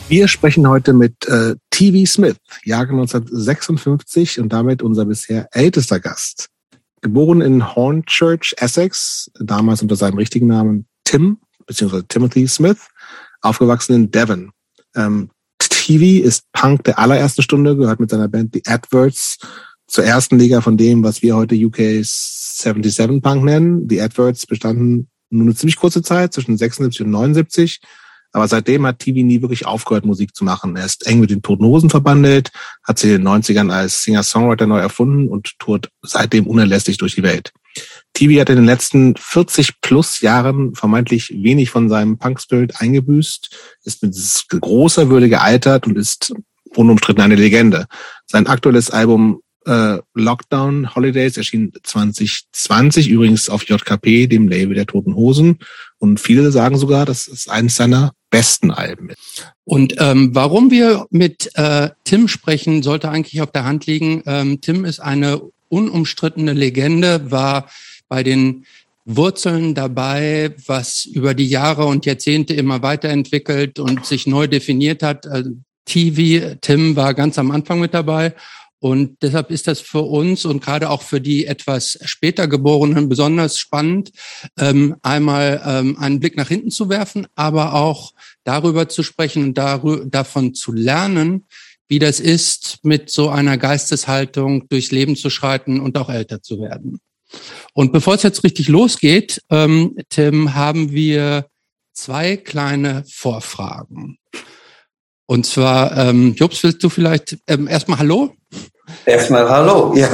Wir sprechen heute mit TV Smith, Jahrgang 1956 und damit unser bisher ältester Gast. Geboren in Hornchurch, Essex, damals unter seinem richtigen Namen Tim, beziehungsweise Timothy Smith, aufgewachsen in Devon. TV ist Punk der allerersten Stunde, gehört mit seiner Band The Adverts zur ersten Liga von dem, was wir heute UK 77 Punk nennen. Die Adverts bestanden nur eine ziemlich kurze Zeit, zwischen 76 und 79. Aber seitdem hat TV nie wirklich aufgehört, Musik zu machen. Er ist eng mit den Toten Hosen verbandelt, hat sich in den 90ern als Singer-Songwriter neu erfunden und tourt seitdem unerlässlich durch die Welt. TV hat in den letzten 40 plus Jahren vermeintlich wenig von seinem Punk-Spirit eingebüßt, ist mit großer Würde gealtert und ist unumstritten eine Legende. Sein aktuelles Album Lockdown Holidays erschien 2020, übrigens auf JKP, dem Label der Toten Hosen. Und viele sagen sogar, das ist eines seiner besten Alben. Und warum wir mit Tim sprechen, sollte eigentlich auf der Hand liegen. Tim ist eine unumstrittene Legende, war bei den Wurzeln dabei, was über die Jahre und Jahrzehnte immer weiterentwickelt und sich neu definiert hat. Tim war ganz am Anfang mit dabei. Und deshalb ist das für uns und gerade auch für die etwas später Geborenen besonders spannend, einmal einen Blick nach hinten zu werfen, aber auch darüber zu sprechen und davon zu lernen, wie das ist, mit so einer Geisteshaltung durchs Leben zu schreiten und auch älter zu werden. Und bevor es jetzt richtig losgeht, Tim, haben wir 2 kleine Vorfragen. Und zwar, Jobs, willst du vielleicht erstmal Hallo? Erstmal Hallo. Ja,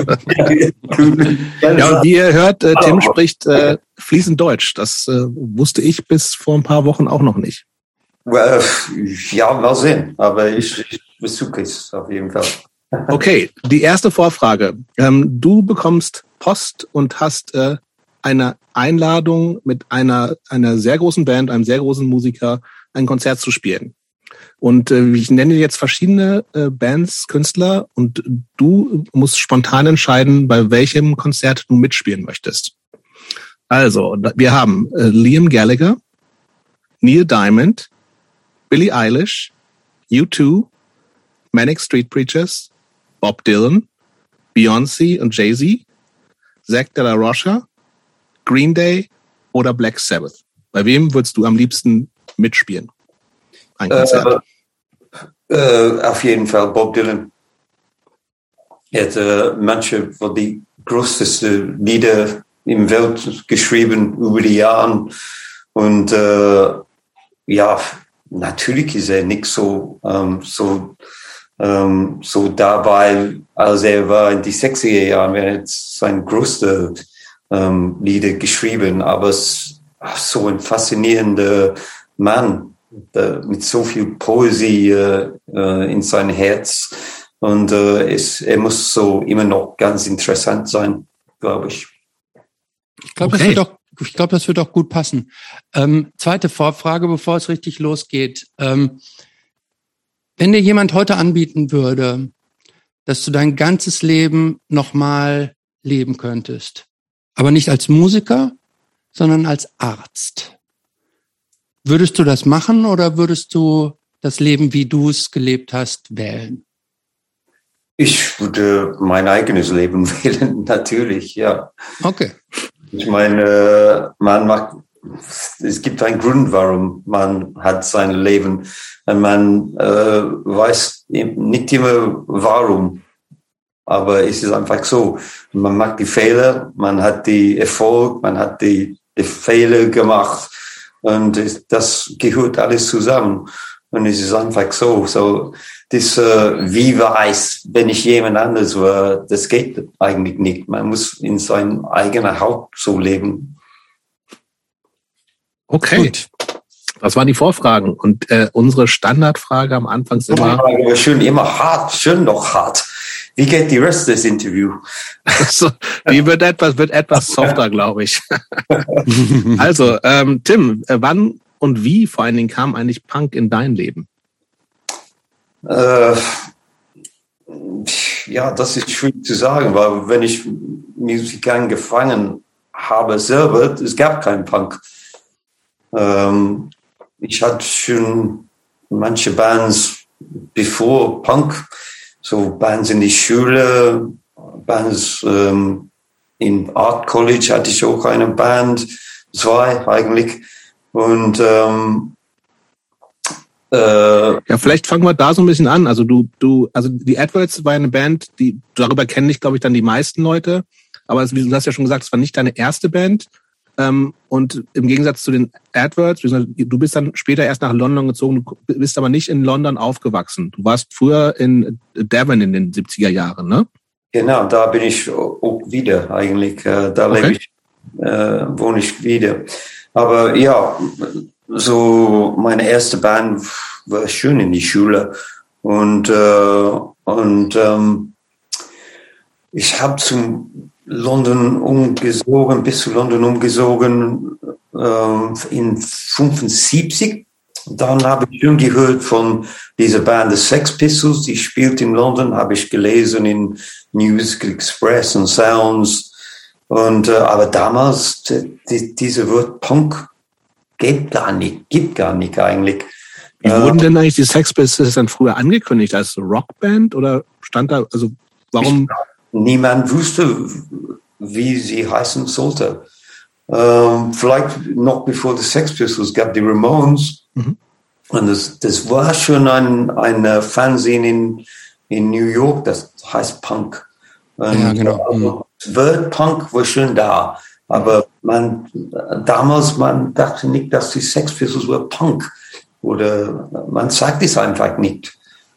und wie ihr hört, Tim spricht fließend Deutsch. Das wusste ich bis vor ein paar Wochen auch noch nicht. Ja, mal sehen. Aber ich versuche es auf jeden Fall. Okay, die erste Vorfrage. Du bekommst Post und hast eine Einladung mit einer sehr großen Band, einem sehr großen Musiker, ein Konzert zu spielen. Und ich nenne jetzt verschiedene Bands, Künstler und du musst spontan entscheiden, bei welchem Konzert du mitspielen möchtest. Also, wir haben Liam Gallagher, Neil Diamond, Billie Eilish, U2, Manic Street Preachers, Bob Dylan, Beyoncé und Jay-Z, Zach de la Rocha, Green Day oder Black Sabbath. Bei wem würdest du am liebsten mitspielen? Ein Konzert. Auf jeden Fall Bob Dylan. Er hat manche von die größten Lieder im Welt geschrieben über die Jahre. Und ja, natürlich ist er nicht so dabei, als er war in die 60er Jahren. Er hat sein größte Lieder geschrieben, aber so ein faszinierender Mann. Mit so viel Poesie in sein Herz und er muss so immer noch ganz interessant sein, glaube ich. Ich glaube, das wird auch gut passen. Zweite Vorfrage, bevor es richtig losgeht. Wenn dir jemand heute anbieten würde, dass du dein ganzes Leben nochmal leben könntest, aber nicht als Musiker, sondern als Arzt. Würdest du das machen oder würdest du das Leben, wie du es gelebt hast, wählen? Ich würde mein eigenes Leben wählen, natürlich, ja. Okay. Ich meine, es gibt einen Grund, warum man hat sein Leben. Und man weiß nicht immer warum. Aber es ist einfach so. Man macht die Fehler, man hat die Erfolg, man hat die Fehler gemacht. Und das gehört alles zusammen. Und es ist einfach so. So, das, wie weiß, wenn ich jemand anderes war, das geht eigentlich nicht. Man muss in seinem eigenen Haupt so leben. Okay. Gut. Das waren die Vorfragen. Und unsere Standardfrage am Anfang ist immer... Schön immer hart, schön noch hart. Wie geht die Rest des Interviews? Also, die wird etwas softer, glaube ich. Also, Tim, wann und wie vor allen Dingen kam eigentlich Punk in dein Leben? Ja, das ist schwierig zu sagen, weil wenn ich Musik angefangen habe selber, es gab keinen Punk. Ich hatte schon manche Bands bevor Punk, so Bands in die Schule, Bands in Art College hatte ich auch eine Band, 2 eigentlich. Und ja, vielleicht fangen wir da so ein bisschen an. Also also die Adverts war eine Band, darüber kennen dich, glaube ich, dann die meisten Leute. Aber du hast ja schon gesagt, es war nicht deine erste Band. Und im Gegensatz zu den Adverts, du bist dann später erst nach London gezogen, du bist aber nicht in London aufgewachsen. Du warst früher in Devon in den 70er Jahren, ne? Genau, da bin ich auch wieder eigentlich. Da lebe ich, wohne ich wieder. Aber ja, so meine erste Band war schön in die Schule. Und ich habe bis zu London umgezogen in 75. Dann habe ich schon gehört von dieser Band The Sex Pistols, die spielt in London, habe ich gelesen in Music Express und Sounds. Und aber damals diese Wort Punk gibt gar nicht eigentlich. Wie wurden denn eigentlich die Sex Pistols dann früher angekündigt als Rockband oder stand da, also warum? Niemand wusste, wie sie heißen sollte. Vielleicht noch bevor die Sex Pistols gab die Ramones. Mhm. Und das war schon ein Fernsehen in New York, das heißt Punk. Und ja, genau. Das Wort Punk war schon da. Aber damals dachte nicht, dass die Sex Pistols war Punk. Oder man sagt es einfach nicht.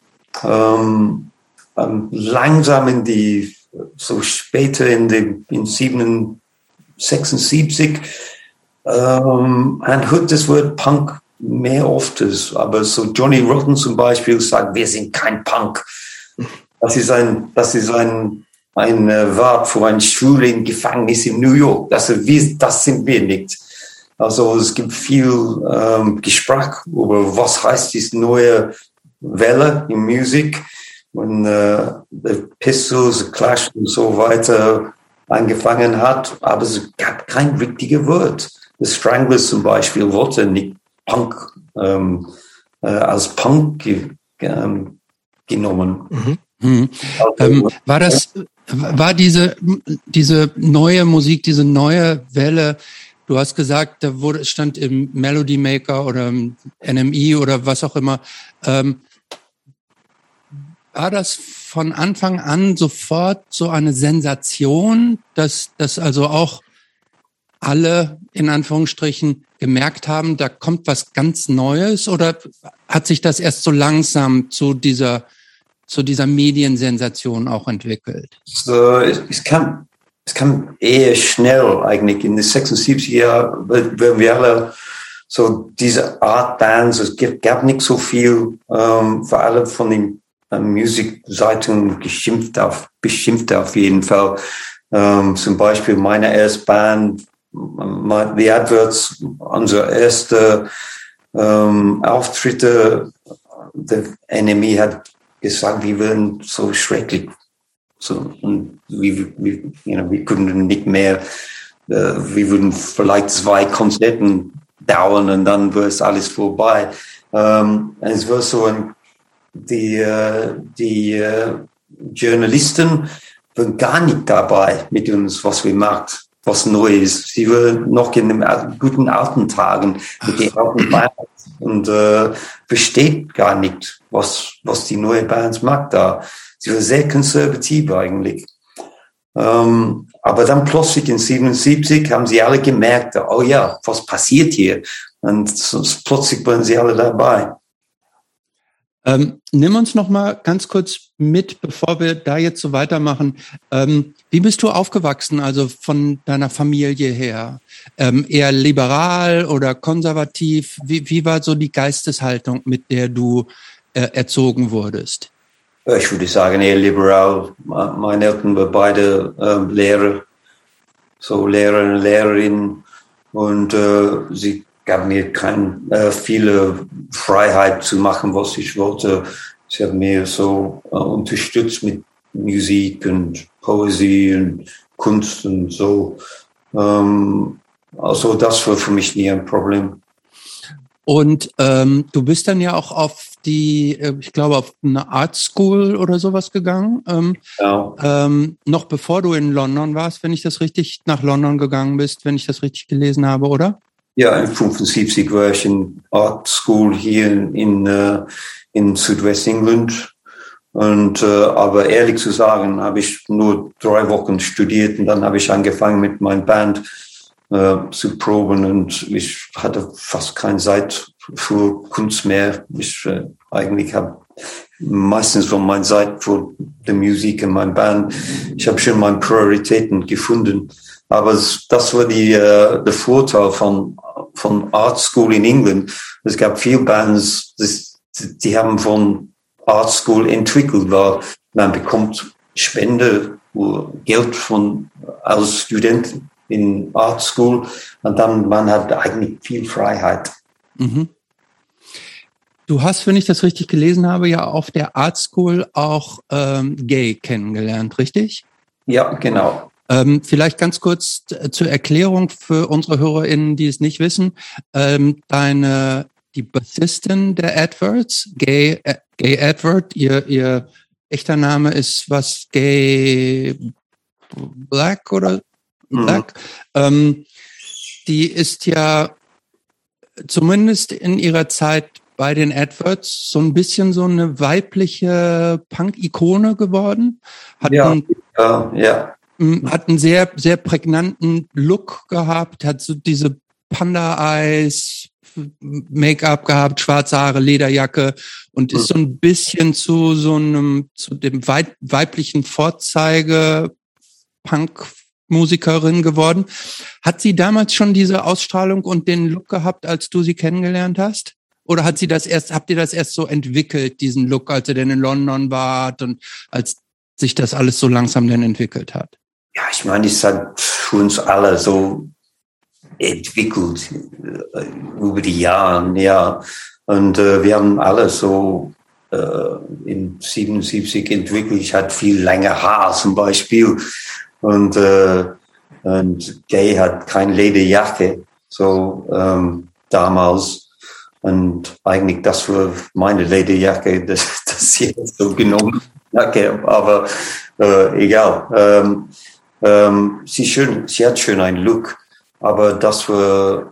Langsam so später in 76, man hört das Wort Punk mehr oft. Aber so Johnny Rotten zum Beispiel sagt, wir sind kein Punk. Das ist ein Wort für ein Schwule im Gefängnis in New York. Das sind wir nicht. Also es gibt viel Gespräch über was heißt diese neue Welle in Musik. Und die Pistols, The Clash und so weiter angefangen hat, aber es gab kein richtiges Wort. The Stranglers zum Beispiel wollte nicht Punk als Punk genommen. Mhm. Mhm. War diese neue Musik, diese neue Welle, du hast gesagt, stand im Melody Maker oder im NME oder was auch immer, war das von Anfang an sofort so eine Sensation, dass also auch alle in Anführungsstrichen gemerkt haben, da kommt was ganz Neues, oder hat sich das erst so langsam zu dieser Mediensensation auch entwickelt? So, es kam eher schnell eigentlich. In den 76er Jahren waren wir alle so diese Art Bands. Es gab nicht so viel, vor allem von den Musikseiten beschimpft auf jeden Fall. Zum Beispiel meine erste Band, The Adverts, unsere erste Auftritte, der NME hat gesagt, wir wären so schrecklich. So, und wir können nicht mehr, wir würden vielleicht 2 Konzerten dauern und dann wäre es alles vorbei. Es war so die Journalisten waren gar nicht dabei mit uns, was wir macht, was neu ist. Sie waren noch in den guten alten Tagen mit den alten Bands und versteht gar nicht, was die neue Bands macht da. Sie war sehr konservativ eigentlich. Aber dann plötzlich in 77 haben sie alle gemerkt, oh ja, was passiert hier? Und plötzlich waren sie alle dabei. Nimm uns noch mal ganz kurz mit, bevor wir da jetzt so weitermachen. Wie bist du aufgewachsen, also von deiner Familie her? Eher liberal oder konservativ? Wie war so die Geisteshaltung, mit der du erzogen wurdest? Ich würde sagen, eher liberal. Meine Eltern waren beide Lehrer, so Lehrer und Lehrerin, und sie gaben mir viele Freiheit zu machen, was ich wollte. Sie haben mir so unterstützt mit Musik und Poesie und Kunst und so. Also das war für mich nie ein Problem. Und du bist dann ja auch auf ich glaube, auf eine Art School oder sowas gegangen. Noch bevor du in London warst, wenn ich das richtig, nach London gegangen bist, wenn ich das richtig gelesen habe, oder? Ja, in 75 war ich in Art School hier in Südwestengland. Und aber ehrlich zu sagen, habe ich nur 3 Wochen studiert und dann habe ich angefangen mit meiner Band zu proben und ich hatte fast keine Zeit für Kunst mehr. Ich eigentlich habe meistens von meiner Zeit für die Musik in meiner Band. Ich habe schon meine Prioritäten gefunden. Aber das war der Vorteil von Art School in England. Es gab viele Bands, die haben von Art School entwickelt, weil man bekommt Spende, Geld als Student in Art School und dann man hat eigentlich viel Freiheit. Mhm. Du hast, wenn ich das richtig gelesen habe, ja auf der Art School auch Gay kennengelernt, richtig? Ja, genau. Vielleicht ganz kurz zur Erklärung für unsere HörerInnen, die es nicht wissen. Die Bassistin der Edwards, Gay Edward, ihr echter Name ist was, Gay Black oder Black? Die ist ja zumindest in ihrer Zeit bei den Edwards so ein bisschen so eine weibliche Punk-Ikone geworden. Hat einen sehr, sehr prägnanten Look gehabt, hat so diese Panda-Eyes, Make-up gehabt, schwarze Haare, Lederjacke und ist so ein bisschen zu dem weiblichen Vorzeige-Punk-Musikerin geworden. Hat sie damals schon diese Ausstrahlung und den Look gehabt, als du sie kennengelernt hast? Oder habt ihr das erst so entwickelt, diesen Look, als ihr denn in London wart und als sich das alles so langsam dann entwickelt hat? Ja, ich meine, es hat für uns alle so entwickelt über die Jahre, ja. Und wir haben alle so in 77 entwickelt. Ich hatte viel länger Haar zum Beispiel. Und Gay hat keine Lederjacke, so damals. Und eigentlich, das war meine Lederjacke, das sie jetzt so genommen Jacke, aber egal. Sie hat schon einen Look, aber das war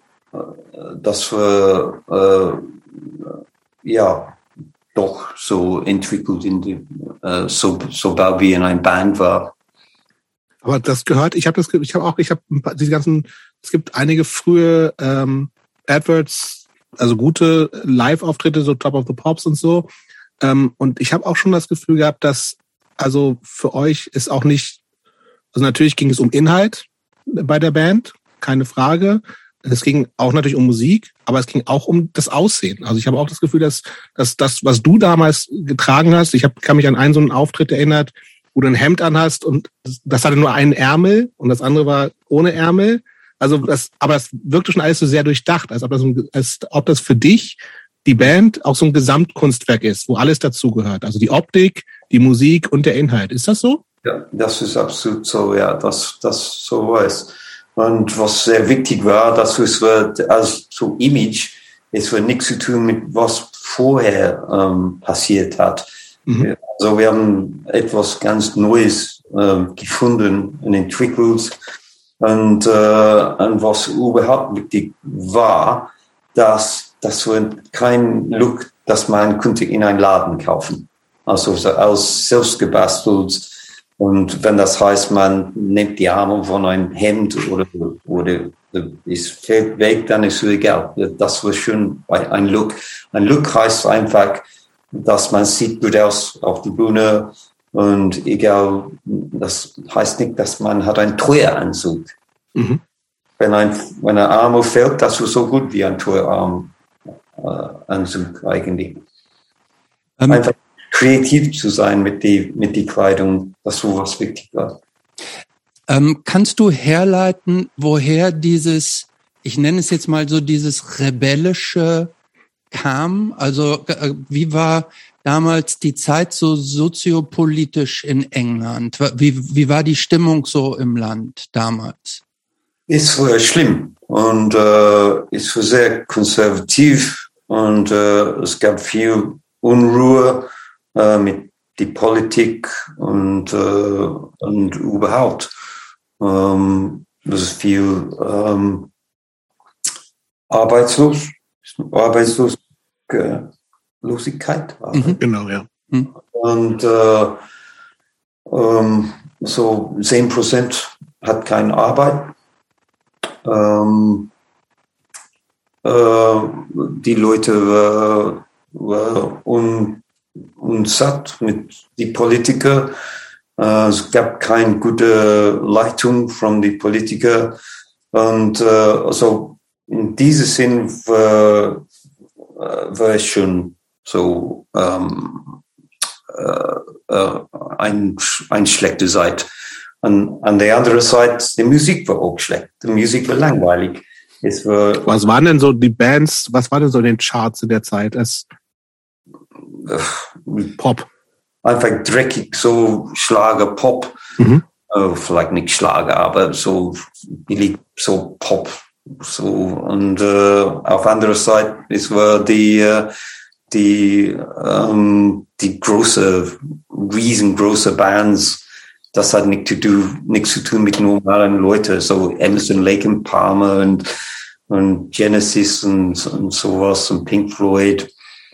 ja doch so entwickelt sobald wir in einer Band war. Aber das gehört, es gibt einige frühe Adverts, also gute Live-Auftritte, so Top of the Pops und so. Und ich habe auch schon das Gefühl gehabt, dass also für euch ist auch nicht, also natürlich ging es um Inhalt bei der Band, keine Frage. Es ging auch natürlich um Musik, aber es ging auch um das Aussehen. Also ich habe auch das Gefühl, dass das, was du damals getragen hast, kann mich an einen so einen Auftritt erinnert, wo du ein Hemd anhast und das hatte nur einen Ärmel und das andere war ohne Ärmel. Also aber das wirkte schon alles so sehr durchdacht, als ob das für dich, die Band, auch so ein Gesamtkunstwerk ist, wo alles dazugehört. Also die Optik, die Musik und der Inhalt. Ist das so? Ja, das ist absolut so, ja, das so war es. Und was sehr wichtig war, dass es als so Image, es war nichts zu tun mit was vorher passiert hat. Mhm. Also wir haben etwas ganz Neues gefunden und entwickelt. Und was überhaupt wichtig war, dass wir kein Look, das man könnte in einen Laden kaufen. Also als selbst gebastelt. Und wenn das heißt, man nimmt die Arme von einem Hemd oder es fällt weg, dann ist es egal. Das war schon ein Look. Ein Look heißt einfach, dass man sieht gut aus auf der Bühne. Und egal, das heißt nicht, dass man hat einen Treueanzug. Mhm. Wenn ein Arm fällt, das ist so gut wie ein Treueanzug eigentlich. Einfach kreativ zu sein mit die Kleidung, das so was wichtig war. Kannst du herleiten, woher dieses, ich nenne es jetzt mal so, dieses Rebellische kam? Also wie war damals die Zeit so soziopolitisch in England? Wie war die Stimmung so im Land damals? Es war schlimm und es war sehr konservativ und es gab viel Unruhe mit die Politik und überhaupt. Es ist viel Arbeitslosigkeit. Genau, ja. Und so 10% hat keine Arbeit. Die Leute waren unsatt mit die Politiker. Es gab keine gute Leitung von den Politikern. Und also in diesem Sinn war es schon so eine schlechte Seite. An der anderen Seite, die Musik war auch schlecht. Die Musik war langweilig. Was waren denn so die Bands, was war denn so in den Charts in der Zeit? Pop. Einfach dreckig, so Schlager, Pop. Vielleicht nicht Schlager, aber so billig, so Pop. So. Und auf anderer Seite, es war die riesengroße Bands. Das hat nichts zu tun mit normalen Leuten, so Emerson, Lake and Palmer und Genesis und sowas und Pink Floyd.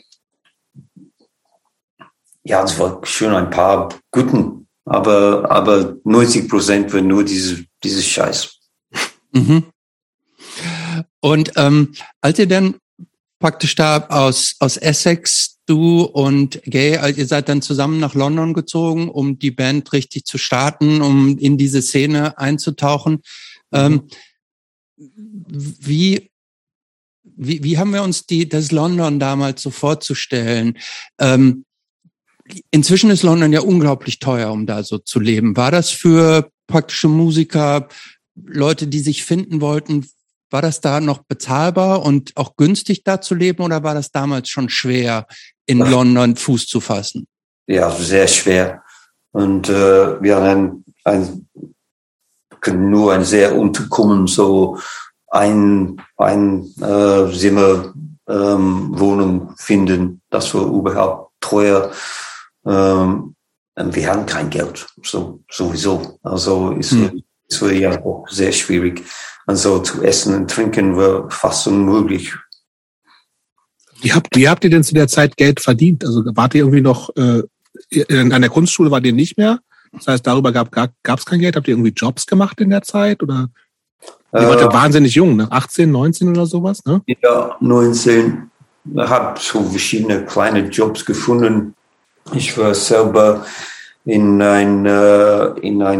Ja, es war schon ein paar guten, aber 90% war nur dieses Scheiß. Mhm. Und als ihr dann praktisch da aus Essex, du und Gay, ihr seid dann zusammen nach London gezogen, um die Band richtig zu starten, um in diese Szene einzutauchen. Wie haben wir uns das London damals so vorzustellen? Inzwischen ist London ja unglaublich teuer, um da so zu leben. War das für praktische Musiker, Leute, die sich finden wollten, war das da noch bezahlbar und auch günstig da zu leben oder war das damals schon schwer, in London Fuß zu fassen? Ja, sehr schwer. Und wir haben können nur ein sehr unterkommen, so ein Zimmer Wohnung finden. Das war überhaupt teuer. Und wir haben kein Geld, sowieso. Also es war ja auch sehr schwierig. Also zu essen und trinken war fast unmöglich. Wie habt ihr denn zu der Zeit Geld verdient? Also wart ihr irgendwie noch an der Kunstschule, wart ihr nicht mehr? Das heißt, darüber gab es kein Geld. Habt ihr irgendwie Jobs gemacht in der Zeit? Oder ihr wart ja wahnsinnig jung, ne? 18, 19 oder sowas, ne? Ja, 19. Ich habe so verschiedene kleine Jobs gefunden. Ich war selber in eine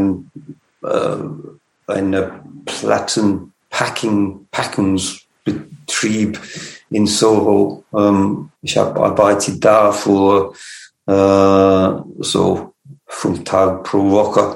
Plattenpackungsbetrieb in Soho. Ich habe arbeitet da für so 5 Tage pro Woche.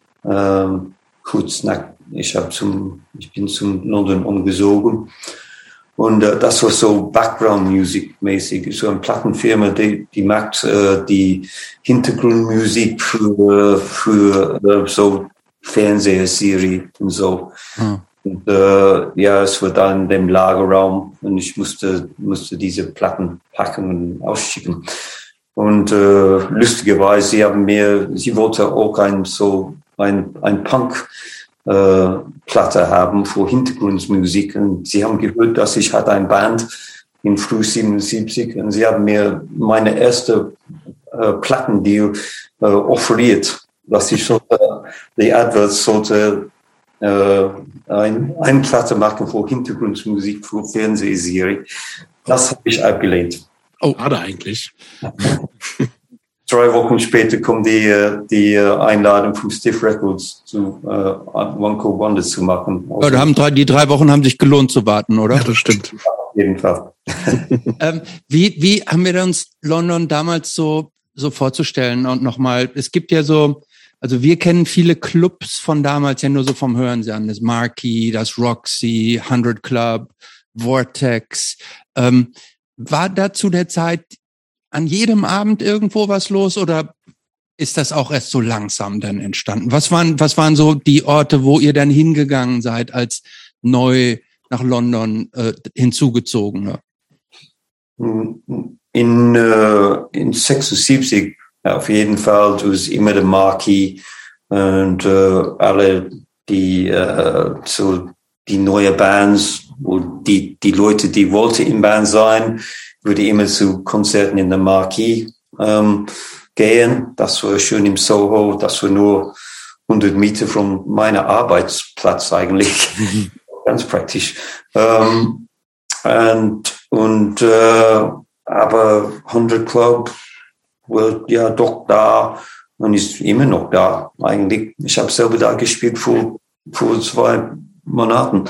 Kurz nach, ich bin zum London umgezogen. Und das war so Background-Music-mäßig. So eine Plattenfirma, die macht die Hintergrundmusik für so Fernsehserie und so. Und ja, es war dann in dem Lagerraum und ich musste diese Platten packen und ausschicken. Und lustigerweise, sie wollte auch ein Punk Platte haben für Hintergrundmusik. Und sie haben gehört, dass ich hatte eine Band in früh 77 und sie haben mir meine erste Plattendeal offeriert, dass ich die Adverts sollte eine Platte machen für Hintergrundmusik für Fernsehserie. Das habe ich abgelehnt. Oh, schade eigentlich. 3 Wochen später kommt die Einladung von Stiff Records zu One Cool Wonder zu machen. Ja, die 3 Wochen haben sich gelohnt zu warten, oder? Ja, das stimmt. Auf jeden Fall. Wie haben wir uns London damals so vorzustellen? Und nochmal, es gibt ja so, also wir kennen viele Clubs von damals ja nur so vom Hörensagen. Das Marquee, das Roxy, 100 Club, Vortex. War da zu der Zeit an jedem Abend irgendwo was los oder ist das auch erst so langsam dann entstanden? Was waren so die Orte, wo ihr dann hingegangen seid als neu nach London hinzugezogene? in 76 auf jeden Fall, du bist immer der Marquis und alle die neue Bands, wo die Leute, die wollten in Band sein, würde immer zu Konzerten in der Marquis gehen. Das war schön im Soho, das war nur 100 Meter von meinem Arbeitsplatz eigentlich. Ganz praktisch. Aber 100 Club war ja doch da und ist immer noch da eigentlich. Ich habe selber da gespielt vor 2 Monaten.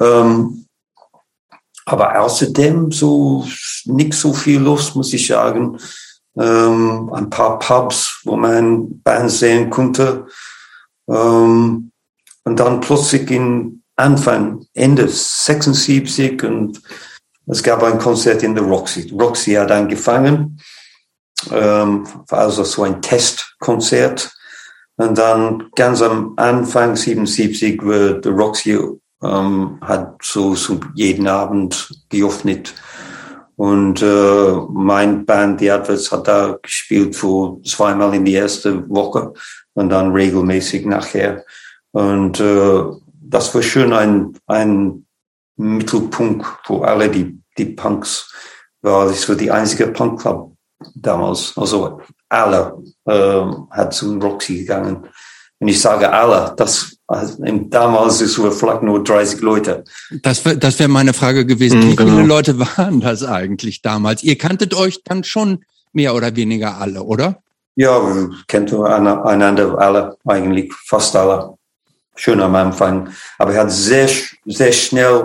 Aber außerdem so nicht so viel los, muss ich sagen. Ein paar Pubs, wo man Bands sehen konnte. Und dann plötzlich Ende 76 und es gab ein Konzert in der Roxy. Roxy hat angefangen, also so ein Testkonzert. Und dann ganz am Anfang 77 war der Roxy hat so jeden Abend geöffnet. Und mein Band, die Adverts, hat da gespielt für 2-mal in die erste Woche und dann regelmäßig nachher. Und das war schon ein Mittelpunkt für alle die Punks. Es war die einzige Punkclub damals. Also alle hat zum Roxy gegangen. Wenn ich sage alle, damals ist es vielleicht nur 30 Leute. Das wäre meine Frage gewesen. Wie viele Leute waren das eigentlich damals? Ihr kanntet euch dann schon mehr oder weniger alle, oder? Ja, wir kannten einander alle, eigentlich fast alle. Schön am Anfang. Aber er hat sehr, sehr schnell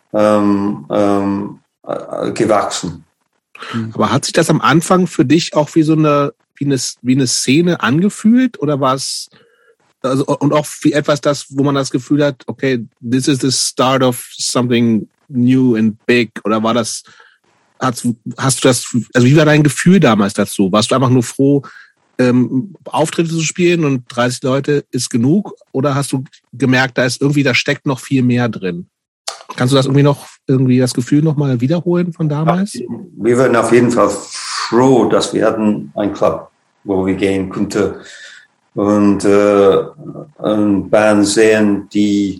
gewachsen. Aber hat sich das am Anfang für dich auch wie eine Szene angefühlt? Oder war es und auch wie etwas wo man das Gefühl hat, okay, this is the start of something new and big? Oder war das, hast du das, also wie war dein Gefühl damals dazu? Warst du einfach nur froh, Auftritte zu spielen und 30 Leute ist genug? Oder hast du gemerkt, da steckt noch viel mehr drin? Kannst du das irgendwie das Gefühl nochmal wiederholen von damals? Wir waren auf jeden Fall froh, dass wir hatten einen Club, wo wir gehen konnten und Bands sehen, die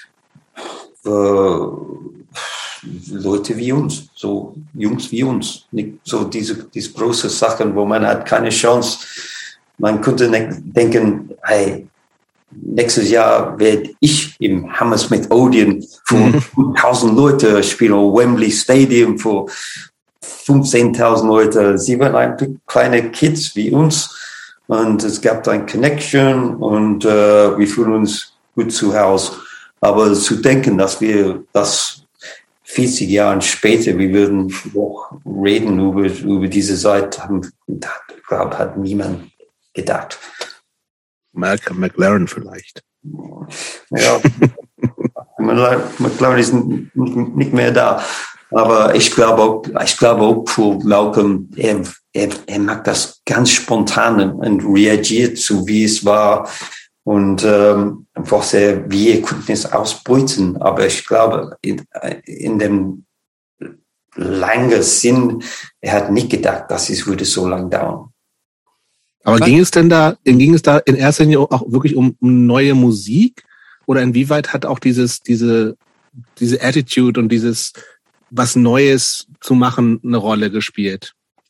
Leute wie uns, so Jungs wie uns, nicht so diese große Sachen, wo man hat keine Chance. Man könnte denken, hey, nächstes Jahr werde ich im Hammersmith Odeon für 1000 Leute spielen, Wembley Stadium für 15.000 Leute. Sie waren einfach kleine Kids wie uns und es gab eine Connection und wir fühlen uns gut zu Hause. Aber zu denken, dass wir das 40 Jahre später, wir würden noch reden über diese Zeit, hat niemand gedacht. Malcolm McLaren vielleicht. Ja, McLaren ist nicht mehr da. Aber ich glaube auch für Malcolm, er macht das ganz spontan und reagiert so, wie es war. Und einfach wie er konnte es ausbeuten. Aber ich glaube, in dem langen Sinn, er hat nicht gedacht, dass es würde so lang dauern. Aber ging es da in erster Linie auch wirklich um neue Musik? Oder inwieweit hat auch diese Attitude und dieses was Neues zu machen eine Rolle gespielt?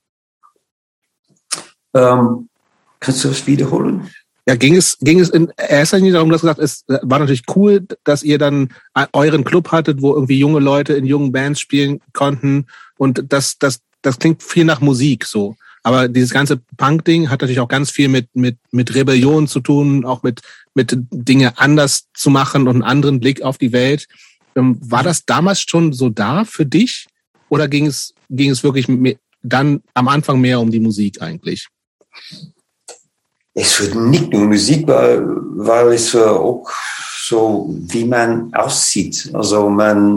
Kannst du das wiederholen? Ja, ging es in erster Linie darum, dass du gesagt hast, es war natürlich cool, dass ihr dann euren Club hattet, wo irgendwie junge Leute in jungen Bands spielen konnten und das klingt viel nach Musik so. Aber dieses ganze Punk-Ding hat natürlich auch ganz viel mit Rebellion zu tun, auch mit Dinge anders zu machen und einen anderen Blick auf die Welt. War das damals schon so da für dich? Oder ging es wirklich dann am Anfang mehr um die Musik eigentlich? Es wird nicht nur Musik, weil es auch so, wie man aussieht. Also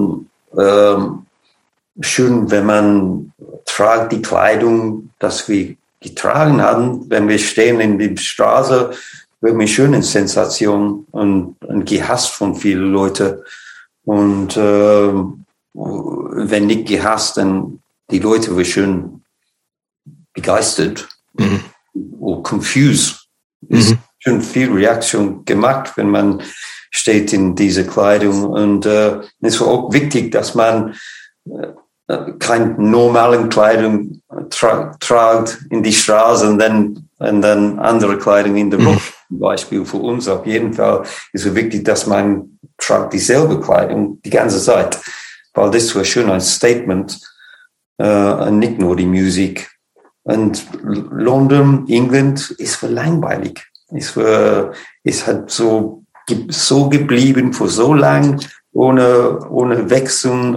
schön, wenn man tragt die Kleidung, das wir getragen haben. Wenn wir stehen in der Straße, wird mir schön eine Sensation und gehasst von vielen Leuten. Und wenn nicht gehasst, dann die Leute waren schon begeistert oder confused. Es ist schon viel Reaktion gemacht, wenn man steht in dieser Kleidung. Und es war auch wichtig, dass man keine normalen Kleidung tragt in die Straße und dann andere Kleidung in der Rock. Zum Beispiel für uns auf jeden Fall ist es wichtig, dass man tragt dieselbe Kleidung die ganze Zeit, weil das war schon ein Statement, und nicht nur die Musik. Und London, England, es war langweilig. Es hat so geblieben für so lang, ohne Wechseln,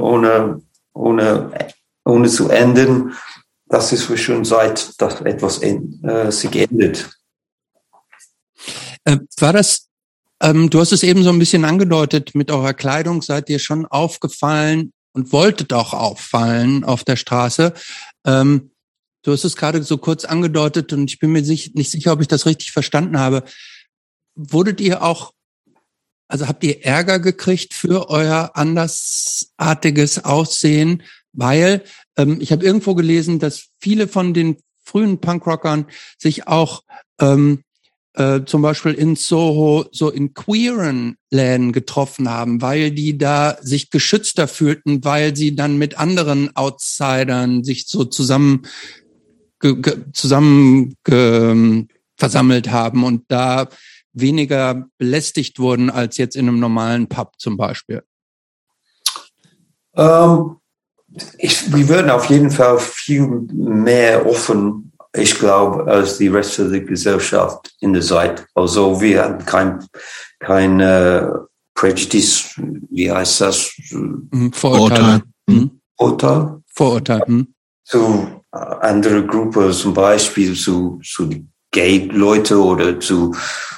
ohne zu ändern. Das ist schon seit dass etwas sich ändert. War das, du hast es eben so ein bisschen angedeutet, mit eurer Kleidung seid ihr schon aufgefallen und wolltet auch auffallen auf der Straße. Du hast es gerade so kurz angedeutet und ich bin mir nicht sicher, ob ich das richtig verstanden habe. Wurdet ihr auch, also habt ihr Ärger gekriegt für euer andersartiges Aussehen? Weil ich habe irgendwo gelesen, dass viele von den frühen Punkrockern sich auch zum Beispiel in Soho so in queeren Läden getroffen haben, weil die da sich geschützter fühlten, weil sie dann mit anderen Outsidern sich so zusammen versammelt haben und da weniger belästigt wurden als jetzt in einem normalen Pub zum Beispiel. Wir würden auf jeden Fall viel mehr offen, ich glaube, als die Rest der Gesellschaft in der Zeit. Also wir hatten kein Prejudice, wie heißt das? Vorurteile. Vorurteile. Zu andere Gruppen, zum Beispiel zu Gay-Leute oder zu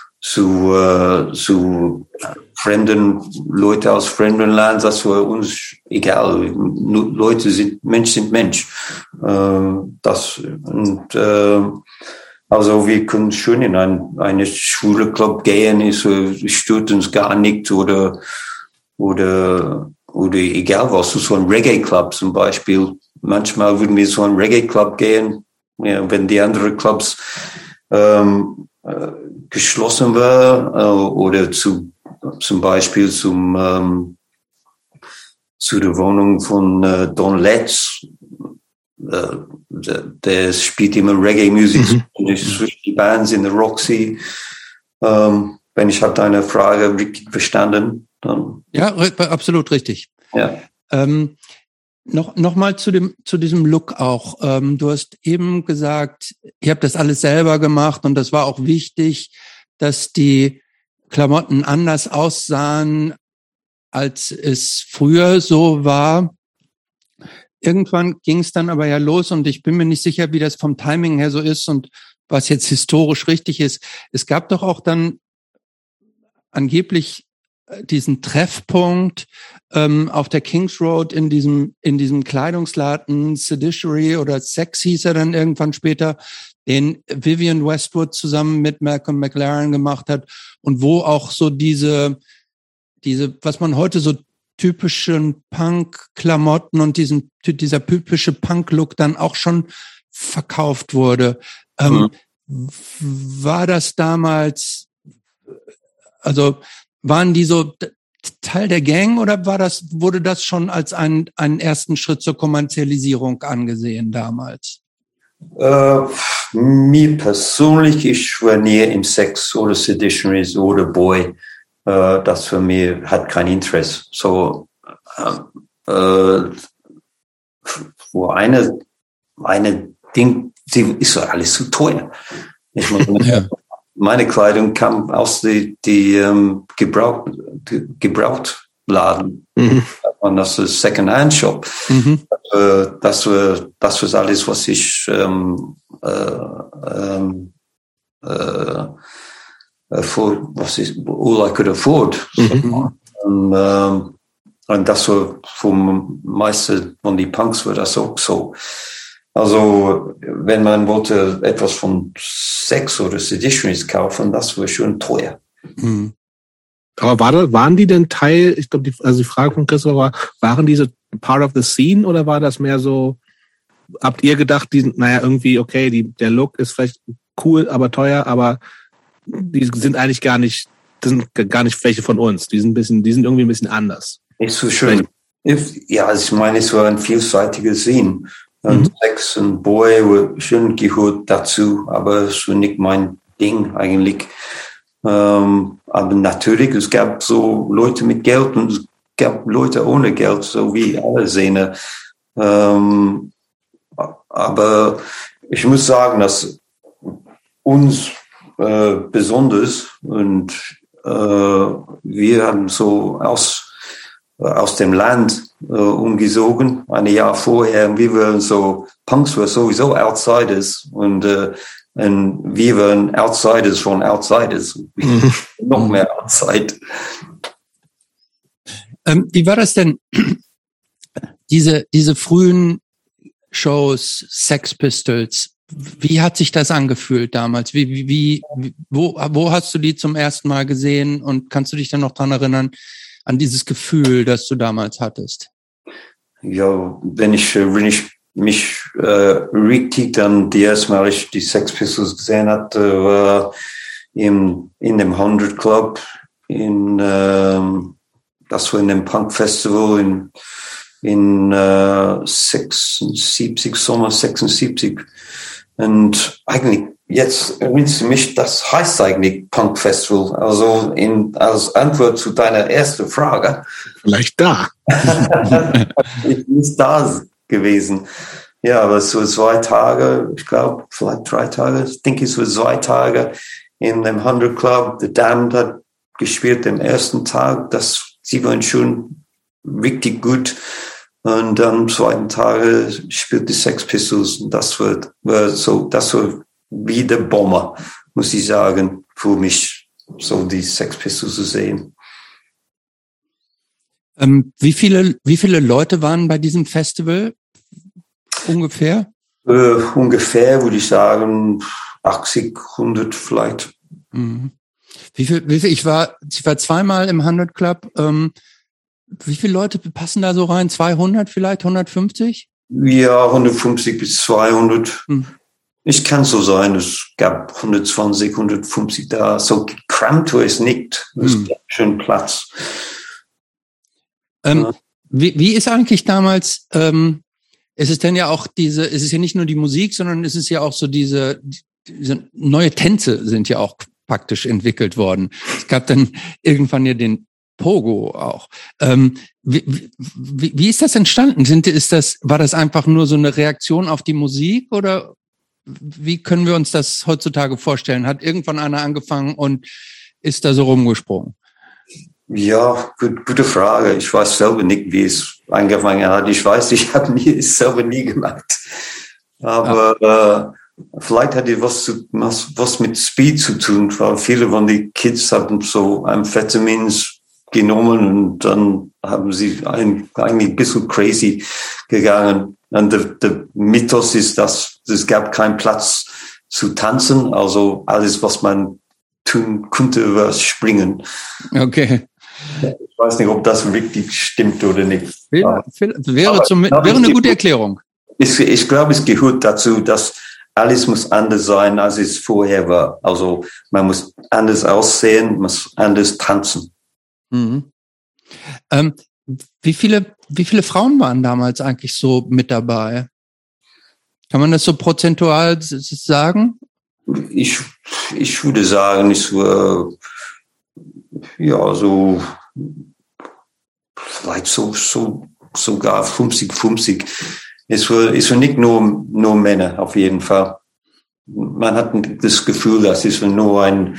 fremden Leute aus fremden Ländern, das war uns egal. Leute sind Mensch. Also wir können schon in eine schwule Club gehen, es stört uns gar nicht oder egal was, so ein Reggae-Club zum Beispiel. Manchmal würden wir so ein Reggae-Club gehen, ja, wenn die anderen Clubs geschlossen war oder zum Beispiel zu der Wohnung von Don Letts. Der spielt immer Reggae-Musik zwischen die Bands in der Roxy. Wenn ich habe deine Frage richtig verstanden, dann ja, absolut richtig. Ja. Noch mal zu diesem Look auch. Du hast eben gesagt, ihr habt das alles selber gemacht und das war auch wichtig, dass die Klamotten anders aussahen, als es früher so war. Irgendwann ging es dann aber ja los und ich bin mir nicht sicher, wie das vom Timing her so ist und was jetzt historisch richtig ist. Es gab doch auch dann angeblich diesen Treffpunkt auf der Kings Road in diesem Kleidungsladen Seditiary oder Sex hieß er dann irgendwann später, den Vivienne Westwood zusammen mit Malcolm McLaren gemacht hat und wo auch so diese, was man heute so typischen Punk-Klamotten und dieser typische Punk-Look dann auch schon verkauft wurde. War das damals, also waren die so Teil der Gang oder wurde das schon als einen ersten Schritt zur Kommerzialisierung angesehen damals? Mir persönlich, ich war nie im Sex oder Seditionaries oder Boy. Das für mich hat kein Interesse. So, für eine Ding, die ist alles zu teuer. Ich meine, meine Kleidung kam aus die Gebrauchtladen. Und das ist Second-Hand-Shop. Das war alles, was ich all I could afford. Und das war vom meisten von die Punks war das auch so. Also, wenn man wollte etwas von Sex oder Seditionaries kaufen, das war schon teuer. Aber waren die denn Teil, ich glaube, die Frage von Christopher war, waren diese part of the scene oder war das mehr so habt ihr gedacht, irgendwie, okay, der Look ist vielleicht cool, aber teuer, aber die sind eigentlich gar nicht welche von uns. Die sind irgendwie ein bisschen anders. Ist so schön. Ja, ich meine, es war ein vielseitiges Scene. Und Sex und Boy war schön gehört dazu, aber es war nicht mein Ding eigentlich. Aber natürlich, es gab so Leute mit Geld und es gab Leute ohne Geld, so wie alle Szene. Aber ich muss sagen, dass uns besonders und wir haben so aus dem Land umgezogen, ein Jahr vorher. Und wir waren so, Punks were sowieso Outsiders und wir waren Outsiders von Outsiders. Noch mehr Outside. Wie war das denn? Diese frühen Shows, Sex Pistols, wie hat sich das angefühlt damals? Wo hast du die zum ersten Mal gesehen und kannst du dich dann noch dran erinnern, an dieses Gefühl, das du damals hattest? Ja, wenn ich mich richtig dann die erste Mal ich die Sex Pistols gesehen hatte, war in dem 100 Club das war in dem Punk Festival in 76, Sommer 76. Und eigentlich, jetzt erinnerst du mich, das heißt eigentlich Punk Festival. Also als Antwort zu deiner ersten Frage. Vielleicht da. Ich bin da gewesen. Ja, aber es war 2 Tage, ich glaube, vielleicht 3 Tage. Ich denke, es war 2 Tage in dem 100 Club. The Damned hat gespielt am ersten Tag. Sie waren schon richtig gut. Und am zweiten Tag spielt die Sex Pistols. Und das war wie der Bomber, muss ich sagen, für mich, so die Sex Pistols zu sehen. Wie viele Leute waren bei diesem Festival ungefähr? Ungefähr würde ich sagen 80, 100 vielleicht. Mhm. Wie viel? Ich war 2-mal im 100 Club. Wie viele Leute passen da so rein? 200 vielleicht? 150? Ja, 150 bis 200. Es kann so sein, es gab 120, 150 da. So gekrammt war es nicht. Es gab schön Platz. Wie ist eigentlich damals, es ist denn ja auch es ist ja nicht nur die Musik, sondern es ist ja auch so diese neue Tänze sind ja auch praktisch entwickelt worden. Es gab dann irgendwann ja den Pogo auch. Wie ist das entstanden? War das einfach nur so eine Reaktion auf die Musik oder wie können wir uns das heutzutage vorstellen? Hat irgendwann einer angefangen und ist da so rumgesprungen? Ja, gute Frage. Ich weiß selber nicht, wie es angefangen hat. Ich weiß, ich habe es selber nie gemacht. Aber vielleicht hat es was mit Speed zu tun, weil viele von den Kids haben so Amphetamins genommen und dann haben sie eigentlich ein bisschen crazy gegangen. Und der Mythos ist, dass es gab keinen Platz zu tanzen. Also alles, was man tun konnte, war springen. Okay. Ich weiß nicht, ob das wirklich stimmt oder nicht. Wäre eine gute Erklärung. Ich glaube, es gehört dazu, dass alles muss anders sein, als es vorher war. Also man muss anders aussehen, muss anders tanzen. Mhm. Wie viele Frauen waren damals eigentlich so mit dabei? Kann man das so prozentual sagen? Ich würde sagen, es war ja so vielleicht so sogar 50-50. Es war nicht nur Männer, auf jeden Fall. Man hat das Gefühl, dass es nur ein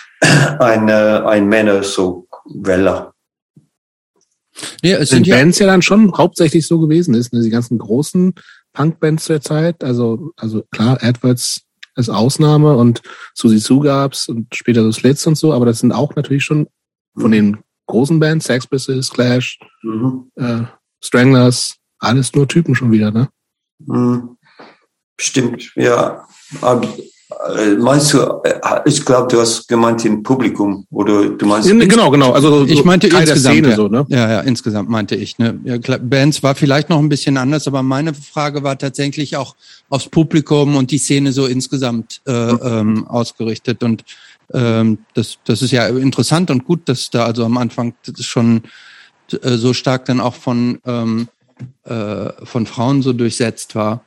Männer so Welle. Ja, es sind Bands ja dann schon hauptsächlich so gewesen ist, ne? Die ganzen großen Punkbands der Zeit, also klar, Edwards als Ausnahme und Susie Sue gab's und später so Slits und so, aber das sind auch natürlich schon von den großen Bands, Sex Pistols, Clash, Stranglers, alles nur Typen schon wieder, ne? Stimmt, ja. Meinst du, ich glaube, du hast gemeint im Publikum, oder du meinst... Genau. Also ich meinte insgesamt, Szene, so, ne? Ja, insgesamt meinte ich. Ne? Ja, Bands war vielleicht noch ein bisschen anders, aber meine Frage war tatsächlich auch aufs Publikum und die Szene so insgesamt ausgerichtet. Und das ist ja interessant und gut, dass da also am Anfang das schon so stark dann auch von Frauen so durchsetzt war.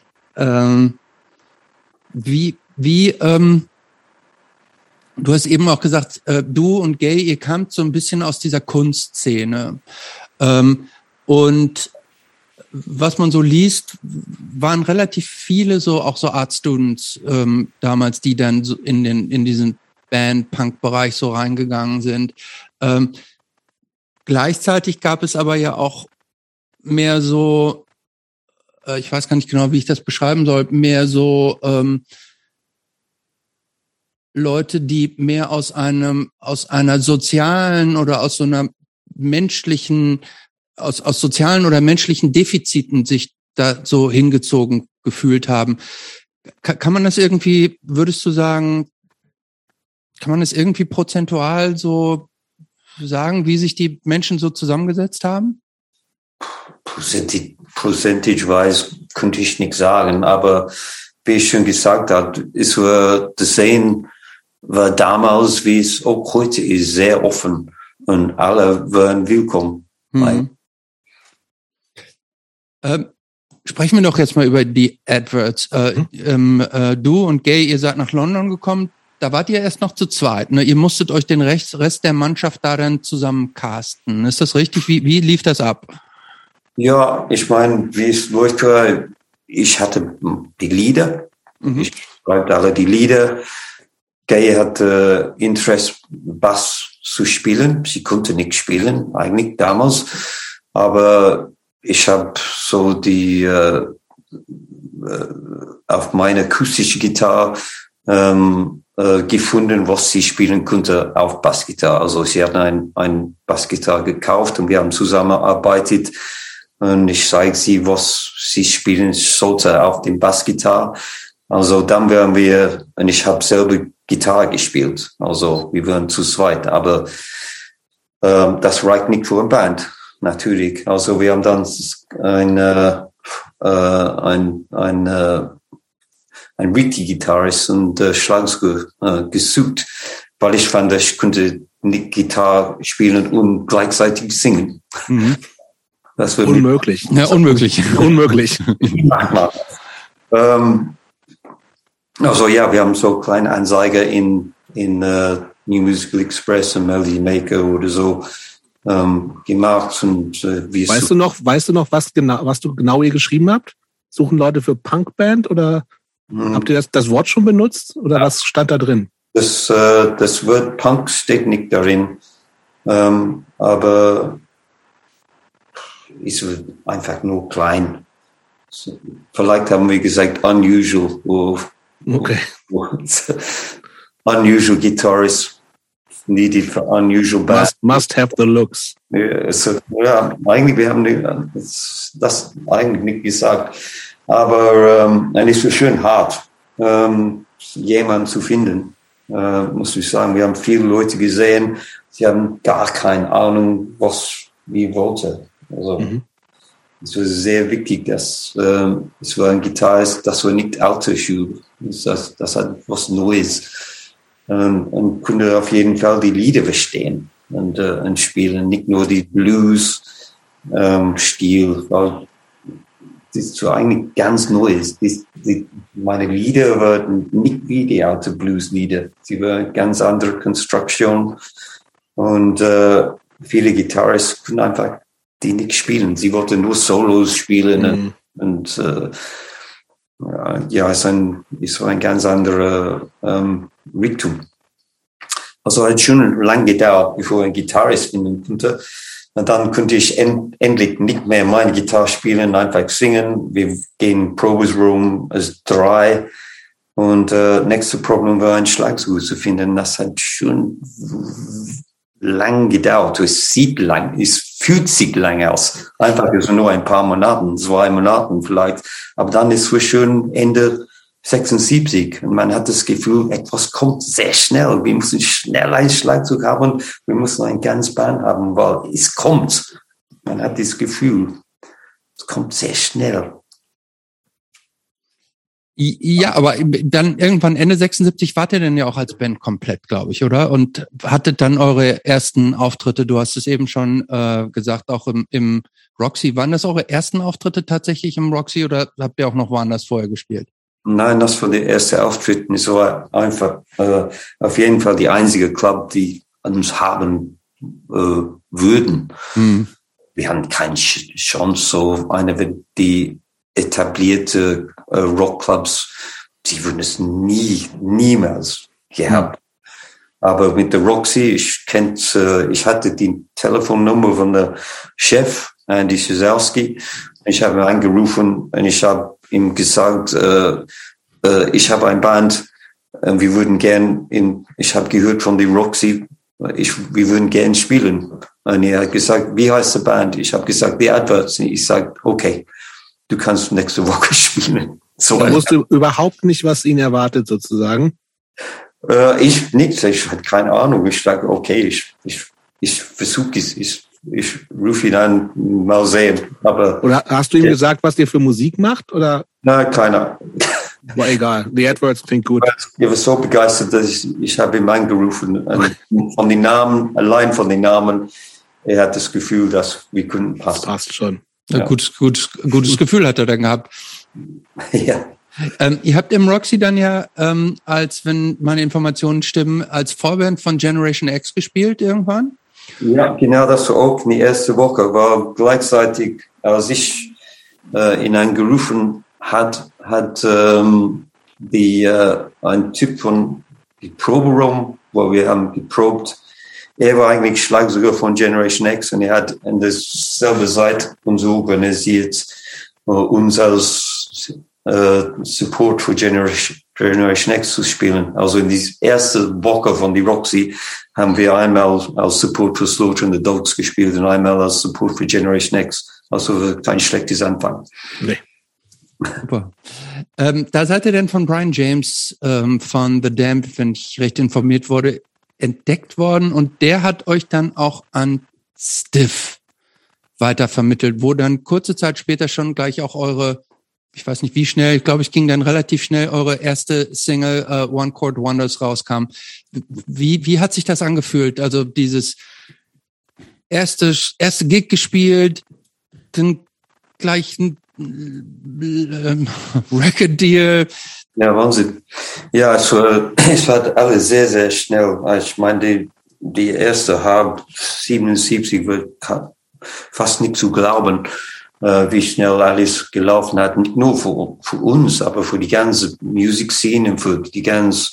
Du hast eben auch gesagt, du und Gay, ihr kamt so ein bisschen aus dieser Kunstszene. Und was man so liest, waren relativ viele auch so Art Students damals, die dann so in diesen Band-Punk-Bereich so reingegangen sind. Gleichzeitig gab es aber ja auch mehr so, ich weiß gar nicht genau, wie ich das beschreiben soll, mehr so Leute, die mehr aus einer sozialen oder aus so einer menschlichen, aus sozialen oder menschlichen Defiziten sich da so hingezogen gefühlt haben. Kann man das irgendwie, würdest du sagen, kann man das irgendwie prozentual so sagen, wie sich die Menschen so zusammengesetzt haben? Percentage-wise könnte ich nicht sagen, aber wie ich schon gesagt habe, es war das Sehen war damals, wie es auch heute ist, sehr offen und alle waren willkommen. Sprechen wir doch jetzt mal über die Adverts. Du und Gay, ihr seid nach London gekommen. Da wart ihr erst noch zu zweit. Ne? Ihr musstet euch den Rest der Mannschaft da dann zusammen casten. Ist das richtig? Wie lief das ab? Ja, ich meine, wie es läuft, ich hatte die Lieder. Ich schreibe alle die Lieder. Gay hatte Interesse, Bass zu spielen. Sie konnte nicht spielen, eigentlich damals. Aber ich habe so die auf meine akustische Gitarre gefunden, was sie spielen konnte auf Bassgitarre. Also sie hat ein Bassgitarre gekauft und wir haben zusammengearbeitet. Und ich zeige sie, was sie spielen sollte auf dem Bassgitarre. Also dann waren wir, und ich habe selber Gitarre gespielt. Also wir waren zu zweit, aber das reicht nicht für eine Band, natürlich. Also wir haben dann ein richtiger Gitarrist und Schlagzeug gesucht, weil ich fand, ich konnte nicht Gitarre spielen und gleichzeitig singen. Das wird unmöglich. Ja, unmöglich. Unmöglich. Also ja, wir haben so kleine Anzeiger in New Musical Express und Melody Maker oder so gemacht. Und weißt du noch, was du genau ihr geschrieben habt? Suchen Leute für Punkband oder habt ihr das Wort schon benutzt oder was stand da drin? Das Wort Punk steht nicht darin, aber ist einfach nur klein. Vielleicht haben wir gesagt unusual. Okay. Unusual guitarist needed for unusual band. Must have the looks. Ja, eigentlich, wir haben das eigentlich nicht gesagt. Aber es ist schön hart, jemanden zu finden, muss ich sagen. Wir haben viele Leute gesehen, sie haben gar keine Ahnung, was wir wollten. Also, es war sehr wichtig, dass es war ein Gitarrist, das war nicht Autoschule. Das hat was Neues. Und konnte auf jeden Fall die Lieder verstehen und spielen, nicht nur die Blues-Stil, weil das ist so eigentlich ganz Neues. Meine Lieder waren nicht wie die alten Blues-Lieder. Sie waren ganz andere Konstruktion und viele Gitarristen können einfach die nicht spielen. Sie wollten nur Solos spielen und ja, es ist ein ganz anderer Richtung. Also es hat schon lange gedauert, bevor ich einen Gitarrist finden konnte. Und dann konnte ich endlich nicht mehr meine Gitarre spielen, einfach singen. Wir gehen in Probesroom als 3. Und nächste Problem war, ein Schlagzeug zu finden. Das hat schon lang gedauert. Es fühlt sich lang aus. Einfach so nur ein paar Monaten, 2 Monaten vielleicht. Aber dann ist es schon Ende 76. Und man hat das Gefühl, etwas kommt sehr schnell. Wir müssen schnell ein Schlagzeug haben. Wir müssen ein ganzes Band haben, weil es kommt. Man hat das Gefühl, es kommt sehr schnell. Ja, aber dann irgendwann Ende 76 wart ihr denn ja auch als Band komplett, glaube ich, oder? Und hattet dann eure ersten Auftritte, du hast es eben schon gesagt, auch im Roxy. Waren das eure ersten Auftritte tatsächlich im Roxy oder habt ihr auch noch woanders vorher gespielt? Nein, das war der erste Auftritt. Es war einfach auf jeden Fall die einzige Club, die uns haben würden. Wir haben keine Chance, so eine die etablierte Rockclubs, die würden es niemals gehabt. Aber mit der Roxy, ich hatte die Telefonnummer von der Chef, Andy Szewski. Ich habe ihn angerufen und ich habe ihm gesagt, ich habe ein Band, wir würden gern ich habe gehört von der Roxy, wir würden gern spielen. Und er hat gesagt, wie heißt die Band? Ich habe gesagt, The Adverts. Und ich sage, okay, du kannst nächste Woche spielen. So da wusste überhaupt nicht, was ihn erwartet, sozusagen. Ich hatte keine Ahnung. Ich sage, okay, ich versuche es. Ich rufe ihn an, mal sehen. Aber oder hast du ihm gesagt, was ihr für Musik macht? Oder? Nein, keine Ahnung. War egal. The Adverts klingt gut. Ich war so begeistert, dass ich habe ihn angerufen. Von den Namen, allein von den Namen, er hat das Gefühl, dass wir können passen. Das passt schon. Ja. Gutes Gefühl hat er dann gehabt. Ja. Ihr habt im Roxy dann ja, als wenn meine Informationen stimmen, als Vorband von Generation X gespielt irgendwann? Ja, genau, das war auch die erste Woche. War gleichzeitig, als ich ihn angerufen hat ein Typ von die Proberaum, wo wir haben geprobt. Er war eigentlich Schlagzeuger von Generation X und er hat an derselben Zeit uns organisiert, uns als Support für Generation X zu spielen. Also in die erste Woche von die Roxy haben wir einmal als Support für Slaughter and the Dogs gespielt und einmal als Support für Generation X. Also kein schlechtes Anfang. Nee. Super. Da seid ihr denn von Brian James von The Damned, wenn ich recht informiert wurde, entdeckt worden und der hat euch dann auch an Stiff weitervermittelt, wo dann kurze Zeit später schon gleich auch eure, ich weiß nicht wie schnell, ich glaube, es ging dann relativ schnell, eure erste Single One Chord Wonders rauskam. Wie hat sich das angefühlt? Also dieses erste Gig gespielt, dann gleich ein Record Deal. Ja, Wahnsinn. Ja, es war alles sehr, sehr schnell. Ich meine, die erste Halb 77 wird fast nicht zu glauben, wie schnell alles gelaufen hat. Nicht nur für uns, aber für die ganze Musikszene und für die ganze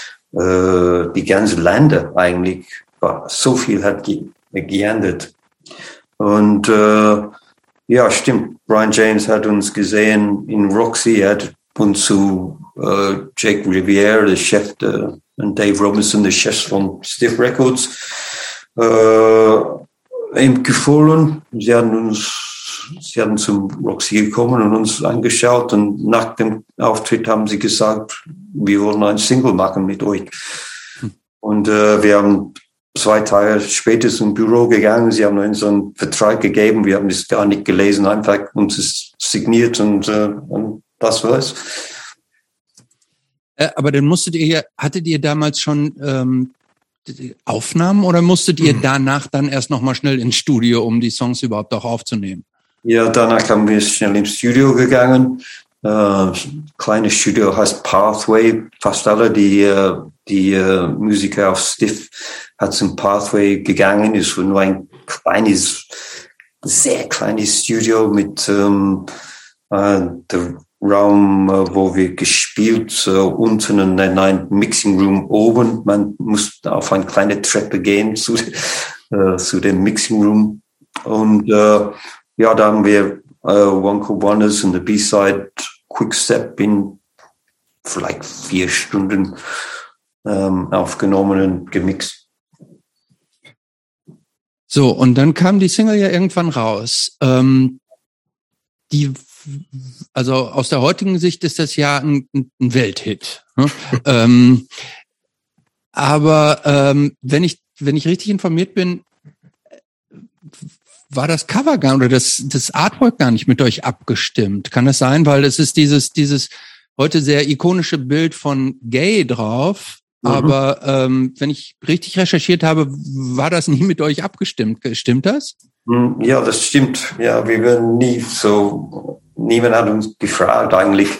Länder eigentlich. So viel hat geändert. Und ja, stimmt. Brian James hat uns gesehen in Roxy, er hat uns zu Jake Riviere, der Chef und Dave Robinson, der Chef von Stiff Records, ihm gefallen. Sie haben zum Roxy gekommen und uns angeschaut und nach dem Auftritt haben sie gesagt, wir wollen ein Single machen mit euch. Und wir haben 2 Tage später zum Büro gegangen, sie haben uns einen Vertrag gegeben, wir haben das gar nicht gelesen, einfach uns ist signiert und das war's. Aber dann hattet ihr damals schon Aufnahmen oder musstet ihr danach dann erst nochmal schnell ins Studio, um die Songs überhaupt auch aufzunehmen? Ja, danach haben wir schnell ins Studio gegangen. Kleines Studio heißt Pathway. Fast alle die Musiker auf Stiff hat zum Pathway gegangen. Es war nur ein sehr kleines Studio mit der Raum, wo wir gespielt, unten in ein Mixing Room oben. Man musste auf eine kleine Treppe gehen zu dem Mixing Room. Und ja, da haben wir One Chord Wonders und the B-Side Quick Step in vielleicht 4 Stunden aufgenommen und gemixt. So, und dann kam die Single ja irgendwann raus. Die also aus der heutigen Sicht ist das ja ein Welthit. Ne? Aber wenn ich richtig informiert bin, war das Cover gar oder das Artwork gar nicht mit euch abgestimmt. Kann das sein? Weil es ist dieses heute sehr ikonische Bild von Gay drauf. Aber wenn ich richtig recherchiert habe, war das nie mit euch abgestimmt. Stimmt das? Ja, das stimmt. Ja, wir werden niemand hat uns gefragt eigentlich.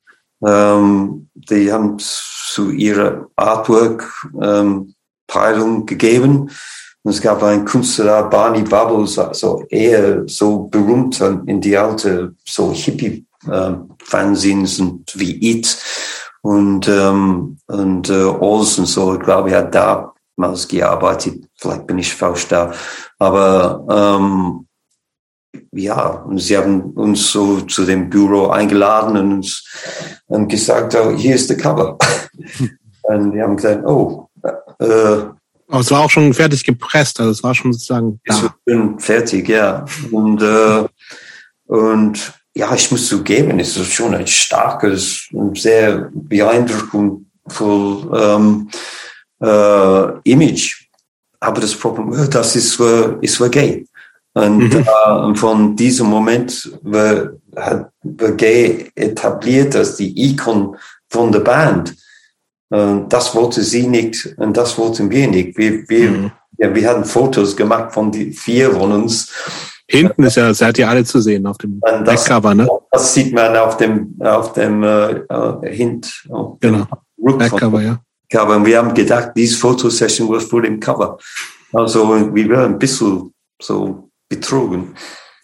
Die haben zu ihrer Artwork-Peilung gegeben. Und es gab einen Künstler, Barney Bubbles, also eher so berühmt in die alte, so Hippie-Fanzines wie It und Olsen, so, ich glaube, er hat damals gearbeitet. Vielleicht bin ich falsch da. Aber, ja, und sie haben uns so zu dem Büro eingeladen und uns gesagt, oh, hier ist der Cover. Und wir haben gesagt, aber es war auch schon fertig gepresst, also es war schon sozusagen da. Es war schon fertig, ja. Und ja, ich muss zugeben, es ist schon ein starkes und sehr beeindruckend Image. Aber das Problem, das ist gay. Und von diesem Moment war Gay etabliert als die Ikon von der Band. Das wollte sie nicht und das wollten wir nicht. Wir hatten Fotos gemacht von die 4 von uns. Hinten seid ihr alle zu sehen auf dem Backcover, ne? Das sieht man auf dem Backcover, ja. Cover. Und wir haben gedacht, diese Fotosession war vor dem Cover. Also wir waren ein bisschen so betrogen.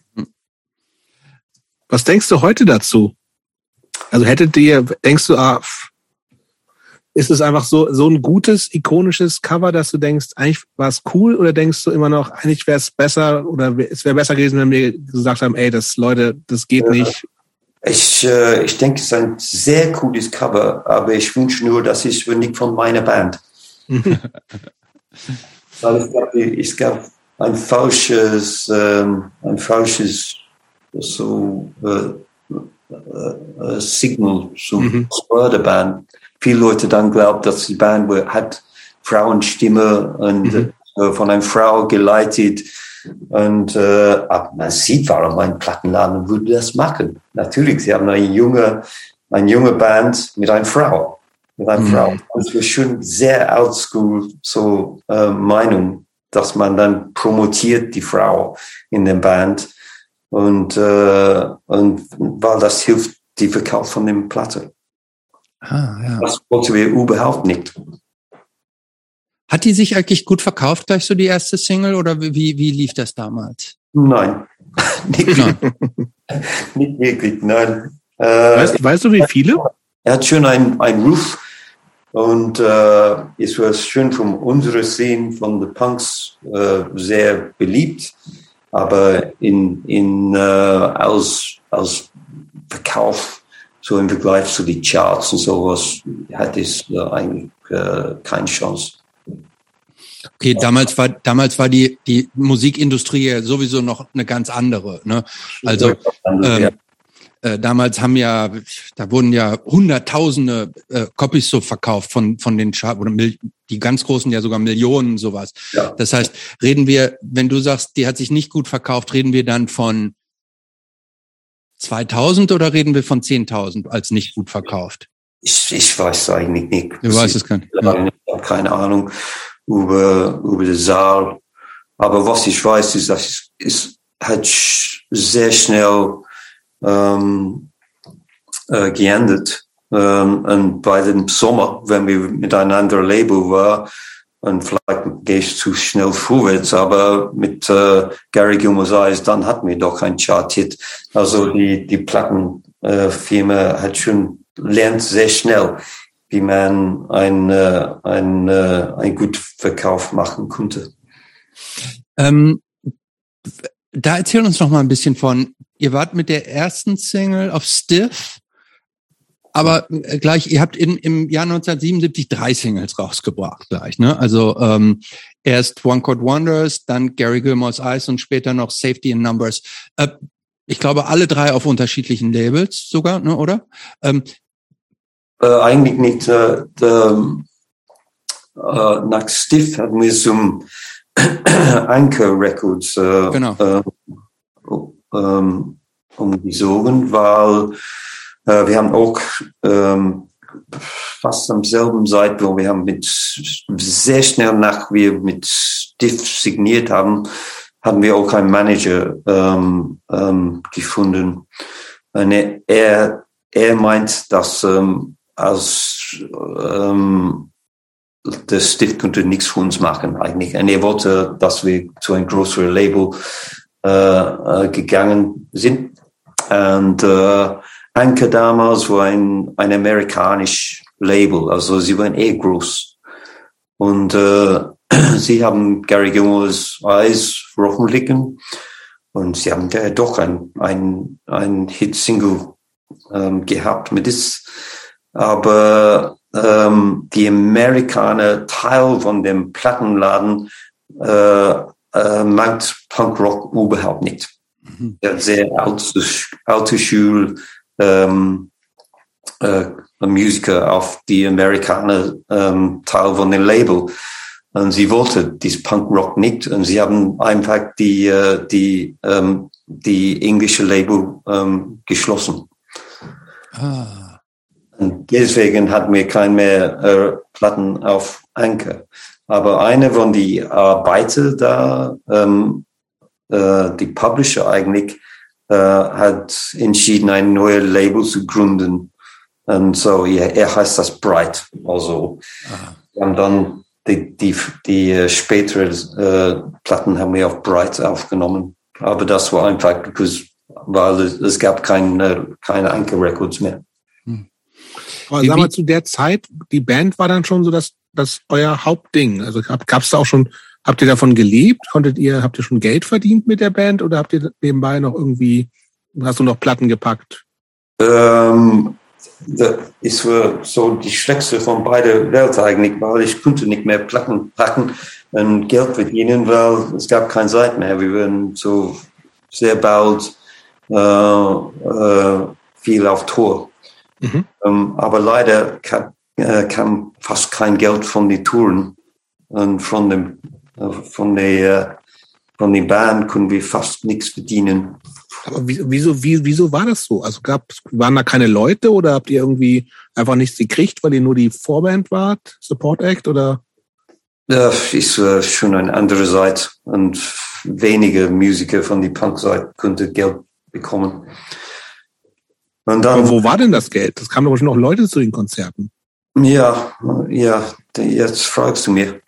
Was denkst du heute dazu? Also denkst du, ist es einfach so ein gutes, ikonisches Cover, dass du denkst, eigentlich war es cool, oder denkst du immer noch, eigentlich wäre es besser oder es wäre besser gewesen, wenn wir gesagt haben, ey, das geht nicht? Ich denke, es ist ein sehr cooles Cover, aber ich wünsche nur, dass es nicht von meiner Band. Es gab ein falsches so Signal zum der Band. Viele Leute dann glauben, dass die Band hat Frauenstimme und von einer Frau geleitet. Und man sieht, warum ein Plattenladen würde das machen. Natürlich, sie haben eine junge Band mit einer Frau. Und es war schon sehr oldschool so Meinung, dass man dann promotiert die Frau in der Band. Und weil das hilft, die Verkauf von dem Platte. Ja. Das wollten wir überhaupt nicht. Hat die sich eigentlich gut verkauft, gleich so die erste Single, oder wie lief das damals? Nein. Nicht wirklich, nein. Weißt du, wie viele? Er hat schon einen Ruf und es war schon von unserer Szene, von den Punks, sehr beliebt, aber als Verkauf, so im Vergleich zu den Charts und sowas, hat es eigentlich keine Chance. Okay, damals war die Musikindustrie ja sowieso noch eine ganz andere, ne? Also damals da wurden ja Hunderttausende Copies so verkauft von den Charts, oder die ganz großen ja sogar Millionen, sowas. Ja. Das heißt, reden wir, wenn du sagst, die hat sich nicht gut verkauft, reden wir dann von 2000 oder reden wir von 10.000 als nicht gut verkauft? Ich weiß eigentlich nicht. Du weißt es gar nicht. Ich habe keine Ahnung über den Saal. Aber was ich weiß, ist, dass es hat sehr schnell geändert. Und bei dem Sommer, wenn wir mit einem anderen Label waren, und vielleicht gehe ich zu schnell vorwärts, aber mit Gary Gilmore's Eyes, dann hatten wir doch einen Chart-Hit. Also die Plattenfirma lernt sehr schnell, wie man einen guten Verkauf machen konnte. Da erzähl uns noch mal ein bisschen von, ihr wart mit der ersten Single auf Stiff, aber gleich, ihr habt im Jahr 1977 3 Singles rausgebracht gleich, ne? Also erst One Chord Wonders, dann Gary Gilmore's Eyes und später noch Safety in Numbers. Ich glaube, alle 3 auf unterschiedlichen Labels sogar, ne, oder? Eigentlich nicht. Nach Stiff hatten wir zum Anchor Records umgezogen, weil wir haben auch fast am selben Zeit, wo wir haben sehr schnell nach wir mit Stiff signiert haben wir auch einen Manager gefunden. Und er meint, dass als der Stift könnte nichts für uns machen eigentlich. Und er wollte, dass wir zu einem größeren Label gegangen sind. Und Anchor damals war ein amerikanisch Label, also sie waren groß. Und sie haben Gary Gilmore's Eyes veröffentlicht und sie haben doch ein Hit-Single gehabt mit das. Aber die Amerikaner Teil von dem Plattenladen mag Punkrock überhaupt nicht. Ja, sehr alte Schule Musiker auf die Amerikaner Teil von dem Label. Und sie wollte dies Punkrock nicht. Und sie haben einfach die englische Label geschlossen. Und deswegen hatten wir keine mehr Platten auf Anchor. Aber eine von die Arbeiter da, die Publisher eigentlich, hat entschieden, ein neues Label zu gründen. Und so, er heißt das Bright. Also, wir haben dann die spätere Platten haben wir auf Bright aufgenommen. Aber das war einfach, weil es gab keine Anchor Records mehr. Aber sag mal, zu der Zeit, die Band war dann schon so das euer Hauptding. Also gab's da auch schon, habt ihr davon gelebt? Habt ihr schon Geld verdient mit der Band oder habt ihr nebenbei noch hast du noch Platten gepackt? Es war so die schlechteste von beiden Welten eigentlich, weil ich konnte nicht mehr Platten packen und Geld verdienen, weil es gab keine Zeit mehr. Wir waren so sehr bald viel auf Tour. Mhm. Aber leider kam fast kein Geld von den Touren und von der Band konnten wir fast nichts verdienen. Aber wieso war das so? Also waren da keine Leute oder habt ihr irgendwie einfach nichts gekriegt, weil ihr nur die Vorband wart, Support Act oder? Ja, ist schon eine andere Seite und wenige Musiker von der Punk-Seite konnten Geld bekommen. Und dann, aber wo war denn das Geld? Das kamen doch schon noch Leute zu den Konzerten. Ja, jetzt fragst du mir.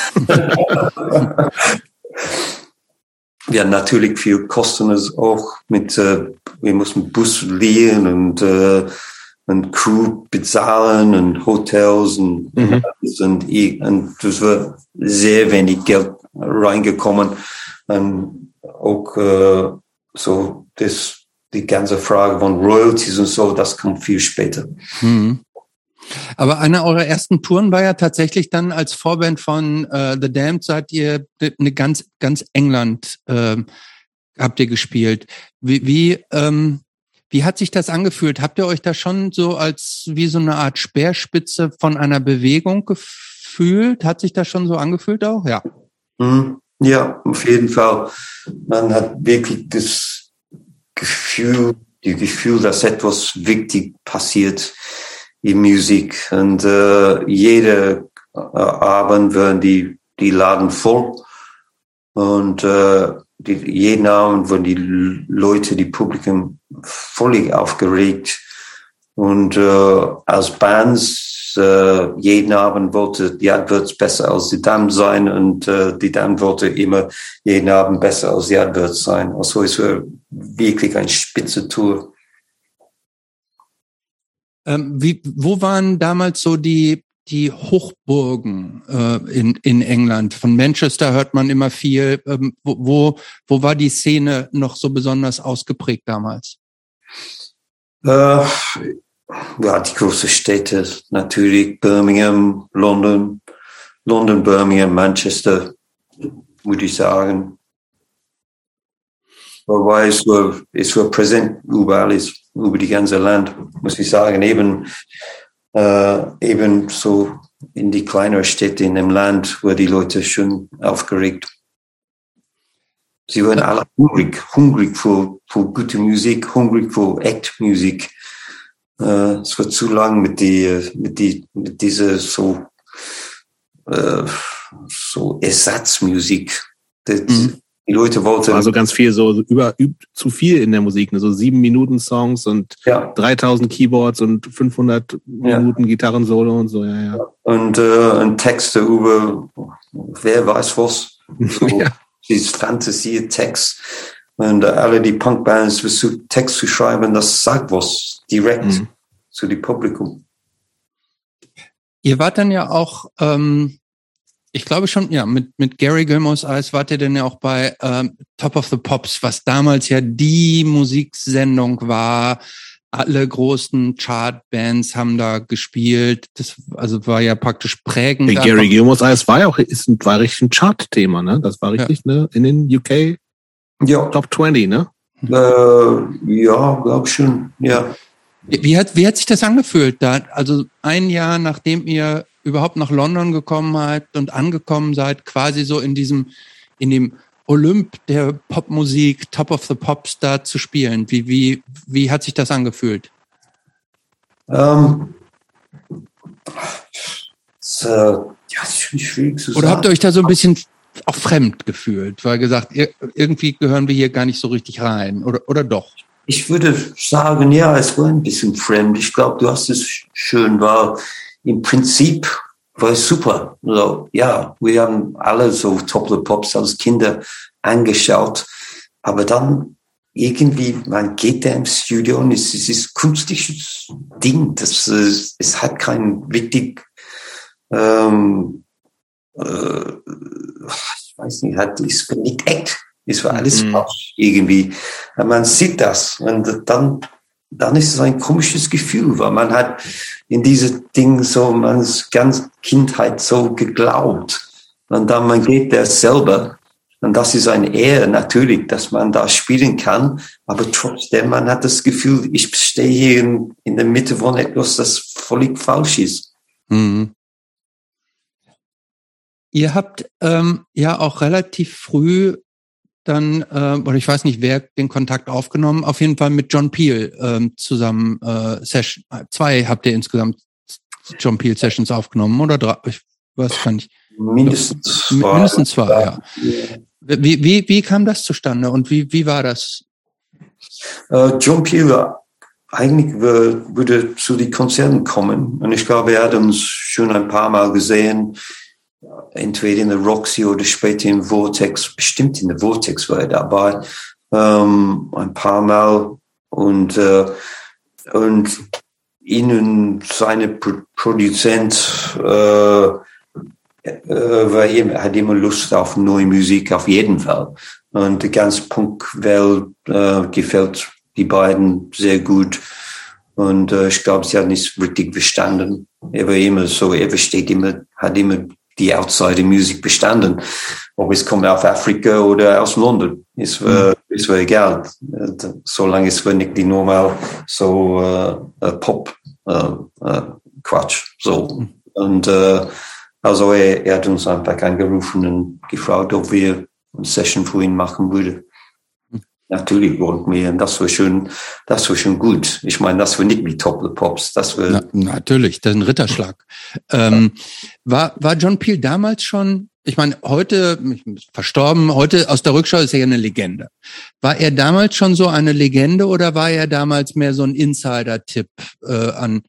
Ja, natürlich viel Kosten es auch mit, wir mussten Bus leihen und Crew bezahlen und Hotels und das war sehr wenig Geld reingekommen und auch so die ganze Frage von Royalties und so, das kommt viel später. Mhm. Aber eine eurer ersten Touren war ja tatsächlich dann als Vorband von The Damned, seid ihr eine ganz England habt ihr gespielt. Wie hat sich das angefühlt? Habt ihr euch da schon so als wie so eine Art Speerspitze von einer Bewegung gefühlt? Hat sich das schon so angefühlt auch? Ja. Ja, auf jeden Fall. Man hat wirklich das Gefühl, dass etwas wichtig passiert in Musik. Und jeder Abend werden die Laden voll. Und jeden Abend werden die Leute, die Publikum, völlig aufgeregt. Und als Bands, jeden Abend wollte die Adverts besser als die Damned sein und die Damned wollte immer jeden Abend besser als die Adverts sein. Also es war wirklich eine spitze Tour. Wo waren damals so die Hochburgen in England? Von Manchester hört man immer viel. Wo war die Szene noch so besonders ausgeprägt damals? Ja, die großen Städte natürlich, Birmingham, London, Birmingham, Manchester, würde ich sagen. Wobei es war präsent überall ist, über die ganze Land, muss ich sagen. Eben so in die kleineren Städte in dem Land, wo die Leute schon aufgeregt. Sie waren alle hungrig für gute Musik, hungrig für echte Musik. Es war zu lang mit dieser so Ersatzmusik. Die Leute wollten also ganz viel so zu viel in der Musik, ne? So 7-Minuten-Songs und 3000 Keyboards und 500 Minuten Gitarrensolo und so. Ja. Und Texte über wer weiß was. So, dieses Fantasie-Text. Und alle die Punkbands versuchen Text zu schreiben, das sagt was direkt zu dem Publikum. Ihr wart dann ja auch ich glaube schon, mit Gary Gilmore's Eyes wart ihr denn ja auch bei Top of the Pops, was damals ja die Musiksendung war. Alle großen Chartbands haben da gespielt. Das war ja praktisch prägend. Gary Gilmore's Eyes war richtig ein Chartthema, ne? Das war richtig, ne? In den UK Top 20, ne? Glaube schon, ja. Wie hat sich das angefühlt da? Also ein Jahr, nachdem ihr überhaupt nach London angekommen seid, quasi so in dem Olymp der Popmusik, Top of the Pops da zu spielen. Wie hat sich das angefühlt? Ist schon schwierig zu sagen. Oder habt ihr euch da so ein bisschen auch fremd gefühlt, weil gesagt, irgendwie gehören wir hier gar nicht so richtig rein, oder doch? Ich würde sagen, ja, es war ein bisschen fremd. Ich glaube, du hast es schön, weil im Prinzip war es super. Also, ja, wir haben alle so Top of the Pops als Kinder angeschaut, aber dann irgendwie, man geht da im Studio und es ist künstliches Ding. Es hat kein richtig, ich weiß nicht, ist nicht echt. Es war alles falsch irgendwie. Man sieht das und dann ist es ein komisches Gefühl, weil man hat in diese Dinge so man's ganze Kindheit so geglaubt und dann man geht da selber und das ist eine Ehre natürlich, dass man da spielen kann, aber trotzdem man hat das Gefühl, ich stehe hier in der Mitte von etwas, das völlig falsch ist. Mhm. Ihr habt ja auch relativ früh dann, oder ich weiß nicht, wer den Kontakt aufgenommen, auf jeden Fall mit John Peel zusammen Session. 2 habt ihr insgesamt John Peel Sessions aufgenommen, oder 3? Ich weiß gar nicht. Mindestens 2, ja. Wie kam das zustande und wie war das? John Peel eigentlich würde zu den Konzerten kommen und ich glaube, er hat uns schon ein paar Mal gesehen, entweder in der Roxy oder später im Vortex, bestimmt in der Vortex war er dabei, ein paar Mal und ihnen seine Produzent hat immer Lust auf neue Musik auf jeden Fall und die ganze Punkwelt gefällt die beiden sehr gut und ich glaube, sie hat nicht richtig verstanden. Er war immer so, hat immer die Outsider-Musik bestanden. Ob es kommt auf Afrika oder aus London, ist war egal. Solange es war nicht die normal so Pop Quatsch. So. Und also er hat uns einfach angerufen und gefragt, ob wir eine Session für ihn machen würden. Natürlich wollten wir, und das war schon gut. Ich meine, das war nicht wie Top of the Pops. Das war natürlich, das ist ein Ritterschlag. War John Peel damals schon, ich meine, heute, verstorben, heute aus der Rückschau ist er ja eine Legende. War er damals schon so eine Legende oder war er damals mehr so ein Insider-Tipp als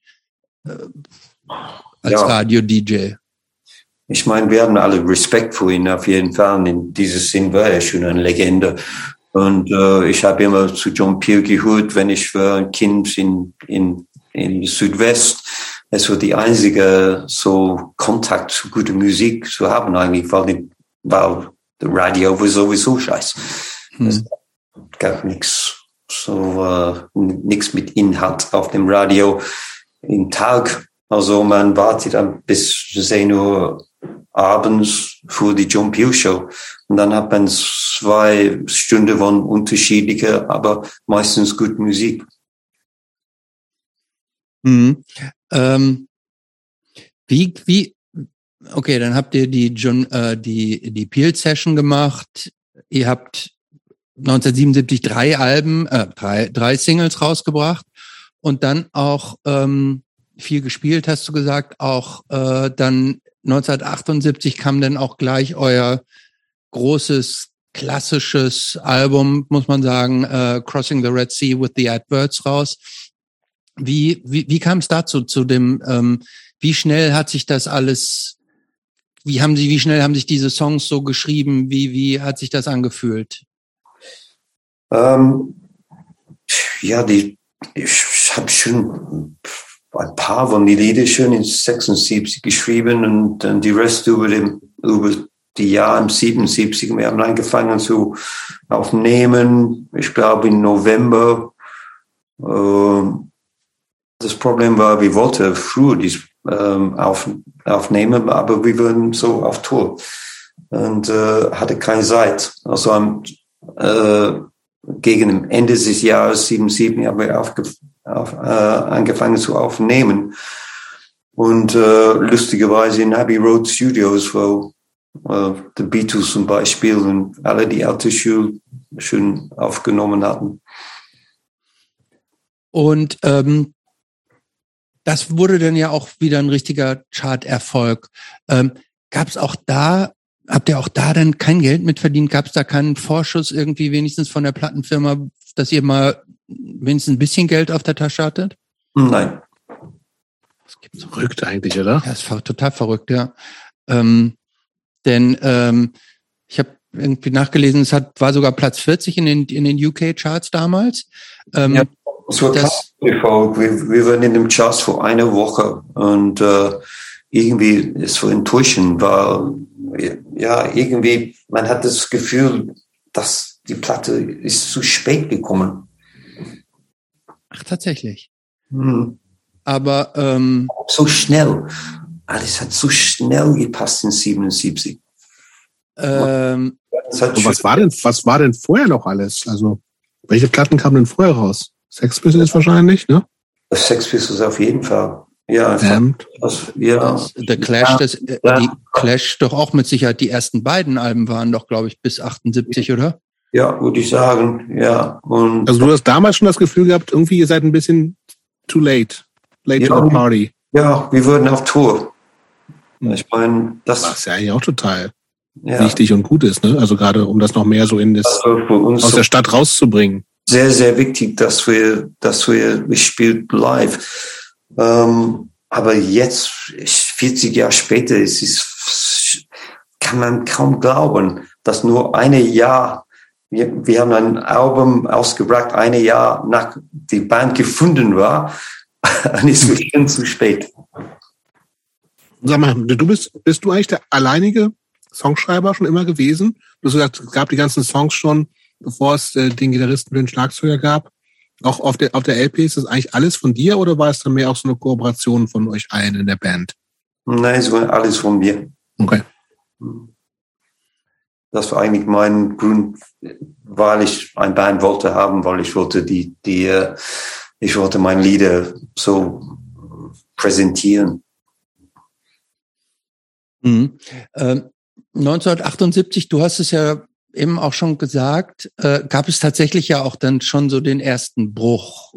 Radio-DJ? Ich meine, wir haben alle Respekt vor ihn auf jeden Fall. In diesem Sinn war er schon eine Legende. Und ich habe immer zu John Peel gehört, wenn ich war ein Kind in Südwest. Es war die einzige so Kontakt zu guter Musik zu haben eigentlich, weil das Radio war sowieso scheiße. Es gab nichts mit Inhalt auf dem Radio im Tag. Also man wartet dann bis 10 Uhr abends für die John Peel Show. Und dann hat man 2 Stunden von unterschiedlicher, aber meistens gut Musik. Mhm. Okay, dann habt ihr die Peel Session gemacht. Ihr habt 1977 drei Singles rausgebracht und dann auch viel gespielt, hast du gesagt. Auch dann 1978 kam dann auch gleich euer großes klassisches Album, muss man sagen, Crossing the Red Sea with the Adverts raus. Wie kam es dazu, zu dem, wie schnell hat sich das alles, wie schnell haben sich diese Songs so geschrieben, wie hat sich das angefühlt? Ja, ich habe schon ein paar von den Lieder schon in 76 geschrieben und dann die Rest über die Jahre im 77. Wir haben angefangen zu aufnehmen, ich glaube im November. Das Problem war, wir wollten früher aufnehmen, aber wir waren so auf Tour und hatte keine Zeit. Also gegen dem Ende des Jahres 77 haben wir angefangen zu aufnehmen. Und lustigerweise in Abbey Road Studios, wo die Beatles zum Beispiel und alle die alte Schule schon aufgenommen hatten. Und das wurde dann ja auch wieder ein richtiger Chart-Erfolg. Habt ihr auch da dann kein Geld mitverdient? Gab es da keinen Vorschuss irgendwie wenigstens von der Plattenfirma, dass ihr mal wenigstens ein bisschen Geld auf der Tasche hattet? Nein. Das gibt's verrückt eigentlich, oder? Ja, das war total verrückt, ja. Denn ich habe irgendwie nachgelesen, war sogar Platz 40 in den UK-Charts damals. Ja, das war krass. Wir waren in den Charts vor einer Woche und irgendwie es war enttäuschend, weil ja irgendwie man hat das Gefühl, dass die Platte ist zu spät gekommen. Ach, tatsächlich. Aber so schnell. Alles hat so schnell gepasst in 77. Was war denn vorher noch alles? Also, welche Platten kamen denn vorher raus? Sex Pistols wahrscheinlich, ne? Sex Pistols auf jeden Fall. Ja, The Clash, die Clash doch auch mit Sicherheit die ersten beiden Alben waren doch, glaube ich, bis 78, oder? Ja, würde ich sagen, ja. Und also du hast damals schon das Gefühl gehabt, irgendwie ihr seid ein bisschen too late to the party. Ja, wir wurden auf Tour. Ich meine, was ja eigentlich auch total wichtig und gut ist, ne? Also gerade um das noch mehr so aus der Stadt rauszubringen. Sehr, sehr wichtig, dass wir spielt live. Aber jetzt, 40 Jahre später, kann man kaum glauben, dass nur ein Jahr, wir haben ein Album ausgebracht, ein Jahr nach die Band gefunden war, und es ist schon zu spät. Sag mal, bist du eigentlich der alleinige Songschreiber schon immer gewesen? Du hast gesagt, es gab die ganzen Songs schon, bevor es den Gitarristen und den Schlagzeuger gab. Auch auf der LP ist das eigentlich alles von dir oder war es dann mehr auch so eine Kooperation von euch allen in der Band? Nein, es war alles von mir. Okay. Das war eigentlich mein Grund, weil ich eine Band wollte haben, weil ich wollte ich wollte meine Lieder so präsentieren. 1978, du hast es ja eben auch schon gesagt, gab es tatsächlich ja auch dann schon so den ersten Bruch.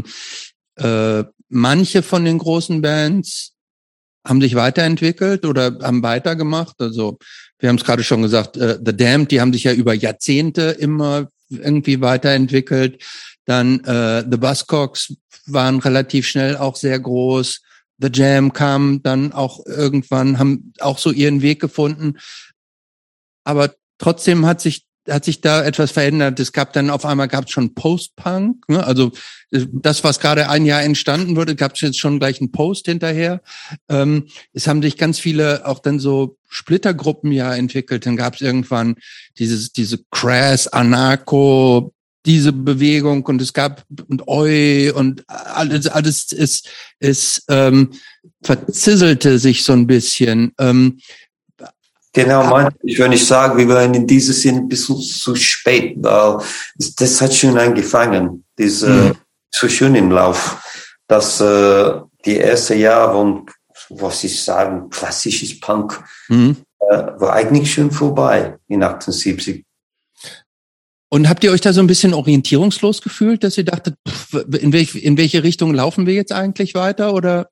Manche von den großen Bands haben sich weiterentwickelt oder haben weitergemacht. Also wir haben es gerade schon gesagt, The Damned, die haben sich ja über Jahrzehnte immer irgendwie weiterentwickelt. Dann The Buzzcocks waren relativ schnell auch sehr groß. The Jam kam dann auch irgendwann, haben auch so ihren Weg gefunden. Aber trotzdem hat sich da etwas verändert. Es gab dann auf einmal schon Post-Punk, ne? Also das, was gerade ein Jahr entstanden wurde, gab es jetzt schon gleich einen Post hinterher. Es haben sich ganz viele auch dann so Splittergruppen ja entwickelt. Dann gab es irgendwann diese Crass, Anarcho, diese Bewegung und es gab und Oi und alles es verzisselte sich so ein bisschen. Genau, meinte ich, wenn ich sage, wir waren in diesem Sinn ein bisschen zu spät, weil das hat schon angefangen, so schön im Lauf, dass die erste Jahre von, was ich sagen, klassisches Punk, war eigentlich schon vorbei in 78. Und habt ihr euch da so ein bisschen orientierungslos gefühlt, dass ihr dachtet, in welche Richtung laufen wir jetzt eigentlich weiter, oder?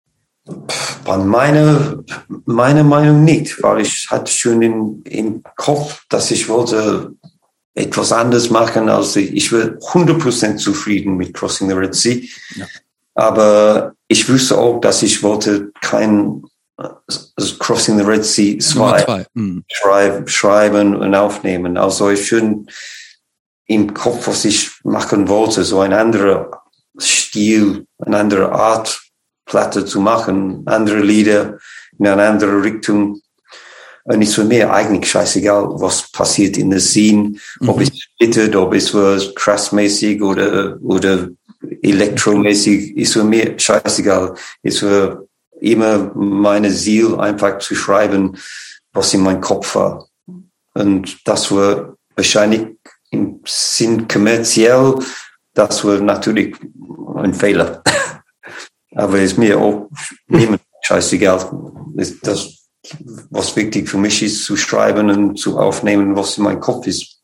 Meine Meinung nicht, weil ich hatte schon im Kopf, dass ich wollte etwas anderes machen, als ich war 100% zufrieden mit Crossing the Red Sea. Ja. Aber ich wusste auch, dass ich wollte kein Crossing the Red Sea 2 schreiben und aufnehmen. Also ich schon im Kopf, was ich machen wollte, so ein anderer Stil, eine andere Art Platte zu machen, andere Lieder in eine andere Richtung. Und es war mir eigentlich scheißegal, was passiert in der Scene, ob es splittert, ob es was trashmäßig oder elektromäßig, es war mir scheißegal. Es war immer meine Ziel, einfach zu schreiben, was in meinem Kopf war. Und das war wahrscheinlich im Sinn kommerziell, das war natürlich ein Fehler. Aber es ist mir auch niemand scheißegal. Das, was wichtig für mich ist, zu schreiben und zu aufnehmen, was in meinem Kopf ist.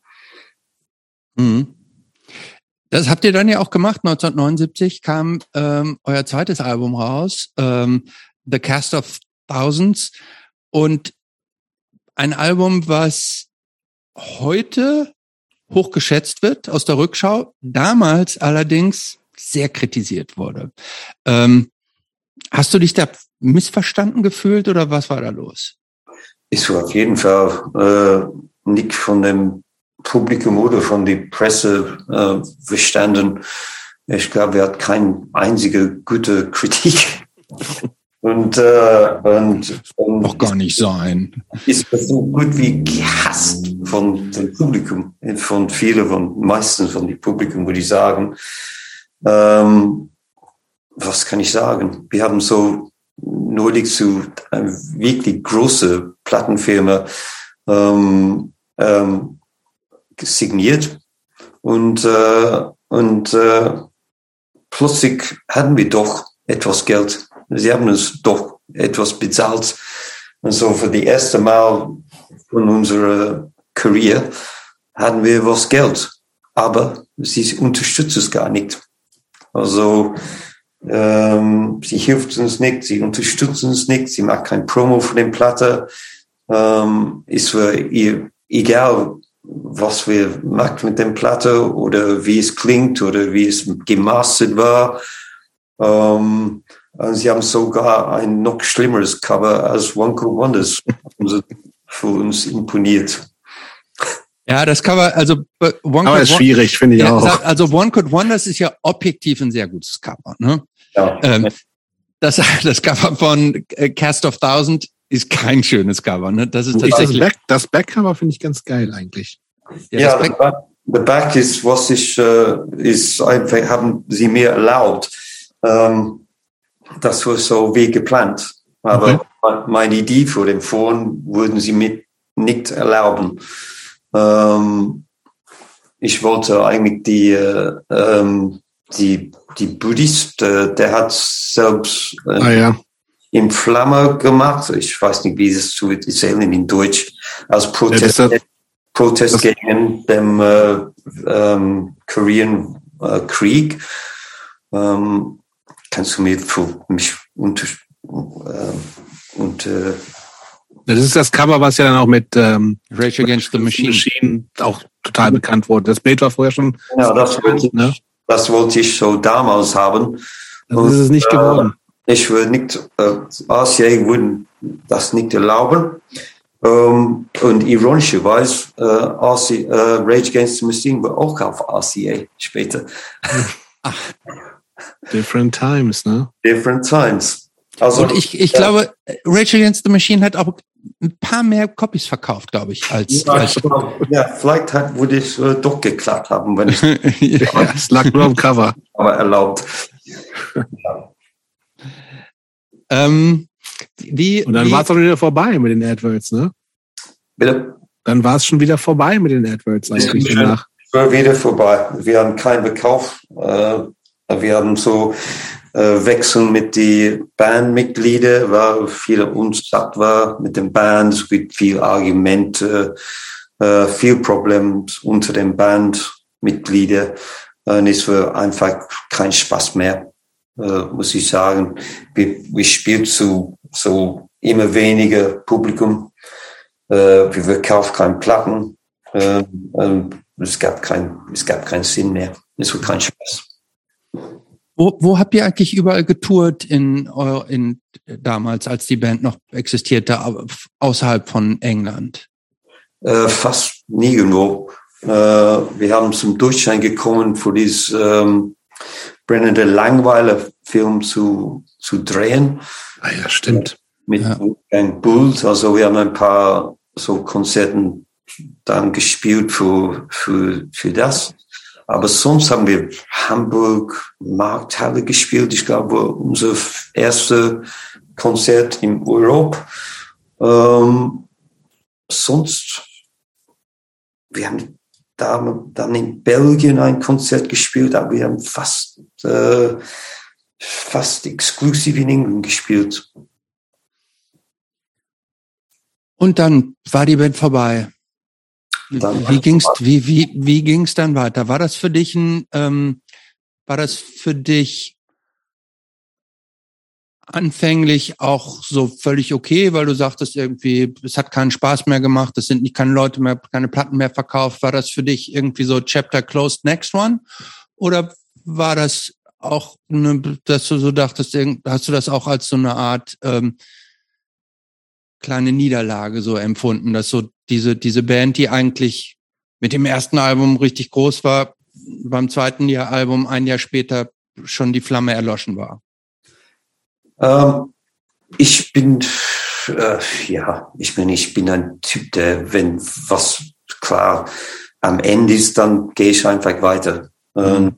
Das habt ihr dann ja auch gemacht. 1979 kam euer zweites Album raus, The Cast of Thousands. Und ein Album, was heute hochgeschätzt wird aus der Rückschau, damals allerdings sehr kritisiert wurde. Hast du dich da missverstanden gefühlt oder was war da los? Ich war auf jeden Fall nicht von dem Publikum oder von der Presse verstanden. Ich glaube, er hat keine einzige gute Kritik. Und auch gar nicht sein. Ist so gut wie gehasst von dem Publikum, von vielen, meistens von dem Publikum, würde ich sagen. Was kann ich sagen? Wir haben so neulich zu einer wirklich großen Plattenfirma signiert und plötzlich hatten wir doch etwas Geld. Sie haben uns doch etwas bezahlt. Und so für die erste Mal von unserer Karriere hatten wir was Geld. Aber sie unterstützt es gar nicht. Also, sie hilft uns nicht, sie unterstützt uns nicht, sie macht kein Promo für den Platte. Es war ihr egal, was wir machen mit dem Platte oder wie es klingt oder wie es gemastert war. Sie haben sogar ein noch schlimmeres Cover als One Could Wonders für uns imponiert. Ja, das Cover, also aber ist schwierig, finde ich auch. Also One Could Wonders ist ja objektiv ein sehr gutes Cover. Ne? Ja. Das Cover von Cast of Thousand ist kein schönes Cover. Ne? Das ist tatsächlich. Das Backcover finde ich ganz geil eigentlich. Ja, der Back ist, was ich ist einfach, haben sie mir erlaubt. Das war so wie geplant. Aber meine Idee für den Phone würden sie mir nicht erlauben. Ich wollte eigentlich die Buddhist, der hat selbst in Flamme gemacht. Ich weiß nicht, wie es zu erzählen in Deutsch. Als Protest gegen den Korean Krieg. Kannst du mir für mich das ist das Cover, was ja dann auch mit Rage Against the Machine auch total bekannt wurde. Das Bild war vorher schon. Ja, das wollte ich so damals haben. Das ist es nicht geworden. Ich würde nicht, RCA würden das nicht erlauben. Und ironischerweise, Rage Against the Machine war auch auf RCA später. Different times, ne? Different times. Also, und ich glaube, Rage Against the Machine hat auch ein paar mehr Copies verkauft, glaube ich, als. Ja, vielleicht würde es doch geklappt haben, wenn ich. Es lag nur am Cover. Aber erlaubt. Und dann war es doch wieder vorbei mit den Adverts, ne? Bitte? Dann war es schon wieder vorbei mit den Adverts eigentlich danach. War wieder vorbei. Wir haben keinen Verkauf. Wir haben so Wechseln mit die Bandmitglieder, weil viele unsatt war mit dem Band. Es gibt viel Argumente, viel Probleme unter den Bandmitgliedern. Und es war einfach kein Spaß mehr, muss ich sagen. Wir spielen so immer weniger Publikum. Wir verkaufen keine Platten. Es gab keinen Sinn mehr. Es war kein Spaß. Wo habt ihr eigentlich überall getourt in damals, als die Band noch existierte, außerhalb von England? Fast nirgendwo. Wir haben zum Durchschein gekommen, für diesen brennende Langweiler-Film zu drehen. Ah ja, stimmt. Mit Wolfgang Bulls. Also wir haben ein paar so Konzerten dann gespielt für das. Aber sonst haben wir Hamburg, Markthalle gespielt. Ich glaube, unser erstes Konzert in Europa. Sonst, wir haben dann in Belgien ein Konzert gespielt, aber wir haben fast exklusiv in England gespielt. Und dann war die Band vorbei. Wie ging's dann weiter? War das für dich anfänglich auch so völlig okay, weil du sagtest irgendwie, es hat keinen Spaß mehr gemacht, es sind keine Leute mehr, keine Platten mehr verkauft. War das für dich irgendwie so Chapter closed, next one? Oder war das auch, dass du so dachtest, hast du das auch als so eine Art kleine Niederlage so empfunden, dass so diese Band, die eigentlich mit dem ersten Album richtig groß war, beim zweiten Album ein Jahr später schon die Flamme erloschen war? Ich bin ein Typ, der, wenn was klar am Ende ist, dann gehe ich einfach weiter. Und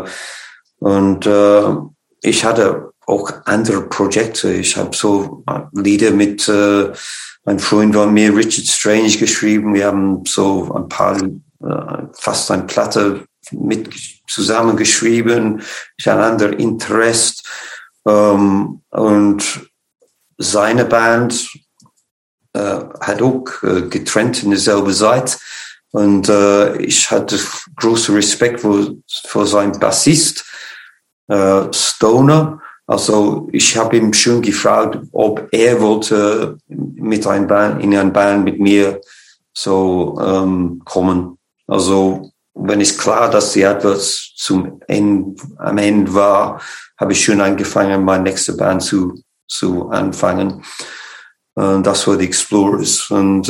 ich hatte auch andere Projekte. Ich habe so Lieder mit ein Freund von mir, Richard Strange, geschrieben. Wir haben so ein paar, fast eine Platte mit zusammengeschrieben. Ich hatte andere Interesse. Und seine Band hat auch getrennt in derselben Zeit. Und ich hatte großen Respekt vor seinem Bassist, Stoner. Also ich habe ihn schon gefragt, ob er wollte in eine Band mit mir so kommen. Also wenn es klar, dass die etwas am Ende war, habe ich schon angefangen, meine nächste Band zu anfangen. Das war die Explorers. Und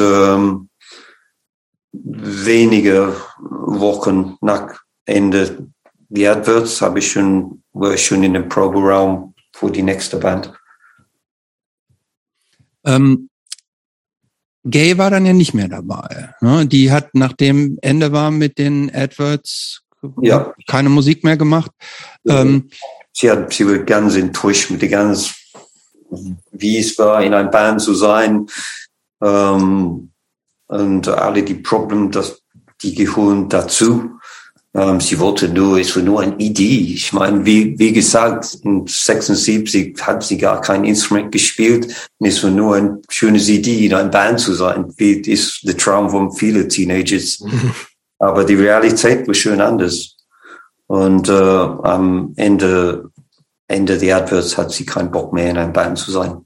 wenige Wochen nach Ende die Adverts war ich schon in dem Proberaum für die nächste Band. Gay war dann ja nicht mehr dabei. Ne? Die hat, nachdem Ende war mit den Adverts, keine Musik mehr gemacht. Sie war ganz enttäuscht mit wie es war, in einer Band zu sein. Und alle die Probleme, die gehören dazu. Sie wollte es war nur eine Idee. Ich meine, wie gesagt, in 76 hat sie gar kein Instrument gespielt. Es war nur eine schöne Idee, in einer Band zu sein. Wie ist der Traum von vielen Teenagers. Aber die Realität war schön anders. Und am Ende der Adverts hat sie keinen Bock mehr, in einer Band zu sein.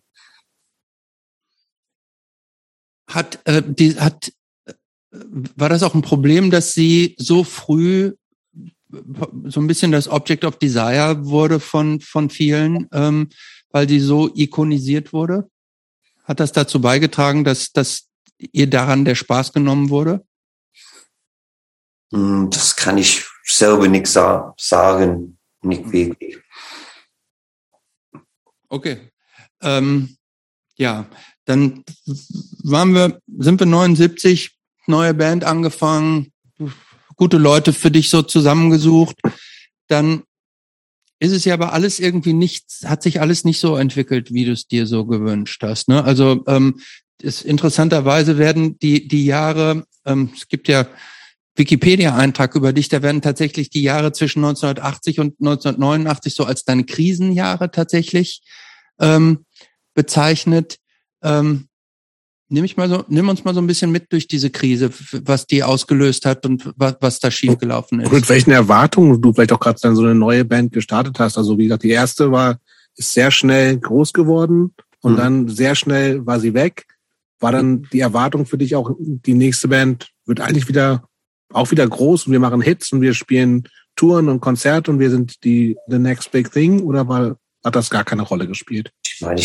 War das auch ein Problem, dass sie so früh so ein bisschen das Object of Desire wurde von vielen, weil die so ikonisiert wurde? Hat das dazu beigetragen, dass ihr daran der Spaß genommen wurde? Das kann ich selber nicht sagen, nicht wirklich. Okay. Ja, dann sind wir 79, neue Band angefangen, gute Leute für dich so zusammengesucht. Dann ist es ja aber alles irgendwie hat sich alles nicht so entwickelt, wie du es dir so gewünscht hast. Ne? Also interessanterweise werden die Jahre, es gibt ja Wikipedia-Eintrag über dich, da werden tatsächlich die Jahre zwischen 1980 und 1989 so als deine Krisenjahre tatsächlich bezeichnet. Nimm uns mal so ein bisschen mit durch diese Krise, was die ausgelöst hat und was da schiefgelaufen ist. Und mit welchen Erwartungen du vielleicht auch gerade dann so eine neue Band gestartet hast. Also wie gesagt, die erste ist sehr schnell groß geworden und dann sehr schnell war sie weg. War dann die Erwartung für dich auch, die nächste Band wird eigentlich wieder groß und wir machen Hits und wir spielen Touren und Konzerte und wir sind the next big thing, oder hat das gar keine Rolle gespielt? Ich meine,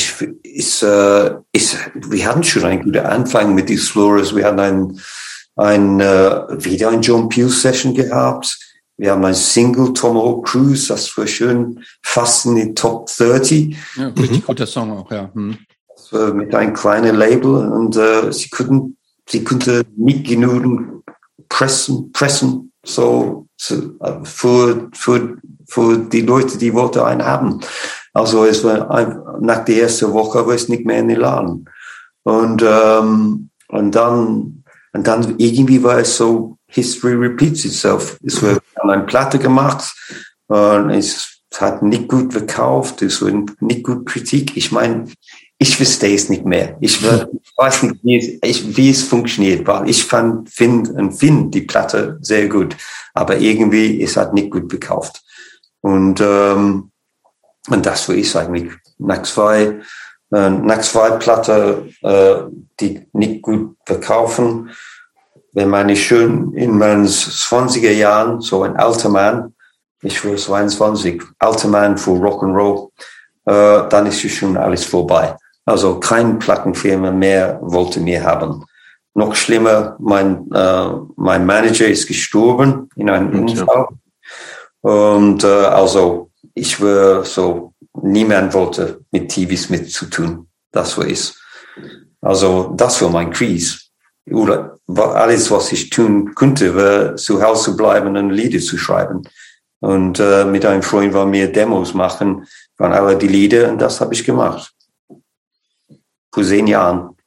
wir hatten schon einen guten Anfang mit die Explorers. Wir hatten wieder ein John Peel Session gehabt. Wir haben ein Single, Tomahawk Cruise, das war schön fast in die Top 30. Ja, richtig guter Song auch, ja. Das war mit einem kleinen Label und sie konnte nicht genug pressen, so für die Leute, die wollten einen haben. Also es war nach der ersten Woche war es nicht mehr in den Laden. Und dann irgendwie war es so, History repeats itself. Es wurde eine Platte gemacht und es hat nicht gut verkauft, es wurde nicht gut Kritik. Ich meine, ich verstehe es nicht mehr. Ich weiß nicht, wie es funktioniert, weil ich finde die Platte sehr gut, aber irgendwie es hat nicht gut verkauft. Und das war es eigentlich. Nach zwei Platte, die nicht gut verkaufen. Wenn man schön in meinen 20er Jahren, so ein alter Mann, ich war 22, alter Mann für Rock'n'Roll, dann ist schon alles vorbei. Also keine Plattenfirma mehr wollte mir haben. Noch schlimmer, mein Manager ist gestorben in einem Unfall. Und also ich war so, niemand wollte mit TV Smith zu tun. Das war es. Also das war mein Krise. Oder alles, was ich tun konnte, war zu Hause zu bleiben und Lieder zu schreiben. Und mit einem Freund wollen wir Demos machen von alle die Lieder und das habe ich gemacht. Vor 10 Jahren.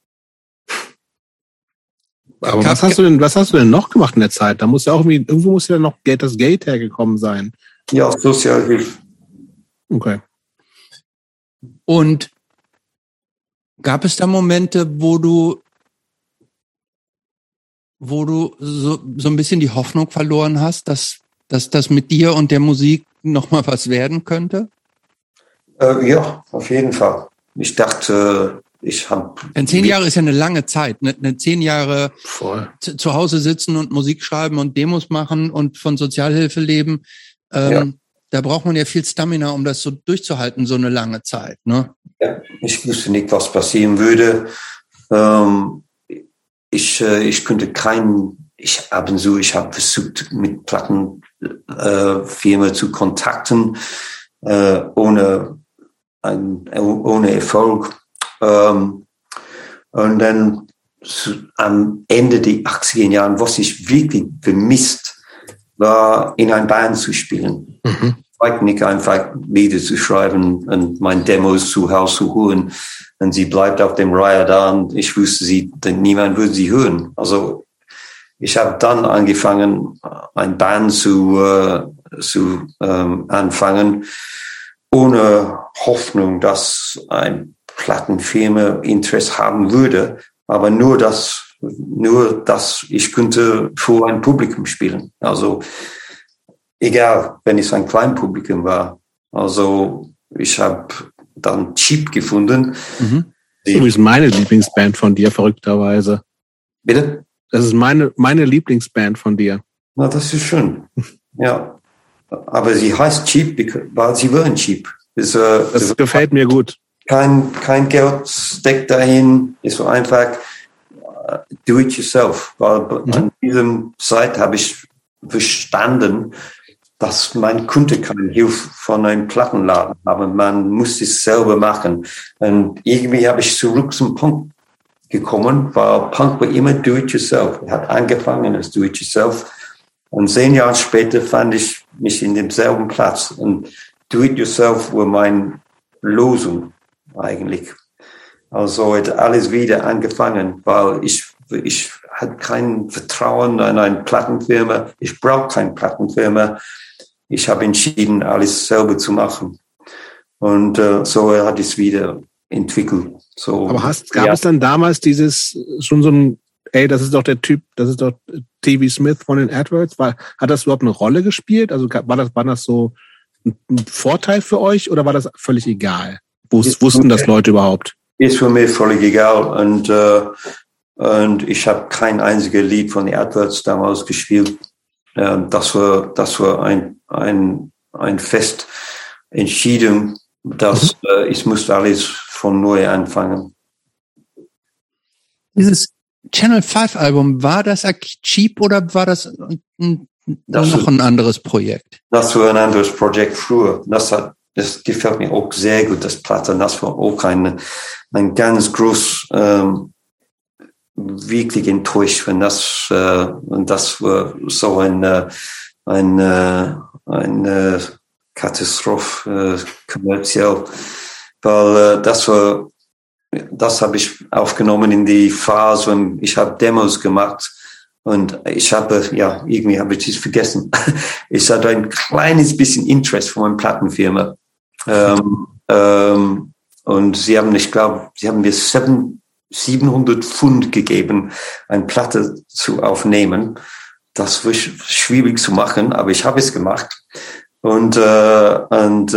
Aber was hast du denn noch gemacht in der Zeit? Da muss ja auch irgendwo muss ja noch das Geld hergekommen sein. Ja, Sozialhilfe. Okay. Und gab es da Momente, wo du so ein bisschen die Hoffnung verloren hast, dass das mit dir und der Musik noch mal was werden könnte? Ja, auf jeden Fall. Ich dachte, Denn 10 Jahre ist ja eine lange Zeit. Ne 10 Jahre zu Hause sitzen und Musik schreiben und Demos machen und von Sozialhilfe leben. Da braucht man ja viel Stamina, um das so durchzuhalten, so eine lange Zeit. Ne? Ja, ich wusste nicht, was passieren würde. Ich konnte ich habe versucht, mit Plattenfirmen zu kontakten, ohne Erfolg. Und dann am Ende der 80er Jahren, was ich wirklich vermisst, war in einer Band zu spielen. Nicht einfach Lieder zu schreiben und meine Demos zu Hause zu holen. Und sie bleibt auf dem Reihe da und ich wusste, niemand würde sie hören. Also ich habe dann angefangen, eine Band zu anfangen, ohne Hoffnung, dass ein Plattenfirma Interesse haben würde, aber nur, dass ich könnte vor ein Publikum spielen. Also egal, wenn es ein Kleinpublikum war. Also ich habe dann Cheap gefunden. Das ist meine Lieblingsband von dir, verrückterweise. Bitte? Das ist meine Lieblingsband von dir. Na, das ist schön. Ja. Aber sie heißt Cheap, weil sie waren cheap. Das gefällt mir gut. Kein Geld steckt dahin. Es war einfach do it yourself. Weil an diesem Zeit habe ich verstanden, dass man konnte keine Hilfe von einem Plattenladen, aber man muss es selber machen. Und irgendwie habe ich zurück zum Punk gekommen, weil Punk war immer do it yourself. Er hat angefangen als do it yourself. Und 10 Jahre später fand ich mich in demselben Platz. Und do it yourself war meine Lösung eigentlich. Also hat alles wieder angefangen, weil ich hatte kein Vertrauen in eine Plattenfirma. Ich brauche keine Plattenfirma. Ich habe entschieden, alles selber zu machen. Und so hat es wieder entwickelt. So, aber gab es dann damals schon so ein, ey, das ist doch der Typ, das ist doch TV Smith von den AdWords? Hat das überhaupt eine Rolle gespielt? Also war das so ein Vorteil für euch oder war das völlig egal? Wussten das Leute überhaupt? Ist für mich völlig egal. Und ich habe kein einziges Lied von den AdWords damals gespielt. Das war ein fest Entscheidung, dass ich musste alles von neu anfangen. Dieses Channel 5 Album, war das cheap oder war das noch ein anderes Projekt? Das war ein anderes Projekt früher. Das gefällt mir auch sehr gut, das Platte. Das war auch ein ganz groß, wirklich enttäuscht, wenn das war so eine Katastrophe kommerziell, weil das habe ich aufgenommen in die Phase, wenn ich habe Demos gemacht und irgendwie habe ich es vergessen. Ich hatte ein kleines bisschen Interest von meiner Plattenfirma. Und sie haben mir 700 Pfund gegeben, eine Platte zu aufnehmen. Das war schwierig zu machen, aber ich habe es gemacht. Und dann,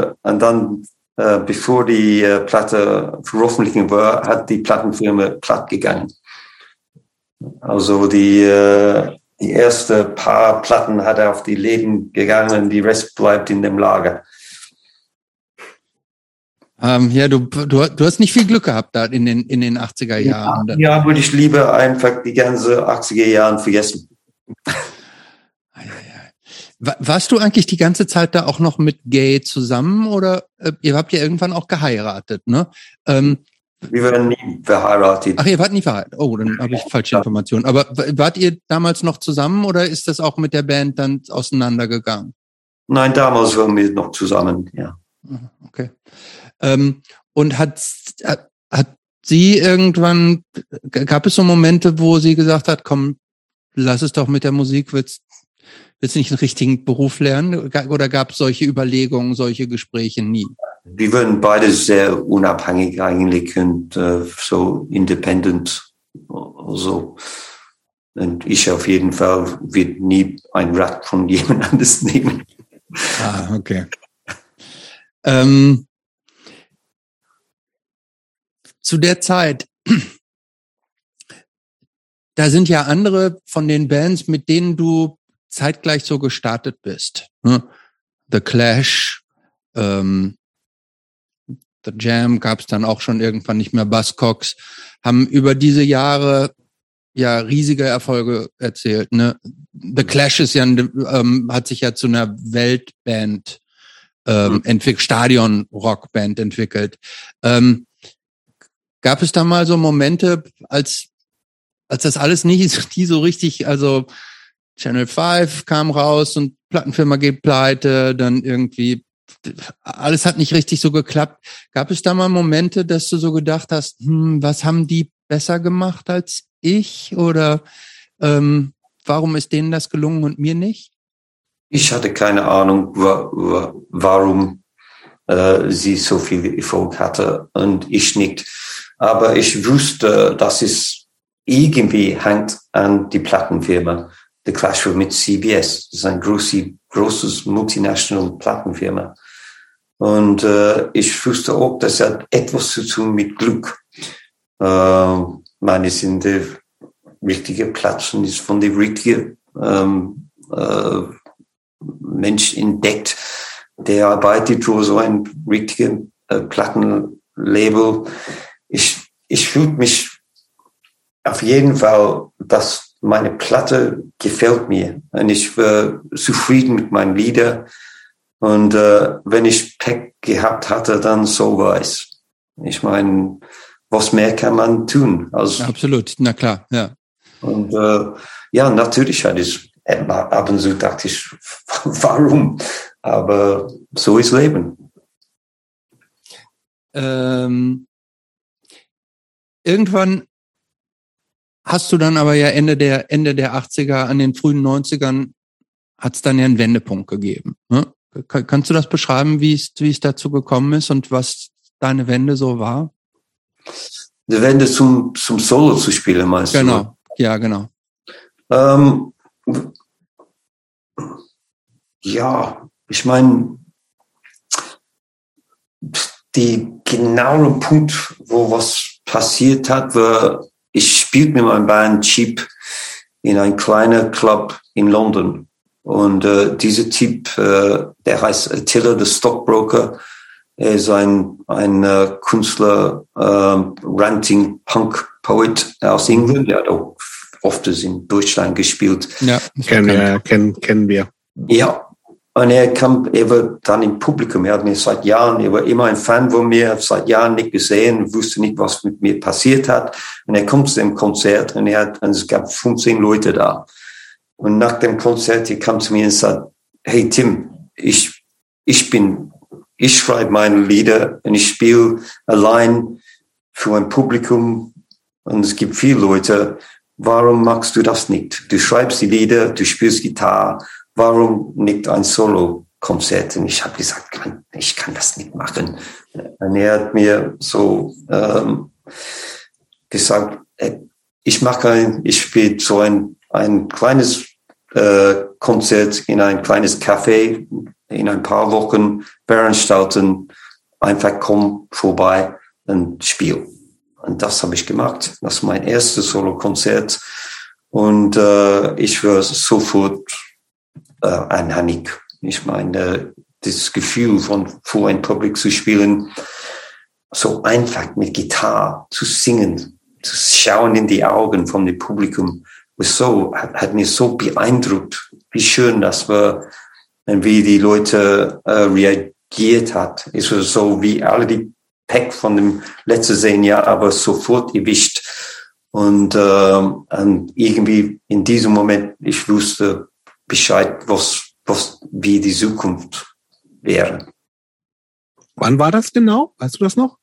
bevor die Platte veröffentlicht war, hat die Plattenfirma platt gegangen. Also die erste paar Platten hat auf die Läden gegangen, die Rest bleibt in dem Lager. Du hast nicht viel Glück gehabt da in den 80er Jahren. Ja, würde ich lieber einfach die ganze 80er Jahre vergessen. Warst du eigentlich die ganze Zeit da auch noch mit Gay zusammen oder ihr habt ja irgendwann auch geheiratet, ne? Wir waren nie verheiratet. Ach, ihr wart nie verheiratet. Oh, dann habe ich falsche Informationen. Aber wart ihr damals noch zusammen oder ist das auch mit der Band dann auseinandergegangen? Nein, damals waren wir noch zusammen, ja. Okay. Und hat sie irgendwann, gab es so Momente, wo sie gesagt hat, komm, lass es doch mit der Musik, willst nicht einen richtigen Beruf lernen? Oder gab es solche Überlegungen, solche Gespräche nie? Wir waren beide sehr unabhängig eigentlich und so independent. Also, und ich auf jeden Fall wird nie ein Rat von jemand anderes nehmen. Ah, okay. Zu der Zeit, da sind ja andere von den Bands, mit denen du zeitgleich so gestartet bist. Ne? The Clash, The Jam gab es dann auch schon irgendwann nicht mehr, Buzzcocks, haben über diese Jahre ja riesige Erfolge erzielt. Ne? The Clash ist ja hat sich ja zu einer Weltband entwickelt, Stadion-Rockband entwickelt. Gab es da mal so Momente, als das alles nie so richtig, also Channel 5 kam raus und Plattenfirma geht pleite, dann irgendwie alles hat nicht richtig so geklappt. Gab es da mal Momente, dass du so gedacht hast, was haben die besser gemacht als ich? Oder warum ist denen das gelungen und mir nicht? Ich hatte keine Ahnung, warum sie so viel Erfolg hatte und ich nicht. Aber ich wusste, dass es irgendwie hängt an die Plattenfirma. The Clash war mit CBS. Das ist ein großes multinational Plattenfirma. Und ich wusste auch, das hat etwas zu tun mit Glück. Man ist in der richtigen Platz und ist von der richtigen Mensch entdeckt, der arbeitet für so ein richtiges Plattenlabel. Ich fühle mich auf jeden Fall, dass meine Platte gefällt mir und ich war zufrieden mit meinen Liedern. Und wenn ich Pech gehabt hatte, dann so war es. Ich meine, was mehr kann man tun? Also, absolut, na klar, ja. Und ja, natürlich hatte ich ab und zu dachte ich, warum? Aber so ist Leben. irgendwann hast du dann aber ja Ende der 80er, an den frühen 90ern hat es dann ja einen Wendepunkt gegeben. Ne? Kannst du das beschreiben, wie es dazu gekommen ist und was deine Wende so war? Die Wende zum Solo zu spielen, meinst du? Genau, ja, genau. Ja, ich meine, die genaue Punkt, wo was passiert hat, war, ich spielte mit meinem Band Cheap in einem kleinen Club in London. Und dieser Typ, der heißt Attila the Stockbroker, er ist ein Künstler, Ranting Punk Poet aus England. Er hat auch oft in Deutschland gespielt. Ja, kennen wir. Ja. Und er war dann im Publikum, er hat mir seit Jahren, er war immer ein Fan von mir, hat seit Jahren nicht gesehen, wusste nicht, was mit mir passiert hat. Und er kommt zu dem Konzert und es gab 15 Leute da. Und nach dem Konzert, er kam zu mir und sagte, hey Tim, ich schreibe meine Lieder und ich spiele allein für ein Publikum und es gibt viele Leute. Warum machst du das nicht? Du schreibst die Lieder, du spielst Gitarre. Warum nicht ein Solo-Konzert? Und ich habe gesagt, ich kann das nicht machen. Und er hat mir so gesagt, ich spiele so ein kleines Konzert in ein kleines Café in ein paar Wochen veranstalten. Einfach komm vorbei und spiel. Und das habe ich gemacht. Das war mein erstes Solo-Konzert. Und ich war sofort anhängig. Ich meine, das Gefühl vor ein Publikum zu spielen, so einfach mit Gitarre zu singen, zu schauen in die Augen von dem Publikum, hat mich so beeindruckt, wie schön das war und wie die Leute reagiert hat. Es war so wie alle die Pack von dem letzten 10 Jahren, aber sofort erwischt. Und irgendwie in diesem Moment, ich wusste Bescheid, wie die Zukunft wäre. Wann war das genau? Weißt du das noch?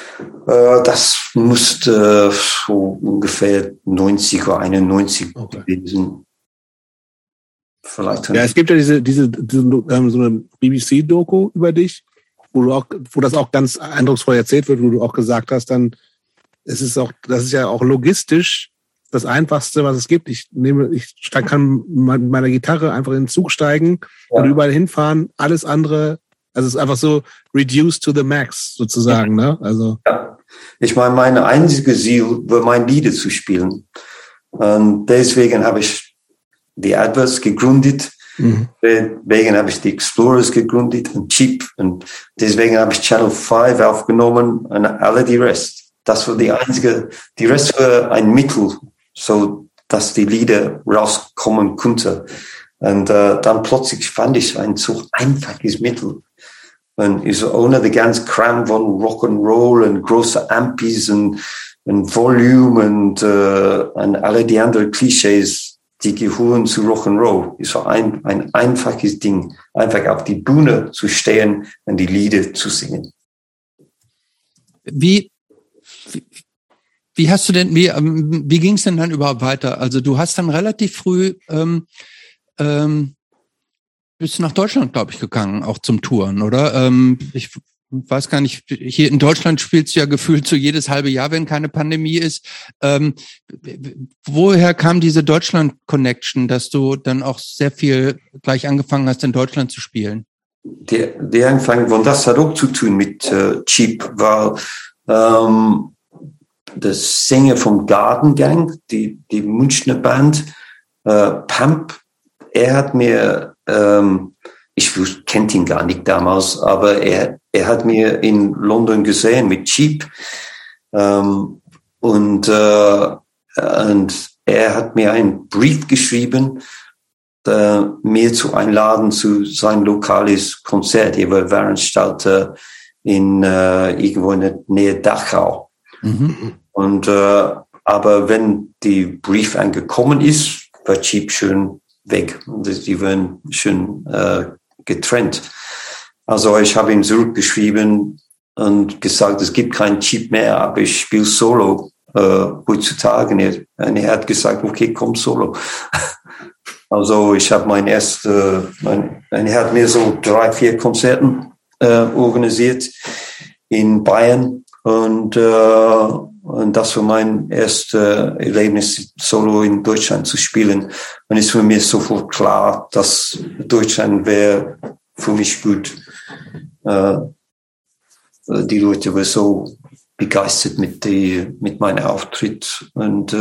Das musste so ungefähr 90 oder 91 gewesen. Vielleicht. Ja, es gibt ja diese so eine BBC-Doku über dich, wo das auch ganz eindrucksvoll erzählt wird, wo du auch gesagt hast, das ist ja auch logistisch das Einfachste, was es gibt. Ich kann mit meiner Gitarre einfach in den Zug steigen und überall hinfahren. Alles andere, also es ist einfach so reduced to the max sozusagen, ne? Also. Ja. Ich meine, meine einzige Ziel war, meine Lieder zu spielen. Und deswegen habe ich die Adverts gegründet. Deswegen habe ich die Explorers gegründet und Cheap. Und deswegen habe ich Channel 5 aufgenommen und alle die Rest. Das war die Rest war ein Mittel, so dass die Lieder rauskommen konnte. Und dann plötzlich fand ich ein so einfaches Mittel. Und ohne die ganze Kram von Rock'n'Roll und große Ampis und Volume und alle die anderen Klischees, die gehören zu Rock'n'Roll. Ist so ein einfaches Ding, einfach auf die Bühne zu stehen und die Lieder zu singen. Wie hast du denn, wie ging es denn dann überhaupt weiter? Also du hast dann relativ früh bist du nach Deutschland, glaube ich, gegangen, auch zum Touren, oder? Ich weiß gar nicht, hier in Deutschland spielst du ja gefühlt so jedes halbe Jahr, wenn keine Pandemie ist. Woher kam diese Deutschland-Connection, dass du dann auch sehr viel gleich angefangen hast, in Deutschland zu spielen? Der Anfang, und das hat auch zu tun mit Cheap, war der Sänger vom Garden Gang, die Münchner Band, Pamp. Er hat mir, ich kannte ihn gar nicht damals, aber er hat mir in London gesehen mit Cheap. Und er hat mir einen Brief geschrieben, mir zu einladen zu sein lokales Konzert. Er war Veranstalter irgendwo in der Nähe Dachau. Mhm. Und aber wenn die Brief angekommen ist, war Cheap schon weg. Die waren schon getrennt. Also ich habe ihm zurückgeschrieben und gesagt, es gibt kein Cheap mehr, aber ich spiele Solo. heutzutage. Er hat gesagt, okay, komm solo. Also ich habe er hat mir so 3-4 Konzerten organisiert in Bayern und das war mein erstes Erlebnis, solo in Deutschland zu spielen. Und es ist für mich sofort klar, dass Deutschland wäre für mich gut. Die Leute waren so begeistert mit meinem Auftritt und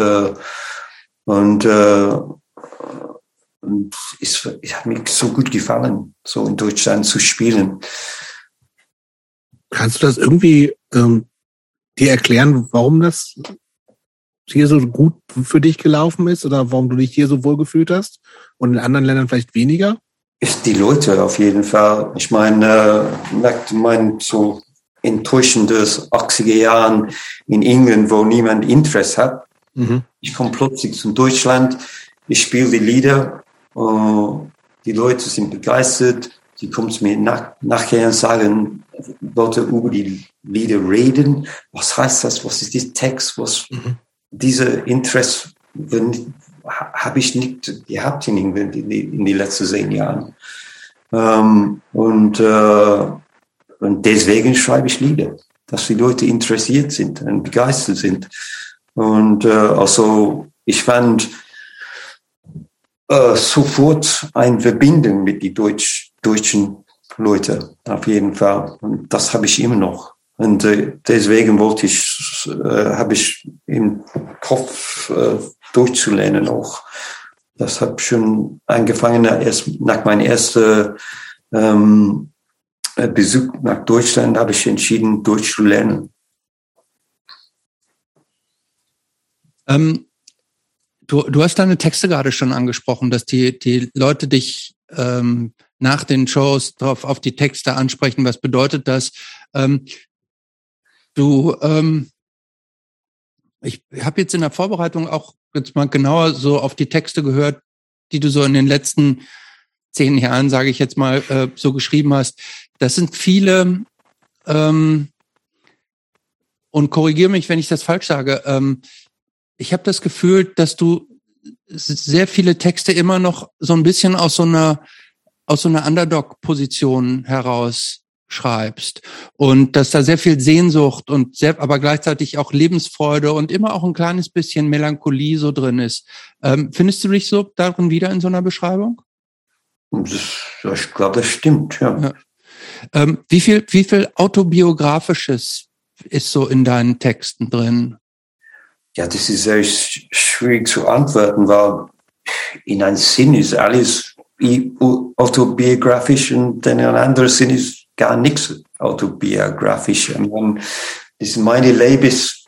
es hat mir so gut gefallen, so in Deutschland zu spielen. Kannst du das irgendwie dir erklären, warum das hier so gut für dich gelaufen ist oder warum du dich hier so wohl gefühlt hast und in anderen Ländern vielleicht weniger? Die Leute auf jeden Fall. Ich meine, so enttäuschendes 80er Jahren in England, wo niemand Interesse hat. Mhm. Ich komme plötzlich zu Deutschland, ich spiele die Lieder, die Leute sind begeistert, die kommen zu mir nachher und sagen, wollte über die Lieder reden. Was heißt das? Was ist dieser Text? Diese Interesse habe ich nicht gehabt in England in die letzten 10 Jahren. Und deswegen schreibe ich Lieder, dass die Leute interessiert sind und begeistert sind. Und also ich fand sofort eine Verbindung mit den deutschen Leuten, auf jeden Fall. Und das habe ich immer noch. Und deswegen habe ich im Kopf durchzulernen auch. Das habe schon angefangen, erst nach meinem ersten Besuch nach Deutschland habe ich entschieden, Deutsch zu lernen. Du hast deine Texte gerade schon angesprochen, dass die Leute dich nach den Shows auf die Texte ansprechen. Was bedeutet das? Ich habe jetzt in der Vorbereitung auch jetzt mal genauer so auf die Texte gehört, die du so in den letzten 10 Jahren, sage ich jetzt mal, so geschrieben hast. Das sind viele, und korrigiere mich, wenn ich das falsch sage, ich habe das Gefühl, dass du sehr viele Texte immer noch so ein bisschen aus so einer Underdog-Position heraus schreibst und dass da sehr viel Sehnsucht und aber gleichzeitig auch Lebensfreude und immer auch ein kleines bisschen Melancholie so drin ist. Findest du dich so darin wieder in so einer Beschreibung? Ich glaube, das stimmt, ja. Wie viel Autobiografisches ist so in deinen Texten drin? Ja, das ist sehr schwierig zu antworten, weil in einem Sinn ist alles autobiografisch und in einem anderen Sinn ist gar nichts autobiografisch. Meine Leben ist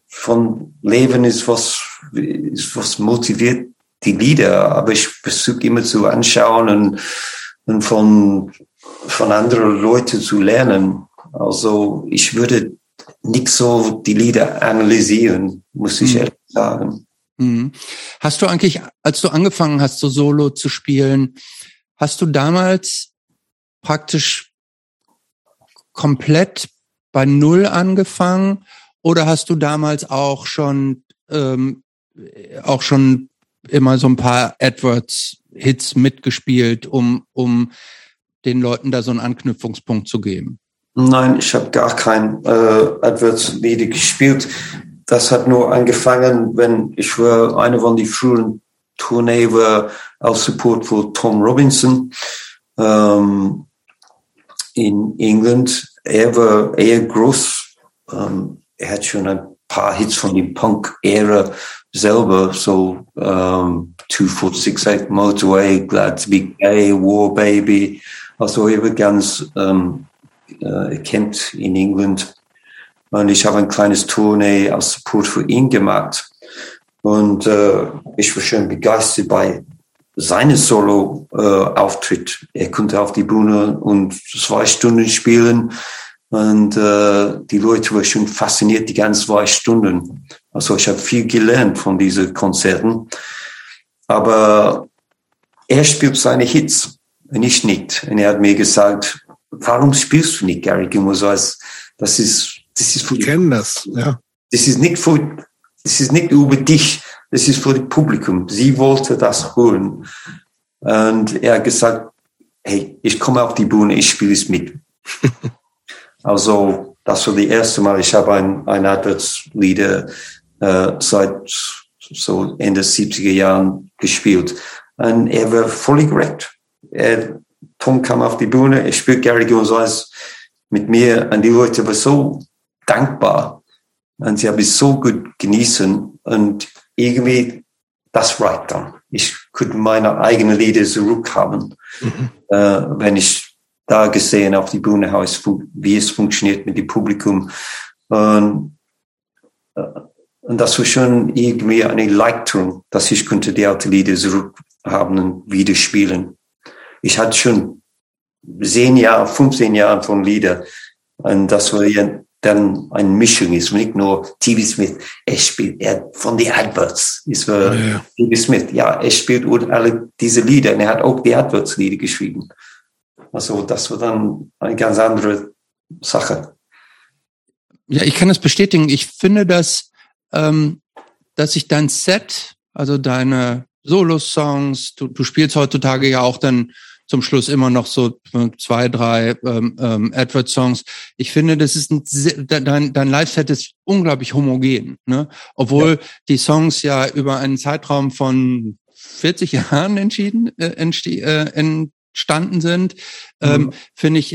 was motiviert die Lieder, aber ich versuche immer zu anschauen und von anderen Leuten zu lernen. Also ich würde nicht so die Lieder analysieren, muss ich ehrlich sagen. Hast du eigentlich, als du angefangen hast, so Solo zu spielen, hast du damals praktisch komplett bei Null angefangen oder hast du damals auch schon immer so ein paar AdWords-Hits mitgespielt, um den Leuten da so einen Anknüpfungspunkt zu geben? Nein, ich habe gar kein AdWords-Lieder gespielt. Das hat nur angefangen, wenn ich war eine von die frühen Tournee war als Support für Tom Robinson in England. Er war eher groß. Er hat schon ein paar Hits von der Punk-Ära selber, so 2468 Motorway, Glad to Be Gay, War Baby. Also er war ganz erkannt in England. Und ich habe ein kleines Tournee als Support für ihn gemacht. Und ich war schon begeistert bei seinem Solo-Auftritt. Er konnte auf die Bühne und 2 Stunden spielen. Und die Leute waren schon fasziniert die ganzen 2 Stunden. Also ich habe viel gelernt von diesen Konzerten. Aber er spielt seine Hits und ich nicht. Und er hat mir gesagt, warum spielst du nicht Gary Gilmore? Das ist Ich kenne das, ja. Das ist nicht für das ist nicht über dich, das ist für das Publikum. Sie wollte das hören. Und er hat gesagt, hey, ich komme auf die Bühne, ich spiele es mit. Also, das war das erste Mal, ich habe ein Adverts-Lieder seit so Ende 70er Jahren gespielt. Und er war völlig recht. Tom kam auf die Bühne, er spielt Gary Gonzalez mit mir und die Leute waren so dankbar. Und sie haben es so gut genießen und irgendwie, das reicht dann. Ich könnte meine eigenen Lieder zurückhaben, wenn ich da gesehen auf die Bühne, wie es funktioniert mit dem Publikum. Und das war schon irgendwie eine Erleichterung, dass ich könnte die alten Lieder zurückhaben und wieder spielen. Ich hatte schon 15 Jahre von Lieder. Und das war ja dann eine Mischung ist, nicht nur TV Smith, er von den Adverts. Es war TV Smith, ja, er spielt alle diese Lieder und er hat auch die Adverts-Lieder geschrieben. Also das war dann eine ganz andere Sache. Ja, ich kann das bestätigen. Ich finde, dass sich dein Set, also deine Solo-Songs, du spielst heutzutage ja auch dann zum Schluss immer noch so 2, 3 Advert-Songs. Ich finde, das ist dein Live-Set ist unglaublich homogen, ne? Obwohl die Songs ja über einen Zeitraum von 40 Jahren entstanden sind, finde ich,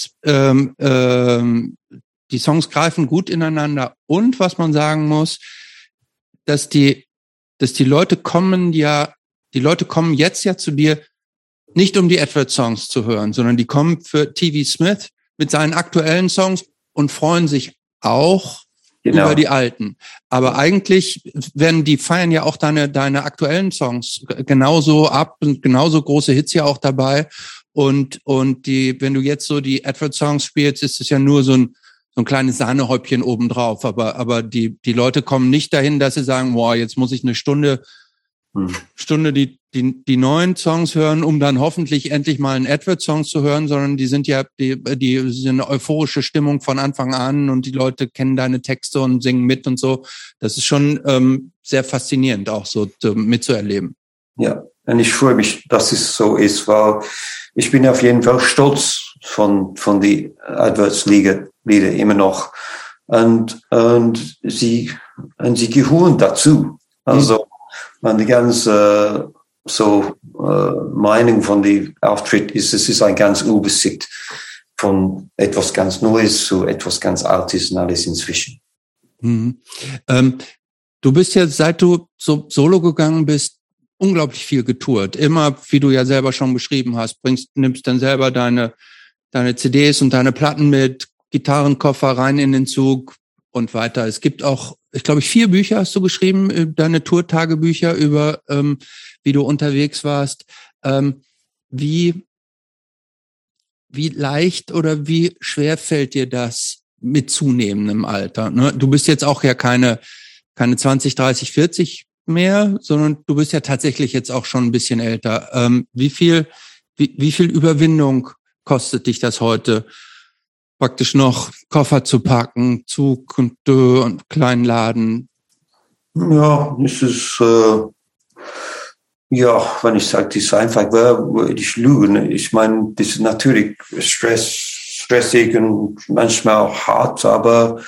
die Songs greifen gut ineinander. Und was man sagen muss, dass die Leute kommen jetzt ja zu dir, nicht um die Advert-Songs zu hören, sondern die kommen für TV Smith mit seinen aktuellen Songs und freuen sich auch über die alten. Aber eigentlich feiern ja auch deine aktuellen Songs genauso ab und genauso große Hits ja auch dabei. Und wenn du jetzt so die Advert-Songs spielst, ist es ja nur so ein kleines Sahnehäubchen obendrauf. Aber die Leute kommen nicht dahin, dass sie sagen, boah, jetzt muss ich eine Stunde die neuen Songs hören, um dann hoffentlich endlich mal einen Advert-Song zu hören, sondern die sind ja die sind eine euphorische Stimmung von Anfang an und die Leute kennen deine Texte und singen mit und so. Das ist schon sehr faszinierend auch so mitzuerleben. Ja, und ich freue mich, dass es so ist, weil ich bin auf jeden Fall stolz von die Adverts-Lieder immer noch und sie gehören dazu. Also die ganze Meinung von dem Auftritt ist, es ist eine ganz Übersicht von etwas ganz Neues zu etwas ganz Altes und alles inzwischen. Mhm. Du bist ja, seit du so solo gegangen bist, unglaublich viel getourt. Immer, wie du ja selber schon beschrieben hast, nimmst dann selber deine CDs und deine Platten mit, Gitarrenkoffer rein in den Zug und weiter. Es gibt auch, ich glaube, 4 Bücher hast du geschrieben, deine Tour-Tagebücher über, wie du unterwegs warst. Wie leicht oder wie schwer fällt dir das mit zunehmendem Alter? Ne? Du bist jetzt auch ja keine 20, 30, 40 mehr, sondern du bist ja tatsächlich jetzt auch schon ein bisschen älter. Wie viel Überwindung kostet dich das heute, praktisch noch Koffer zu packen, Zug und kleinen Laden? Ja, es ist, wenn ich sage, das ist einfach, würde ich lügen. Ich meine, das ist natürlich stressig und manchmal auch hart, aber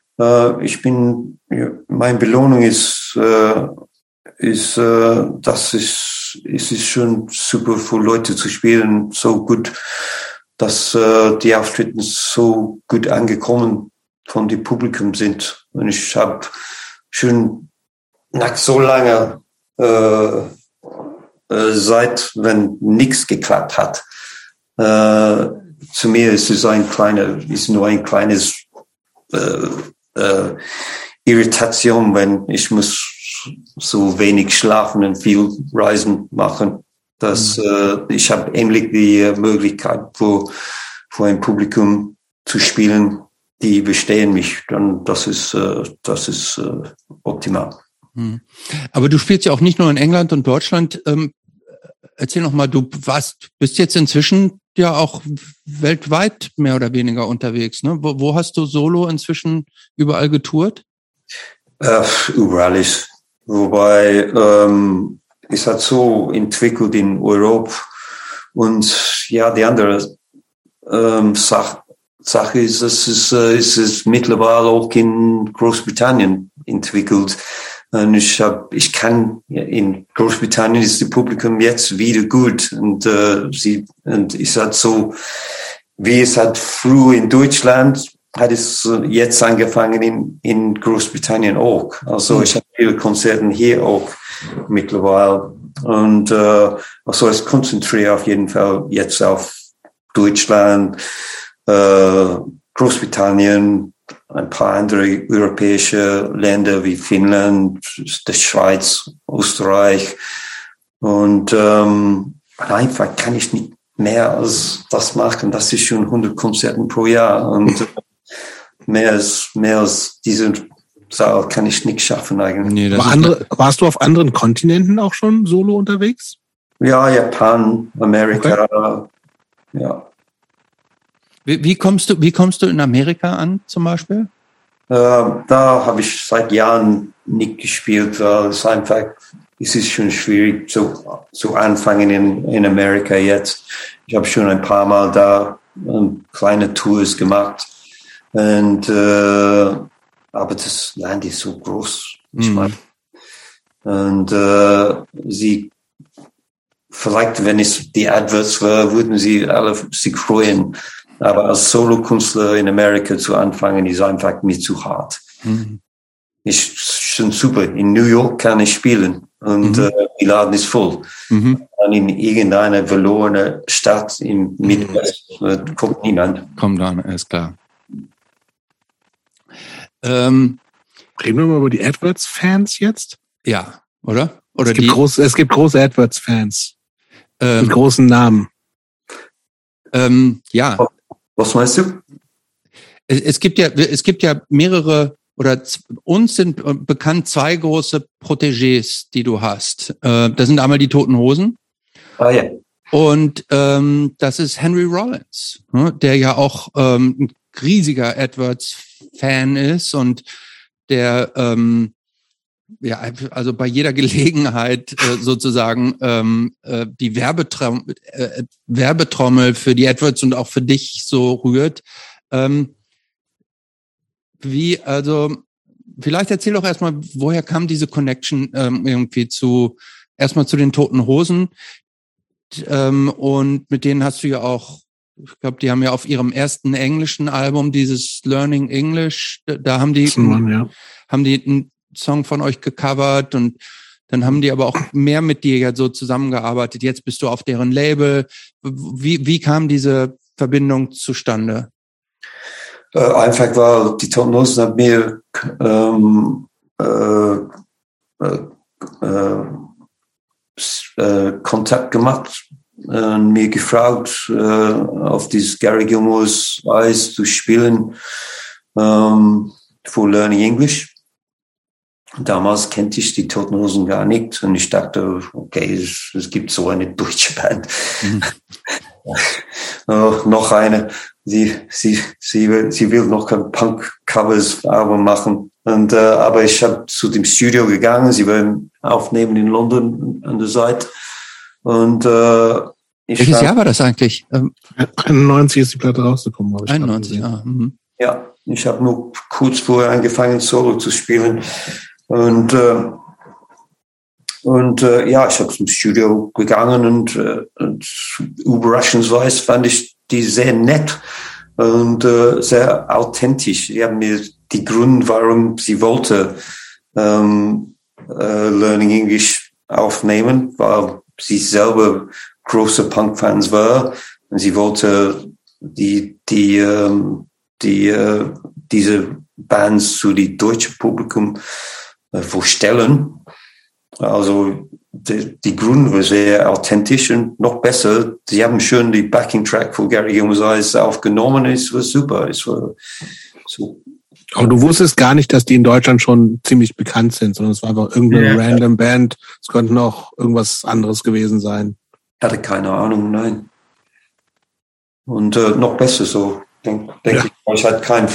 meine Belohnung ist, es ist schon super für Leute zu spielen, so gut, dass die Auftritte so gut angekommen von dem Publikum sind. Und ich habe schon nach so langer Zeit, wenn nichts geklappt hat, zu mir ist es nur ein kleines Irritation, wenn ich muss so wenig schlafen und viel Reisen machen. Dass ich habe endlich die Möglichkeit, vor ein Publikum zu spielen, die verstehen mich. Dann das ist optimal. Aber du spielst ja auch nicht nur in England und Deutschland. Erzähl noch mal, du bist jetzt inzwischen ja auch weltweit mehr oder weniger unterwegs, ne? Wo hast du solo inzwischen überall getourt? Überall ist. Wobei es hat so entwickelt in Europa und ja, die andere Sache ist, dass es ist mittlerweile auch in Großbritannien entwickelt. Und ich kann in Großbritannien ist das Publikum jetzt wieder gut und es hat so, wie es hat früher in Deutschland, hat es jetzt angefangen in Großbritannien auch. Also ich habe viele Konzerte hier auch mittlerweile und also ich konzentriere auf jeden Fall jetzt auf Deutschland, Großbritannien, ein paar andere europäische Länder wie Finnland, die Schweiz, Österreich und einfach kann ich nicht mehr als das machen. Das ist schon 100 Konzerten pro Jahr und mehr als diese Saal kann ich nicht schaffen eigentlich. Nee, warst du auf anderen Kontinenten auch schon solo unterwegs? Ja, Japan, Amerika, okay. Ja. Wie kommst du in Amerika an, zum Beispiel? Da habe ich seit Jahren nicht gespielt, weil es ist schon schwierig zu anfangen in Amerika jetzt. Ich habe schon ein paar Mal da kleine Tours gemacht. Und, aber das Land ist so groß. Ich meine. Und vielleicht, wenn es die Adverts war, würden sie alle sich freuen. Aber als Solokünstler in Amerika zu anfangen, ist einfach mir zu hart. Ist schon super. In New York kann ich spielen und die Laden ist voll. Und in irgendeine verlorene Stadt im Midwest kommt niemand. Kommt dann, ist klar. Reden wir mal über die AdWords-Fans jetzt? Ja, oder? Es gibt große AdWords-Fans mit großen Namen. Ja. Was meinst du? Es gibt ja mehrere, oder uns sind bekannt 2 große Protégés, die du hast. Das sind einmal die Toten Hosen. Ah ja. Und das ist Henry Rollins, der ja auch ein riesiger AdWords-Fan ist und der ja, also bei jeder Gelegenheit sozusagen die Werbetrommel für die AdWords und auch für dich so rührt. Vielleicht erzähl doch erstmal, woher kam diese Connection irgendwie erstmal zu den Toten Hosen und mit denen hast du ja auch, ich glaube, die haben ja auf ihrem ersten englischen Album dieses Learning English, da haben die einen Song von euch gecovert und dann haben die aber auch mehr mit dir ja so zusammengearbeitet. Jetzt bist du auf deren Label. Wie kam diese Verbindung zustande? Einfach, weil die Toten Hosen haben mir Kontakt gemacht und mir gefragt, auf dieses Gary Gilmore's Eis zu spielen für Learning English. Damals kannte ich die Toten Hosen gar nicht und ich dachte, okay, es gibt so eine deutsche Band. Noch eine, sie will noch ein Punk-Covers-Album machen. Und, aber ich habe zu dem Studio gegangen, sie wollen aufnehmen in London an der Seite. Und welches Jahr war das eigentlich? 91 ist die Platte rausgekommen. 91, ja. Ja, ich habe nur kurz vorher angefangen, Solo zu spielen. Und ja, ich habe zum Studio gegangen und überraschenderweise fand ich die sehr nett und sehr authentisch. Sie haben mir die Gründe, warum sie wollte Learning English aufnehmen, weil sie selber große Punk-Fans war und sie wollte diese Bands zu die deutsche Publikum vorstellen. Also die Gründe war sehr authentisch und noch besser, sie haben schon die Backing-Track von Gary Gilmore's Eyes aufgenommen. Es war super. Es war so. Aber du wusstest gar nicht, dass die in Deutschland schon ziemlich bekannt sind, sondern es war einfach irgendeine random Band. Es könnte auch irgendwas anderes gewesen sein. Hatte keine Ahnung, nein. Und noch besser so. Ich hatte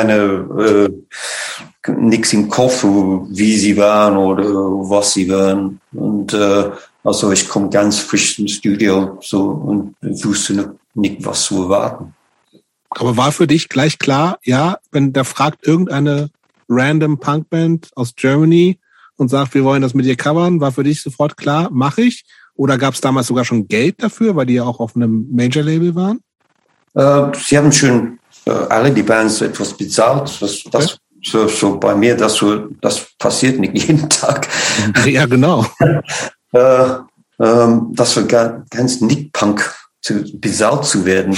nichts im Kopf, wie sie waren oder was sie waren. Und also ich komme ganz frisch ins Studio so und wusste nicht, was zu erwarten. Aber war für dich gleich klar, ja, wenn da fragt irgendeine random Punkband aus Germany und sagt, wir wollen das mit dir covern, war für dich sofort klar, mache ich? Oder gab es damals sogar schon Geld dafür, weil die ja auch auf einem Major-Label waren? Sie haben schon alle die Bands etwas bezahlt. Das so bei mir, das passiert nicht jeden Tag. Ja, genau. Das war ganz nicht Punk, bezahlt zu werden.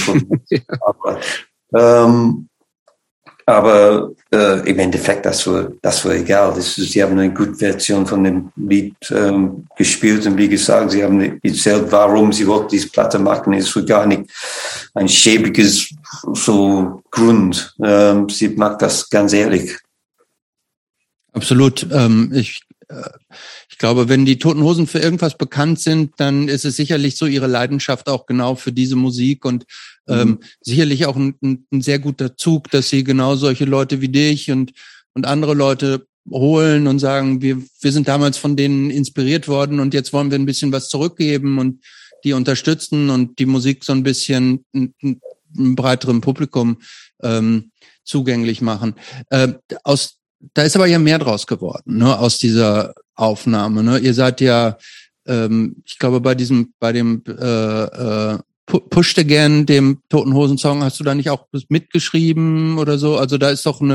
Aber im Endeffekt, das war egal. Sie haben eine gute Version von dem Lied gespielt und wie gesagt, sie haben erzählt, warum sie wollten diese Platte machen. Es war gar nicht ein schäbiges so Grund. Sie macht das ganz ehrlich. Absolut. Ich glaube, wenn die Toten Hosen für irgendwas bekannt sind, dann ist es sicherlich so ihre Leidenschaft auch genau für diese Musik und sicherlich auch ein sehr guter Zug, dass sie genau solche Leute wie dich und andere Leute holen und sagen, wir sind damals von denen inspiriert worden und jetzt wollen wir ein bisschen was zurückgeben und die unterstützen und die Musik so ein bisschen einem breiteren Publikum zugänglich machen. Da ist aber ja mehr draus geworden, ne, aus dieser Aufnahme. Ne? Ihr seid ja, ich glaube, bei dem Pushed Again, dem Toten Hosen Song, hast du da nicht auch mitgeschrieben oder so? Also da ist doch eine,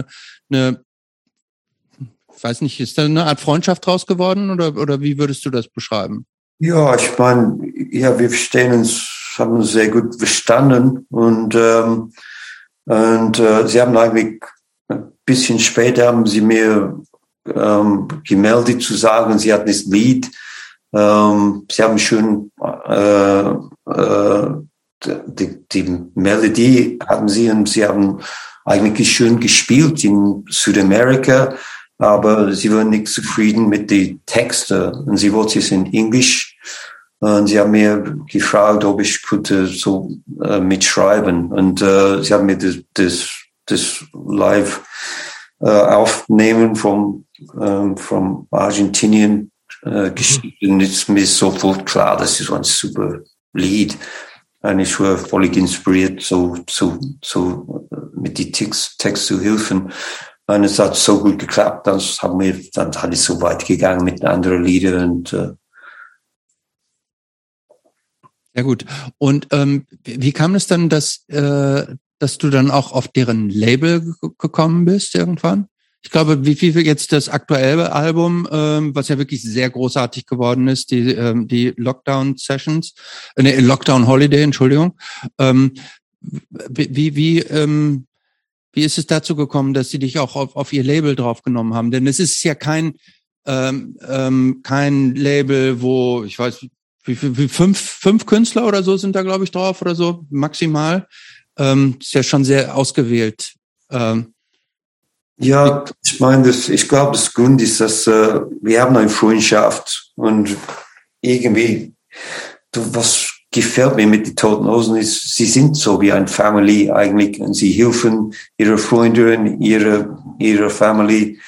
ich weiß nicht, ist da eine Art Freundschaft draus geworden oder wie würdest du das beschreiben? Ja, ich meine, ja, wir haben uns sehr gut verstanden und sie haben eigentlich ein bisschen später haben sie mir gemeldet zu sagen, sie hatten das Lied. Sie haben schon die Melodie hatten sie und sie haben eigentlich schön gespielt in Südamerika, aber sie waren nicht zufrieden mit den Texten und sie wollten es in Englisch. Und sie haben mir gefragt, ob ich könnte so mitschreiben und sie haben mir das live aufnehmen vom Argentinien geschrieben. Es ist mir sofort klar, das ist ein super Lied. Und ich war völlig inspiriert, so mit die Text zu helfen. Und es hat so gut geklappt, dann hat es so weit gegangen mit anderen Liedern und ja gut. Und wie kam es dann, dass du dann auch auf deren Label gekommen bist irgendwann? Ich glaube, wie viel jetzt das aktuelle Album, was ja wirklich sehr großartig geworden ist, die Lockdown Sessions, Lockdown Holiday, Entschuldigung. Wie ist es dazu gekommen, dass sie dich auch auf ihr Label draufgenommen haben? Denn es ist ja kein Label, wo, ich weiß, wie fünf Künstler oder so sind da, glaube ich, drauf oder so, maximal. Ist ja schon sehr ausgewählt. Ja, ich meine, ich glaube, das Grund ist, dass wir haben eine Freundschaft und irgendwie, was gefällt mir mit den Toten Hosen ist, sie sind so wie eine Family eigentlich und sie helfen ihre Freunde und ihre Family.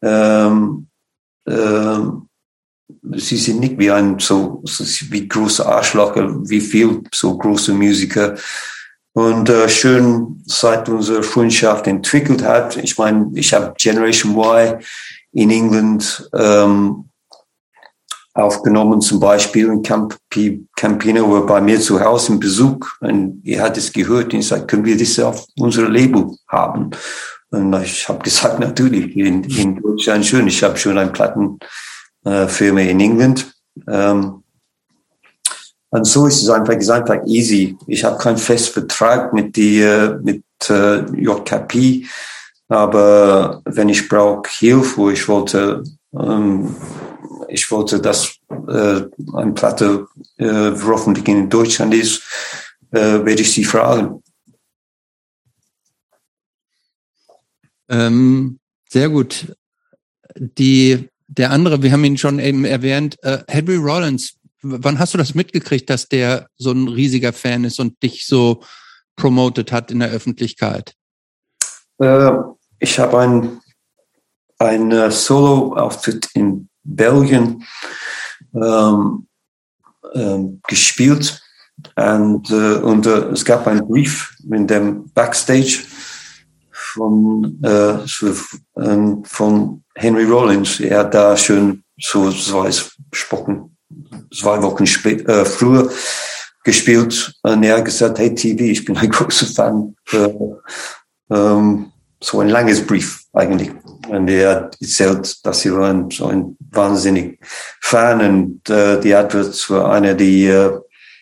Sie sind nicht wie wie große Arschlöcher, wie viel so große Musiker. Und schön, seit unsere Freundschaft entwickelt hat. Ich meine, ich habe Generation Y in England aufgenommen, zum Beispiel in Campino war bei mir zu Hause im Besuch und er hat es gehört und ich sagte, können wir das auf unser Label haben? Und ich habe gesagt, natürlich, in Deutschland schon. Ich habe schon eine Plattenfirma in England. Und so ist es einfach easy. Ich habe keinen festen Vertrag mit JKP, aber wenn ich brauche Hilfe, ich wollte dass eine Platte veröffentlicht in Deutschland ist, werde ich sie fragen. Sehr gut. Der andere, wir haben ihn schon eben erwähnt, Henry Rollins. Wann hast du das mitgekriegt, dass der so ein riesiger Fan ist und dich so promotet hat in der Öffentlichkeit? Ich habe ein Solo-Auftritt in Belgien gespielt und es gab einen Brief in dem Backstage von Henry Rollins. Er hat da schon so 2 Wochen früher gespielt und er hat gesagt, hey TV, ich bin ein großer Fan. So ein langes Brief eigentlich. Und er hat erzählt, dass sie waren so ein wahnsinnig Fan und die Adverts war eine die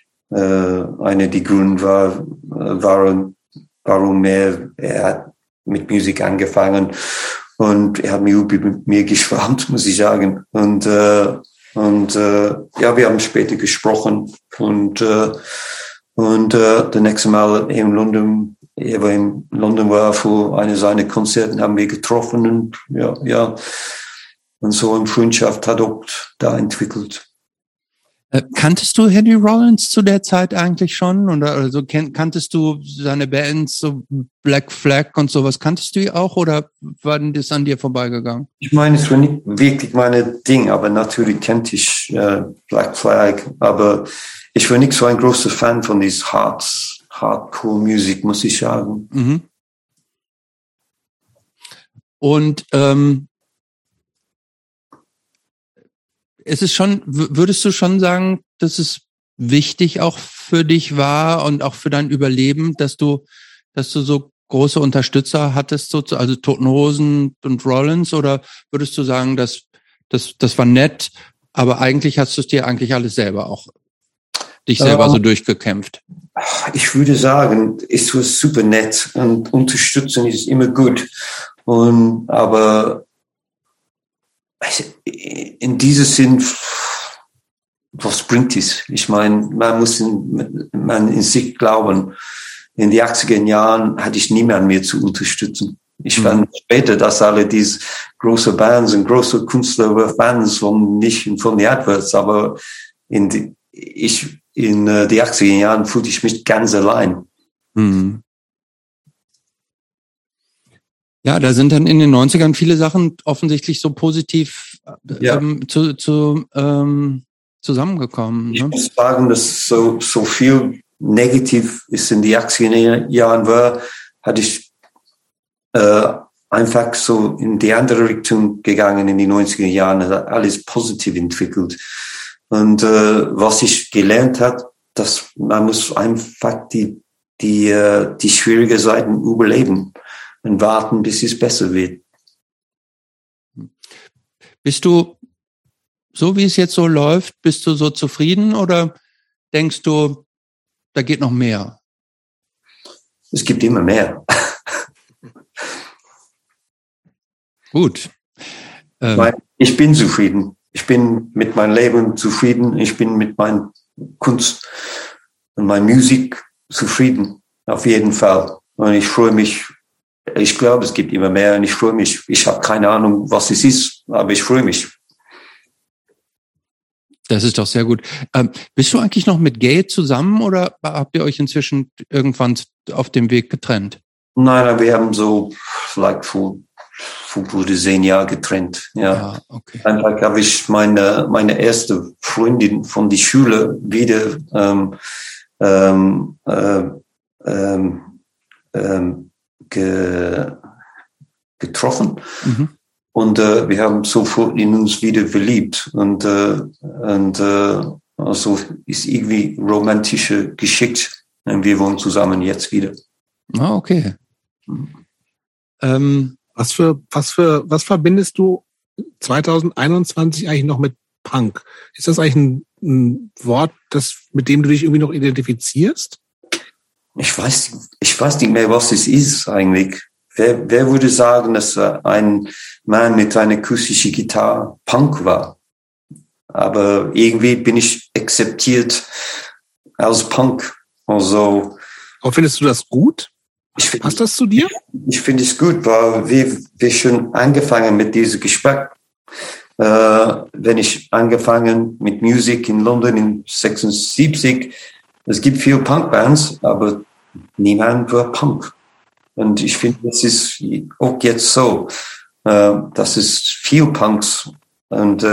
Gründe waren, warum er hat mit Musik angefangen und er hat über mir geschwärmt, muss ich sagen. Und wir haben später gesprochen und das nächste Mal in London, war für eine seiner Konzerte, haben wir getroffen und und so eine Freundschaft hat auch da entwickelt. Kanntest du Henry Rollins zu der Zeit eigentlich schon? Oder so kanntest du seine Bands, so Black Flag und sowas? Kanntest du die auch oder war denn das an dir vorbeigegangen? Ich meine, es war nicht wirklich meine Ding, aber natürlich kannte ich Black Flag. Aber ich war nicht so ein großer Fan von dieser Hardcore-Musik, muss ich sagen. Mhm. Und es ist schon, würdest du schon sagen, dass es wichtig auch für dich war und auch für dein Überleben, dass du so große Unterstützer hattest, also Toten Hosen und Rollins, oder würdest du sagen, das war nett, aber eigentlich hast du es dir eigentlich alles selber auch dich selber so durchgekämpft? Ich würde sagen, es war super nett und unterstützen ist immer gut. Aber in diesem Sinn, was bringt es? Ich meine, man muss in sich glauben. In den 80er Jahren hatte ich niemanden mehr zu unterstützen. Ich fand später, dass alle diese große Bands und große Künstler waren Fans von mich und von den Adverts, aber in die 80er Jahren fühlte ich mich ganz allein. Mhm. Ja, da sind dann in den 90ern viele Sachen offensichtlich so positiv zusammengekommen. Ne? Ich muss sagen, dass so viel negativ ist in die 80er Jahren war, hatte ich einfach so in die andere Richtung gegangen in die 90er Jahren, hat alles positiv entwickelt. Und was ich gelernt habe, dass man muss einfach die schwierigen Seiten überleben und warten, bis es besser wird. Bist du, so wie es jetzt so läuft, bist du so zufrieden oder denkst du, da geht noch mehr? Es gibt immer mehr. Gut. Ich bin zufrieden. Ich bin mit meinem Leben zufrieden. Ich bin mit meiner Kunst und meiner Musik zufrieden. Auf jeden Fall. Und ich freue mich. Ich glaube, es gibt immer mehr und ich freue mich. Ich habe keine Ahnung, was es ist, aber ich freue mich. Das ist doch sehr gut. Bist du eigentlich noch mit Gaye zusammen oder habt ihr euch inzwischen irgendwann auf dem Weg getrennt? Nein, wir haben so vielleicht vor 10 Jahren getrennt. Ja. Ah, okay. Einfach habe ich meine erste Freundin von der Schule wieder getroffen. Mhm. Und wir haben sofort in uns wieder verliebt. Und also ist irgendwie romantische Geschichte. Und wir wohnen zusammen jetzt wieder. Ah, okay. Was verbindest du 2021 eigentlich noch mit Punk? Ist das eigentlich ein Wort, mit dem du dich irgendwie noch identifizierst? Ich weiß nicht mehr, was es ist eigentlich. Wer würde sagen, dass ein Mann mit einer akustischen Gitarre Punk war? Aber irgendwie bin ich akzeptiert als Punk. Also. Und findest du das gut? Passt das zu dir? Ich finde es gut, weil wir schon angefangen mit diesem Gespräch. Wenn ich angefangen mit Musik in London in 76, es gibt viele Punkbands, aber niemand war Punk. Und ich finde, das ist auch jetzt so. Das ist viel Punks. Und,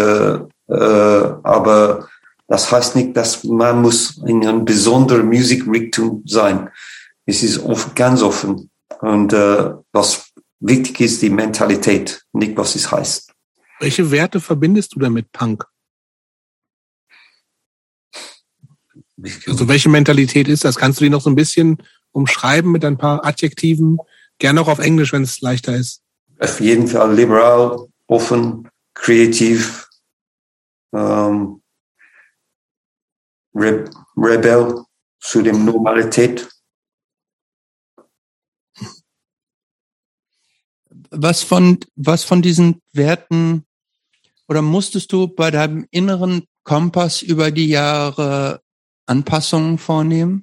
aber das heißt nicht, dass man muss in einer besonderen Musikrichtung sein. Es ist ganz offen. Und was wichtig ist, die Mentalität, nicht was es heißt. Welche Werte verbindest du denn mit Punk? Also welche Mentalität ist das? Kannst du die noch so ein bisschen umschreiben mit ein paar Adjektiven? Gerne auch auf Englisch, wenn es leichter ist. Auf jeden Fall liberal, offen, kreativ, Rebell zu der Normalität. Was von diesen Werten oder musstest du bei deinem inneren Kompass über die Jahre Anpassungen vornehmen?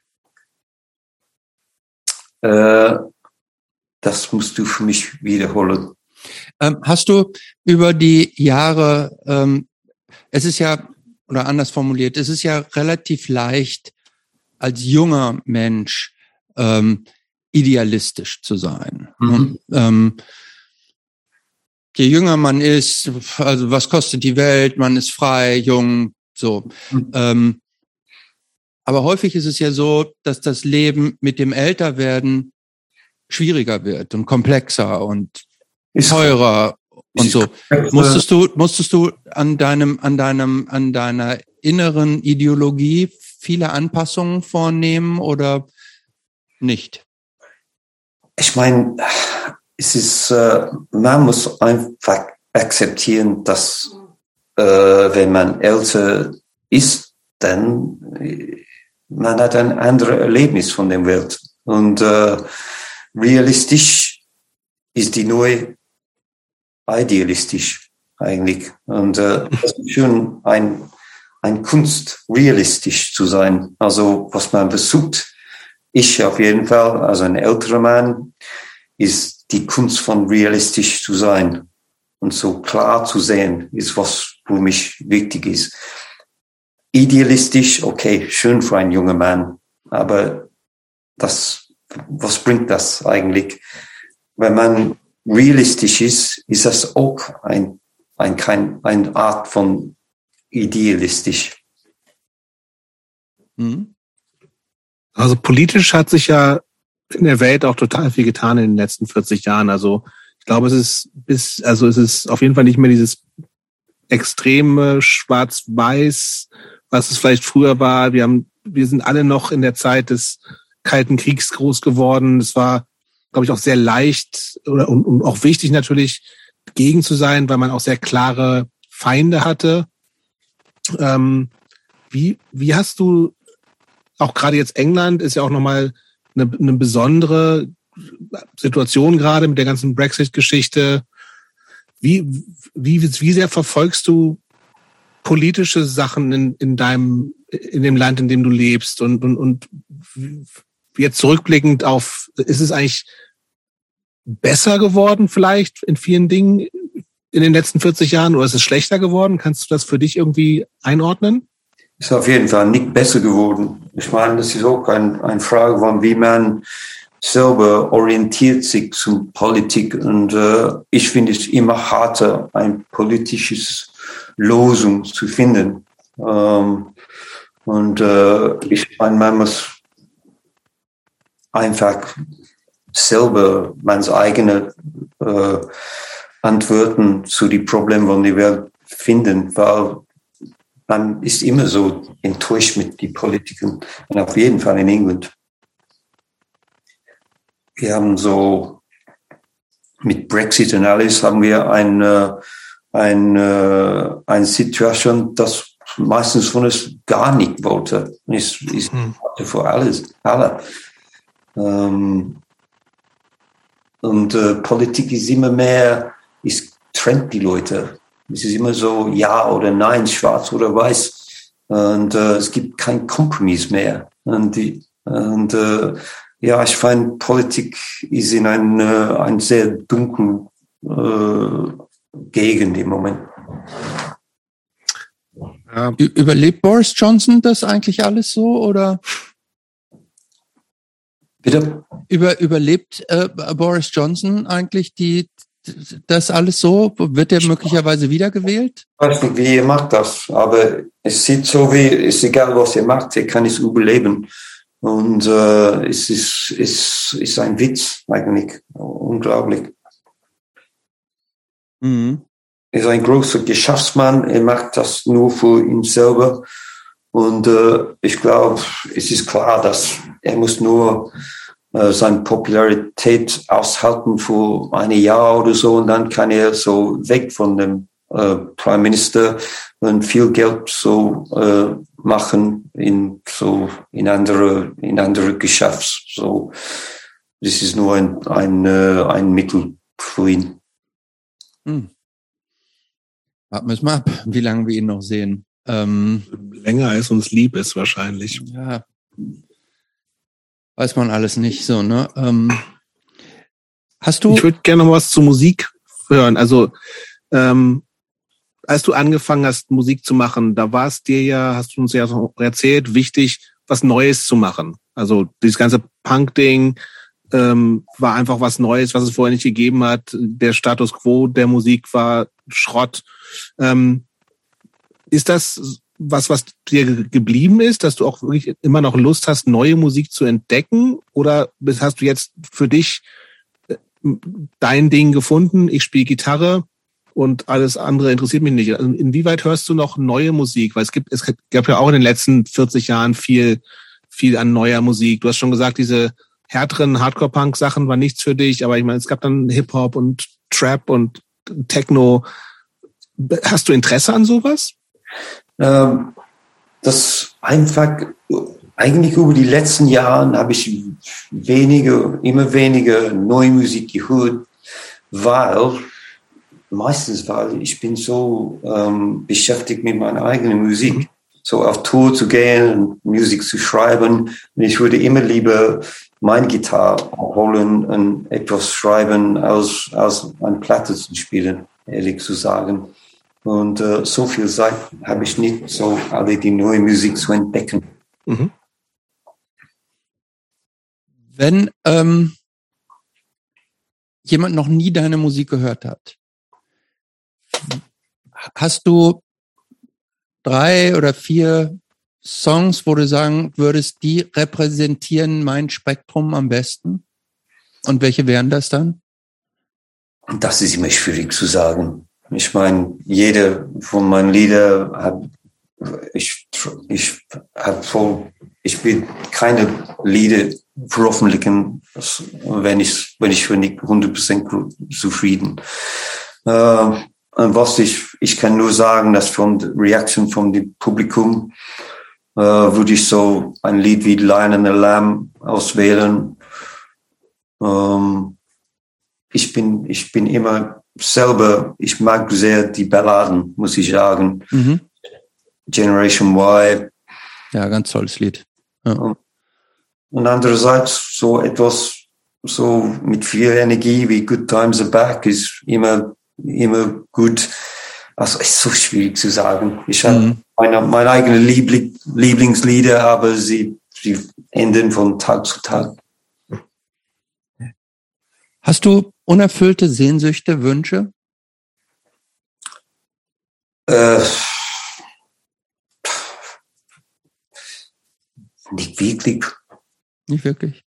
Das musst du für mich wiederholen. Hast du über die Jahre, es ist ja, oder anders formuliert, es ist ja relativ leicht, als junger Mensch idealistisch zu sein. Mhm. Je jünger man ist, also was kostet die Welt, man ist frei, jung, so. Mhm. Aber häufig ist es ja so, dass das Leben mit dem Älterwerden schwieriger wird und komplexer und teurer und so. Musstest du an deiner inneren Ideologie viele Anpassungen vornehmen oder nicht? Ich meine, es ist, man muss einfach akzeptieren, dass wenn man älter ist, dann man hat ein anderes Erlebnis von der Welt. Und realistisch ist die neue idealistisch eigentlich. Und das ist schon ein Kunst, realistisch zu sein. Also was man versucht, ich auf jeden Fall, also ein älterer Mann, ist die Kunst von realistisch zu sein und so klar zu sehen, ist was für mich wichtig ist. Idealistisch, okay, schön für einen jungen Mann, aber was bringt das eigentlich? Wenn man realistisch ist das auch eine Art von idealistisch. Also politisch hat sich ja in der Welt auch total viel getan in den letzten 40 Jahren. Also ich glaube, es ist auf jeden Fall nicht mehr dieses extreme Schwarz-Weiß, was es vielleicht früher war. Wir sind alle noch in der Zeit des Kalten Kriegs groß geworden. Es war, glaube ich, auch sehr leicht und auch wichtig natürlich, gegen zu sein, weil man auch sehr klare Feinde hatte. Wie hast du, auch gerade jetzt England ist ja auch nochmal eine besondere Situation gerade mit der ganzen Brexit-Geschichte. Wie sehr verfolgst du politische Sachen in dem Land, in dem du lebst und jetzt zurückblickend auf, ist es eigentlich besser geworden vielleicht in vielen Dingen in den letzten 40 Jahren oder ist es schlechter geworden? Kannst du das für dich irgendwie einordnen? Ist auf jeden Fall nicht besser geworden. Ich meine, das ist auch eine Frage von, wie man selber orientiert sich zum Politik. Und ich finde es immer harter, ein politisches Lösung zu finden. Ich meine, man muss einfach selber man's eigene Antworten zu die Probleme von der Welt finden, weil man ist immer so enttäuscht mit den Politikern und auf jeden Fall in England. Wir haben so mit Brexit und alles haben wir eine Situation, das meistens von uns gar nicht wollte. Ist für alle. Politik ist immer mehr, es trennt die Leute. Es ist immer so ja oder nein, schwarz oder weiß. Und es gibt keinen Kompromiss mehr. Ich finde, Politik ist in ein sehr dunklen Gegend im Moment. Ja. Überlebt Boris Johnson das eigentlich alles so, oder? Bitte? Überlebt Boris Johnson eigentlich das alles so? Wird er möglicherweise wiedergewählt? Ich weiß nicht, wie er macht das, aber es sieht so wie, ist egal, was er macht, er kann es überleben. Und es ist ein Witz eigentlich, unglaublich. Mhm. Er ist ein großer Geschäftsmann, er macht das nur für ihn selber. Und ich glaube, es ist klar, dass er muss nur seine Popularität aushalten für ein Jahr oder so, und dann kann er so weg von dem Prime Minister und viel Geld so machen in andere Geschäfts. So, das ist nur ein Mittel für ihn. Warten wir es mal ab, wie lange wir ihn noch sehen. Länger als uns lieb ist wahrscheinlich. Ja, weiß man alles nicht so, ne? Hast du? Ich würde gerne noch was zur Musik hören. Also, als du angefangen hast, Musik zu machen, da war es dir ja, hast du uns ja erzählt, wichtig, was Neues zu machen. Also dieses ganze Punk-Ding war einfach was Neues, was es vorher nicht gegeben hat. Der Status quo der Musik war Schrott. Ist das was dir geblieben ist, dass du auch wirklich immer noch Lust hast, neue Musik zu entdecken? Oder hast du jetzt für dich dein Ding gefunden? Ich spiele Gitarre und alles andere interessiert mich nicht. Also inwieweit hörst du noch neue Musik? Weil es gab ja auch in den letzten 40 Jahren viel an neuer Musik. Du hast schon gesagt, diese härteren Hardcore-Punk-Sachen waren nichts für dich, aber ich meine, es gab dann Hip-Hop und Trap und Techno. Hast du Interesse an sowas? Das einfach, eigentlich über die letzten Jahre habe ich immer weniger neue Musik gehört, weil ich bin so beschäftigt mit meiner eigenen Musik, so auf Tour zu gehen und Musik zu schreiben. Und ich würde immer lieber meine Gitarre holen und etwas schreiben, als eine Platte zu spielen, ehrlich zu sagen. Und so viel Zeit habe ich nicht, so alle die neue Musik zu entdecken. Mhm. Wenn jemand noch nie deine Musik gehört hat, hast du 3 oder 4 Songs, wo du sagen würdest, die repräsentieren mein Spektrum am besten? Und welche wären das dann? Das ist immer schwierig zu sagen. Ich meine, jede von meinen Liedern ich will keine Lieder veröffentlichen, wenn ich nicht 100% zufrieden. Und ich kann nur sagen, dass von der Reaction von dem Publikum würde ich so ein Lied wie Lion and the Lamb auswählen. Ich bin immer selber, ich mag sehr die Balladen, muss ich sagen. Mhm. Generation Y. Ja, ganz tolles Lied. Ja. Und andererseits so etwas so mit viel Energie wie Good Times Are Back ist immer gut. Also ist so schwierig zu sagen. Ich habe meine eigenen Lieblingslieder, aber sie ändern von Tag zu Tag. Hast du unerfüllte Sehnsüchte, Wünsche? Nicht wirklich. Nicht wirklich.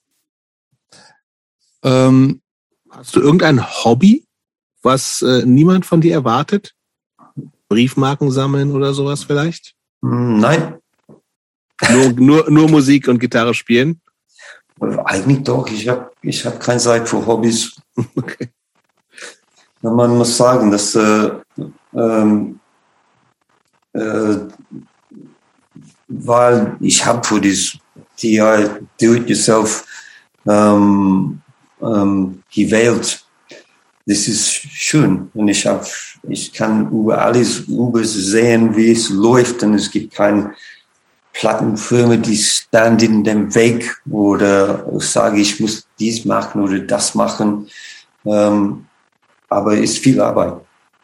Hast du irgendein Hobby, was niemand von dir erwartet? Briefmarken sammeln oder sowas vielleicht? Nein. Nur Musik und Gitarre spielen? Eigentlich doch. Ich hab keine Zeit für Hobbys. Okay. Man muss sagen, dass weil ich habe für die Do-it-yourself gewählt. Das ist schön. Und ich kann über alles sehen, wie es läuft. Und es gibt keine Plattenfirma, die stand in dem Weg oder sage, ich muss dies machen oder das machen. Aber es ist viel Arbeit.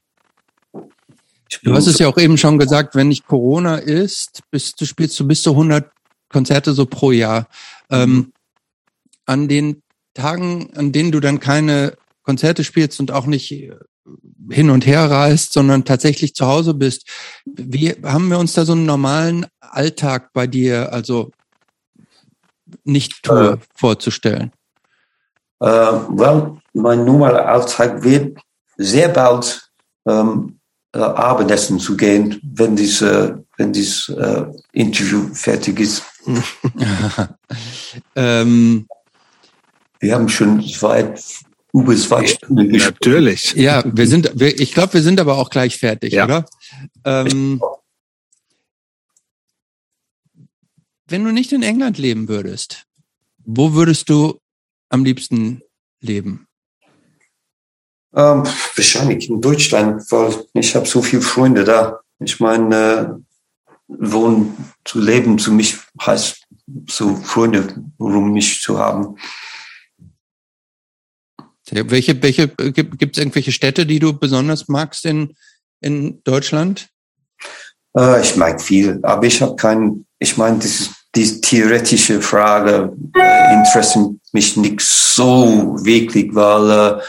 Du hast es ja auch eben schon gesagt, wenn nicht Corona ist, spielst du bis zu 100 Konzerte so pro Jahr. an den Tagen, an denen du dann keine Konzerte spielst und auch nicht hin und her reist, sondern tatsächlich zu Hause bist, wie haben wir uns da so einen normalen Alltag bei dir, also nicht Tour, vorzustellen? Well, mein normaler Alltag wird sehr bald Abendessen zu gehen, wenn dieses Interview fertig ist. Wir haben schon über 2 Stunden gesprochen. Natürlich. Ja, ich glaube, wir sind aber auch gleich fertig, ja. Oder? Wenn du nicht in England leben würdest, wo würdest du am liebsten leben? Wahrscheinlich in Deutschland, weil ich habe so viele Freunde da. Ich meine, zu leben für mich heißt, so Freunde um mich zu haben. Welche gibt es irgendwelche Städte, die du besonders magst in Deutschland? Ich mag viel, aber ich meine, diese theoretische Frage interessiert mich nicht so wirklich, weil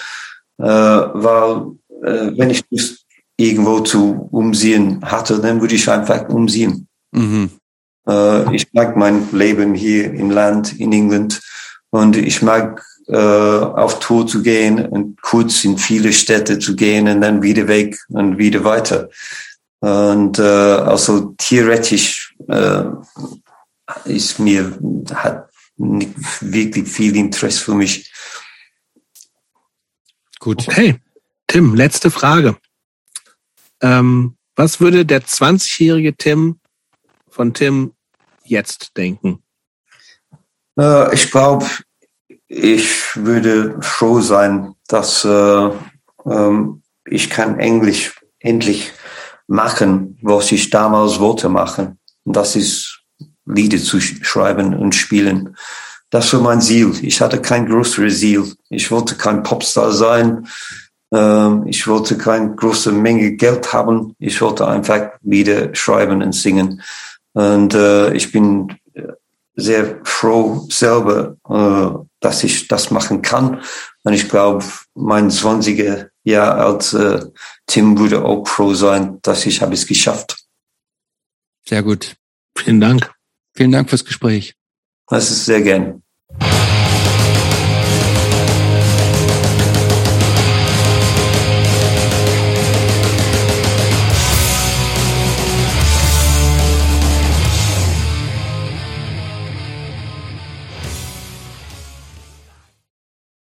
wenn ich Lust irgendwo zu umziehen hatte, dann würde ich einfach umziehen. Mhm. Ich mag mein Leben hier im Land, in England, und ich mag auf Tour zu gehen und kurz in viele Städte zu gehen und dann wieder weg und wieder weiter. Und also theoretisch hat nicht wirklich viel Interesse für mich. Gut. Okay, Tim, letzte Frage. Was würde der 20-jährige Tim von Tim jetzt denken? Ich glaube, ich würde froh sein, dass ich kann Englisch endlich machen, was ich damals wollte machen. Und das ist Lieder zu schreiben und spielen. Das war mein Ziel. Ich hatte kein größeres Ziel. Ich wollte kein Popstar sein. Ich wollte keine große Menge Geld haben. Ich wollte einfach Lieder schreiben und singen. Und ich bin sehr froh selber, dass ich das machen kann. Und ich glaube, mein 20er Jahr alt Tim würde auch froh sein, dass ich habe es geschafft. Sehr gut. Vielen Dank. Vielen Dank fürs Gespräch. Das ist sehr gern.